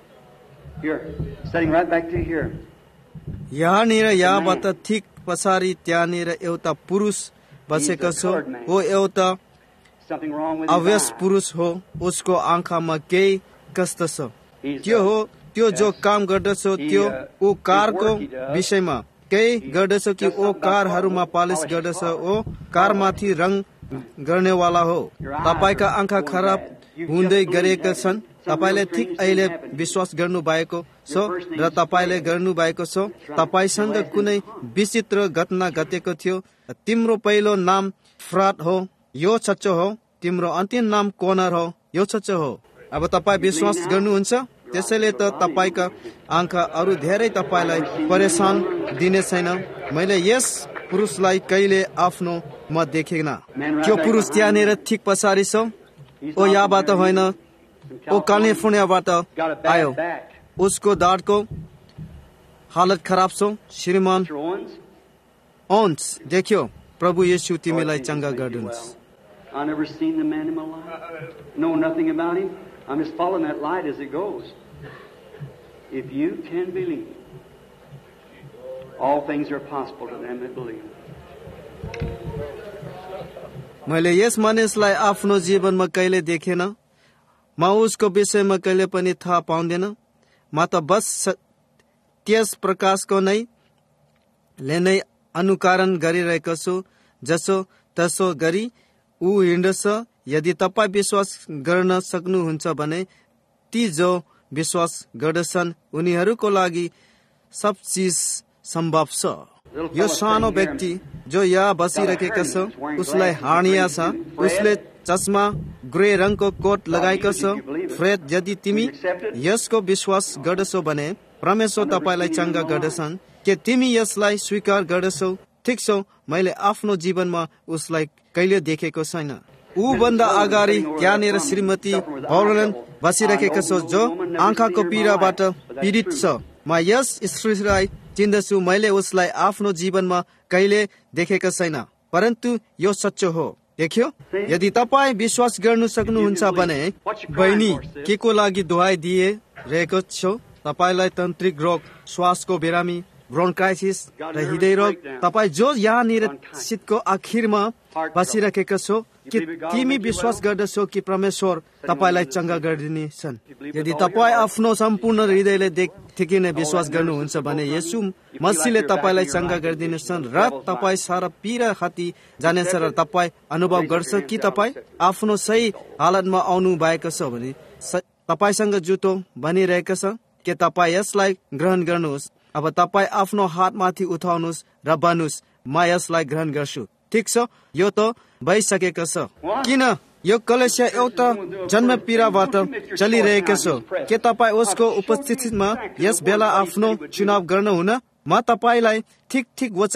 यहाँनिर यहाँबाट ठिक पछाडि त्यहाँनिर एउटा पुरुष बसेको छ। हो एउटा अवश्य पुरुष हो। उसको आँखामा केही कष्ट छ। त्यो हो त्यो जो काम गर्दछ त्यो ऊ कारको विषयमा केही गर्दछ कि ओ कारहरूमा पालिस गर्दछ। ओ कारमाथि रङ गर्नेवाला हो। तपाईँका आँखा खराब हुँदै गरेका छन्। तपाईँले ठिक अहिले विश्वास गर्नु भएको छ र तपाईँले गर्नु भएको छ। तपाईँसँग कुनै विचित्र घटना घटेको थियो। तिम्रो पहिलो नाम फ्राड हो, यो सच्चो हो। तिम्रो अन्तिम नाम कोनर हो, यो सच्चो हो। अब तपाईँ विश्वास गर्नुहुन्छ, त्यसैले त तपाईँका आँखा अरू धेरै तपाईँलाई परेशान दिने छैन। मैले यस पुरुषलाई कहिले आफ्नो म देखेन। त्यो पुरुष त्यहाँनिर ठिक पछाडि छ। ओ यहाँबाट होइन, ओ क्यालिफोर्नियाबाट आयो। उसको दाँतको हालत खराब छ। श्रीमान ओन्स, देख्यो प्रभु येशू तिमीलाई चङ्गा गरिदिनुहोस्। I never seen the man in my life. Know nothing about him. I'm just following that light as it goes. If you can believe, all things are possible to them that believe. मैले यस मानिसलाई आफ्नो जीवनमा कहिले देखेन। म उसको विषयमा कहिले पनि थाहा पाउँदैन। म त बस त्यस प्रकाशको नै ले नै अनुकरण गरिरहेको छु जसो तसो गरी ऊ हिँड्दछ। यदि तपाईँ विश्वास गर्न सक्नुहुन्छ भने ती जो विश्वास गर्दछन् उनीहरूको लागि सब चिज सम्भव छ। यो सानो व्यक्ति जो यहाँ बसिरहेको छ उसलाई हार्निया छ। उसले चस्मा ग्रे रङको कोट लगाएको छ। फ्रेड, यदि तिमी यसको विश्वास गर्दछौ भने परमेश्वर तपाईँलाई चङ्गा गर्दछन्। के तिमी यसलाई स्वीकार गर्दछौ? ठिक छ, मैले आफ्नो जीवनमा उसलाई कहिले देखेको छैन। ऊ भन्दा अगाडि त्यहाँनिर श्रीमती हौलन बसिरहेको छ जो आँखाको पीडाबाट पीडित छ। म यस स्त्रीलाई चिन्दछु। मैले उसलाई आफ्नो जीवनमा कहिले देखेको छैन, परन्तु यो सच्चो हो। देख्यो, यदि तपाईँ विश्वास गर्नु सक्नुहुन्छ भने बहिनी के को लागि दुहाई दिइरहेको छौ? तपाईँलाई तन्त्रिक रोग, श्वासको बिरामी, ब्रोन्काइटिस र हृदय रोग। तपाईँ जो यहाँनिर शीतको आखिरमा बसिरहेका छौ, कि तिमी विश्वास गर्दछौ कि परमेश्वर तपाईँलाई चङ्गा गरिदिनेछन्? यदि तपाईँ आफ्नो सम्पूर्ण हृदयले देखि नै विश्वास गर्नुहुन्छ भने येशू मसीहले तपाईँलाई चङ्गा गरिदिनेछन् र तपाईँ सारा पीडा हटी जानेछ र तपाईँ अनुभव गर्छ कि तपाईँ आफ्नो सही हालतमा आउनु भएको छ भने तपाईँसँग जुटो बनिरहेको छ। के तपाईँ यसलाई ग्रहण गर्नुहोस्? अब तपाईँ आफ्नो हातमाथि उठाउनुहोस् र भन्नुहोस्, म यसलाई ग्रहण गर्छु। ठिक छ, यो त भइसकेको छ। किन यो कलेसिया एउटा जन्म पीडाबाट चलिरहेको छ? के तपाईँ उसको उपस्थितिमा यस बेला आफ्नो चुनाव गर्नुहुन? म तपाईँलाई ठिक ठिक वचन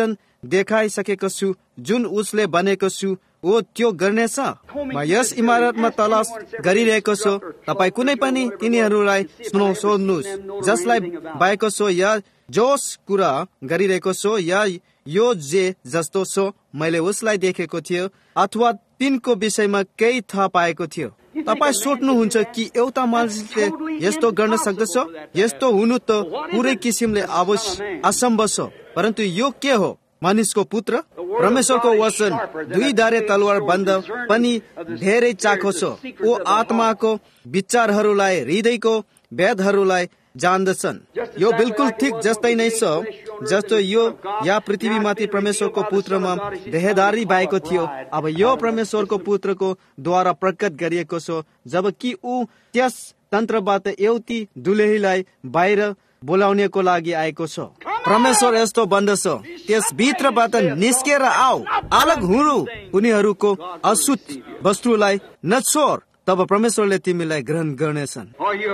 देखाइसकेको छु, जुन उसले भनेको छु ओ त्यो गर्नेछ। म यस इमारतमा तलास गरिरहेको छु, तपाईँ कुनै पनि तिनीहरूलाई सुनाउ सोध्नुहोस्, जसलाई भएको छो या जोस कुरा गरिरहेको छो या यो जे जस्तो छो मैले उसलाई देखेको थियो अथवा तिनको विषयमा केही थाहा पाएको थियो। तपाईँ सोच्नुहुन्छ कि एउटा मानिसले यस्तो गर्न सक्दछ? यस्तो हुनु त पुरै किसिमले असम्भव छ, परन्तु यो के हो? मानिसको पुत्र परमेश्वरको वचन दुई धारे तलवार बन्द पनि धेरै चाखो छ। ओ आत्माको विचारहरूलाई, हृदयको भेदहरूलाई जान्दछन्। यो बिल्कुल ठिक जस्तै नै छ जस्तो यो या पृथ्वीमाथि परमेश्वरको पुत्रमा देहधारी भएको थियो। अब यो परमेश्वरको पुत्रको द्वारा प्रकट गरिएको छ, जबकि ऊ त्यस तन्त्रबाट एउटी दुलहीलाई बाहिर बोलाउनेको लागि आएको छ। परमेश्वर यस्तो भन्दछ, त्यस भित्रबाट निस्केर आऊ, अलग हुनु, उनीहरूको अशुद्ध वस्तुलाई नछोड, तब परमेश्वरले तिमीलाई ग्रहण गर्नेछन्।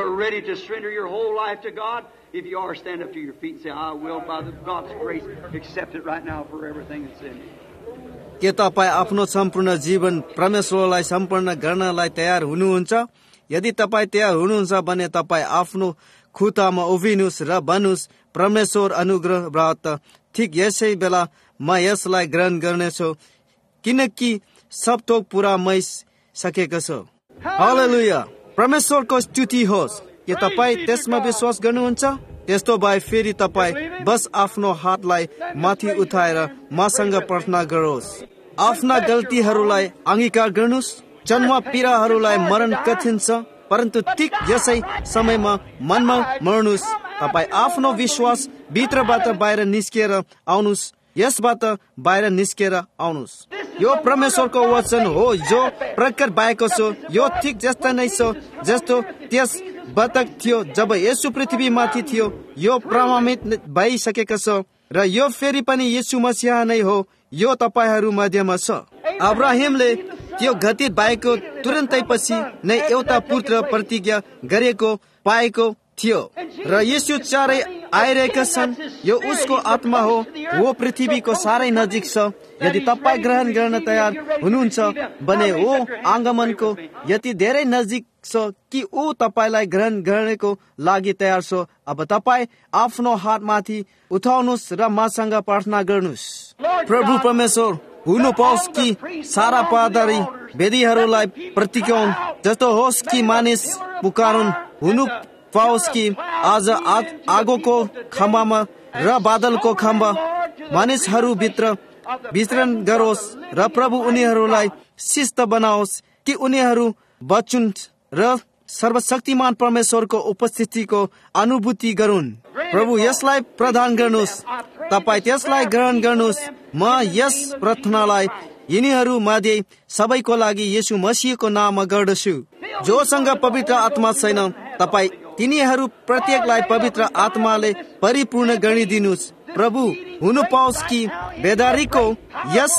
के तपाईँ आफ्नो सम्पूर्ण जीवन परमेश्वरलाई सम्पन्न गर्नलाई तयार हुनुहुन्छ? यदि तपाईँ तयार हुनुहुन्छ भने तपाईँ आफ्नो खुट्टामा उभिनुहोस् र भन्नुहोस्, परमेश्वर अनुग्रहबाट ठिक यसै बेला म यसलाई ग्रहण गर्नेछु, किनकि सब थोक पुरा मै सकेको छु। हालेलुया, परमेश्वरको स्तुति होस्। के तपाईँ त्यसमा विश्वास गर्नुहुन्छ? त्यस्तो भए फेरि तपाईँ बस आफ्नो हातलाई माथि उठाएर मसँग प्रार्थना गरोस्। आफ्ना गल्तीहरूलाई अंगीकार गर्नुहोस्। जन्म पीडाहरूलाई मरण कठिन छ, परन्तु ठिक यसै समयमा मनमा मर्नुहोस्। तपाईँ आफ्नो विश्वास भित्रबाट बाहिर निस्किएर आउनुहोस्, यसबाट बाहिर निस्केर आउनुहोस्। यो परमेश्वरको वचन हो जो प्रकट भएको छ। यो ठिक जस्तो नै छ जस्तो त्यस बतक थियो जब यसु पृथ्वीमाथि थियो। यो प्रमाणित भइसकेको छ र यो फेरि पनि यसु मसीह नै हो। यो तपाईहरू मध्येमा छ। अब्राहिमले त्यो घटित भएको तुरन्तै पछि नै एउटा पुत्र प्रतिज्ञा गरेको पाएको थियो र यसु चाँडै आइरहेका छन्। यो उसको आत्मा हो, वो पृथ्वीको साह्रै नजिक छ। यदि तपाईँ ग्रहण गर्न तयार हुनुहुन्छ भने वो आगमनको यति धेरै नजिक छ कि ऊ तपाईँलाई ग्रहण गर्नको लागि तयार छ। अब तपाईँ आफ्नो हातमाथि उठाउनुहोस् र मसँग प्रार्थना गर्नुहोस्। प्रभु परमेश्वर हुनु पाओस् कि सारा पादरी वेदीहरूलाई प्रतिज्ञाउन्, जस्तो होस् कि मानिस पुकारुन्। हुनु पाओस् कि आज आगोको खम्बामा र बादलको खम्बा मानिसहरूभित्र विचरण गरोस् र प्रभु उनीहरूलाई शिस्त बनाओस् कि उनीहरू बचुन् र सर्वशक्तिमान परमेश्वरको उपस्थितिको अनुभूति गरून्। प्रभु यसलाई प्रदान गर्नुहोस्। तपाईँ त्यसलाई ग्रहण गर्नुहोस्। म यस प्रार्थनालाई यिनीहरू मध्ये सबैको लागि येशू मसीहको नाममा गर्दछु। जोसँग पवित्र आत्मा छैन, तपाईँ तिनीहरू प्रत्येकलाई पवित्र आत्माले परिपूर्ण गरिदिनुहोस्। प्रभु हुनु पाओस् कि बेदारीको यस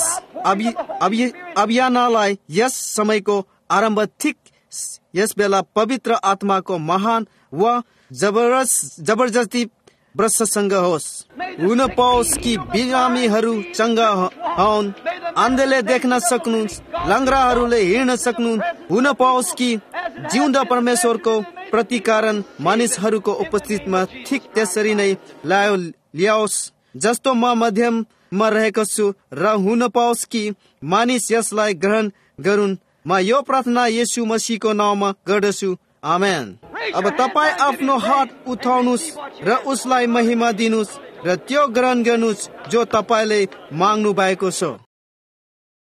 अभियानलाई यस समयको आरम्भ ठिक यस बेला पवित्र आत्माको महान वा जबरजस्त जबरजस्ती वर्षसँग होस्। हुन पाओस् कि बिरामीहरू चङ्गा हुन्, अन्धले देख्न सक्नु, लङ्गराहरूले हिँड्न सक्नु। हुन पाओस् कि जिउँदो परमेश्वरको प्रतिकारण मानिसहरूको उपस्थितिमा ठिक त्यसरी नै ल्यायो ल्याओस् जस्तो म मध्यममा रहेको छु र हुन पाओस् कि मानिस यसलाई ग्रहण गरून्। म यो प्रार्थना येशू मसीहको नाममा गर्दछु। आमेन। अब तपाईँ आफ्नो हात उठाउनुहोस् र उसलाई महिमा दिनुहोस् र त्यो ग्रहण गर्नुहोस् जो तपाईँले माग्नु भएको छ।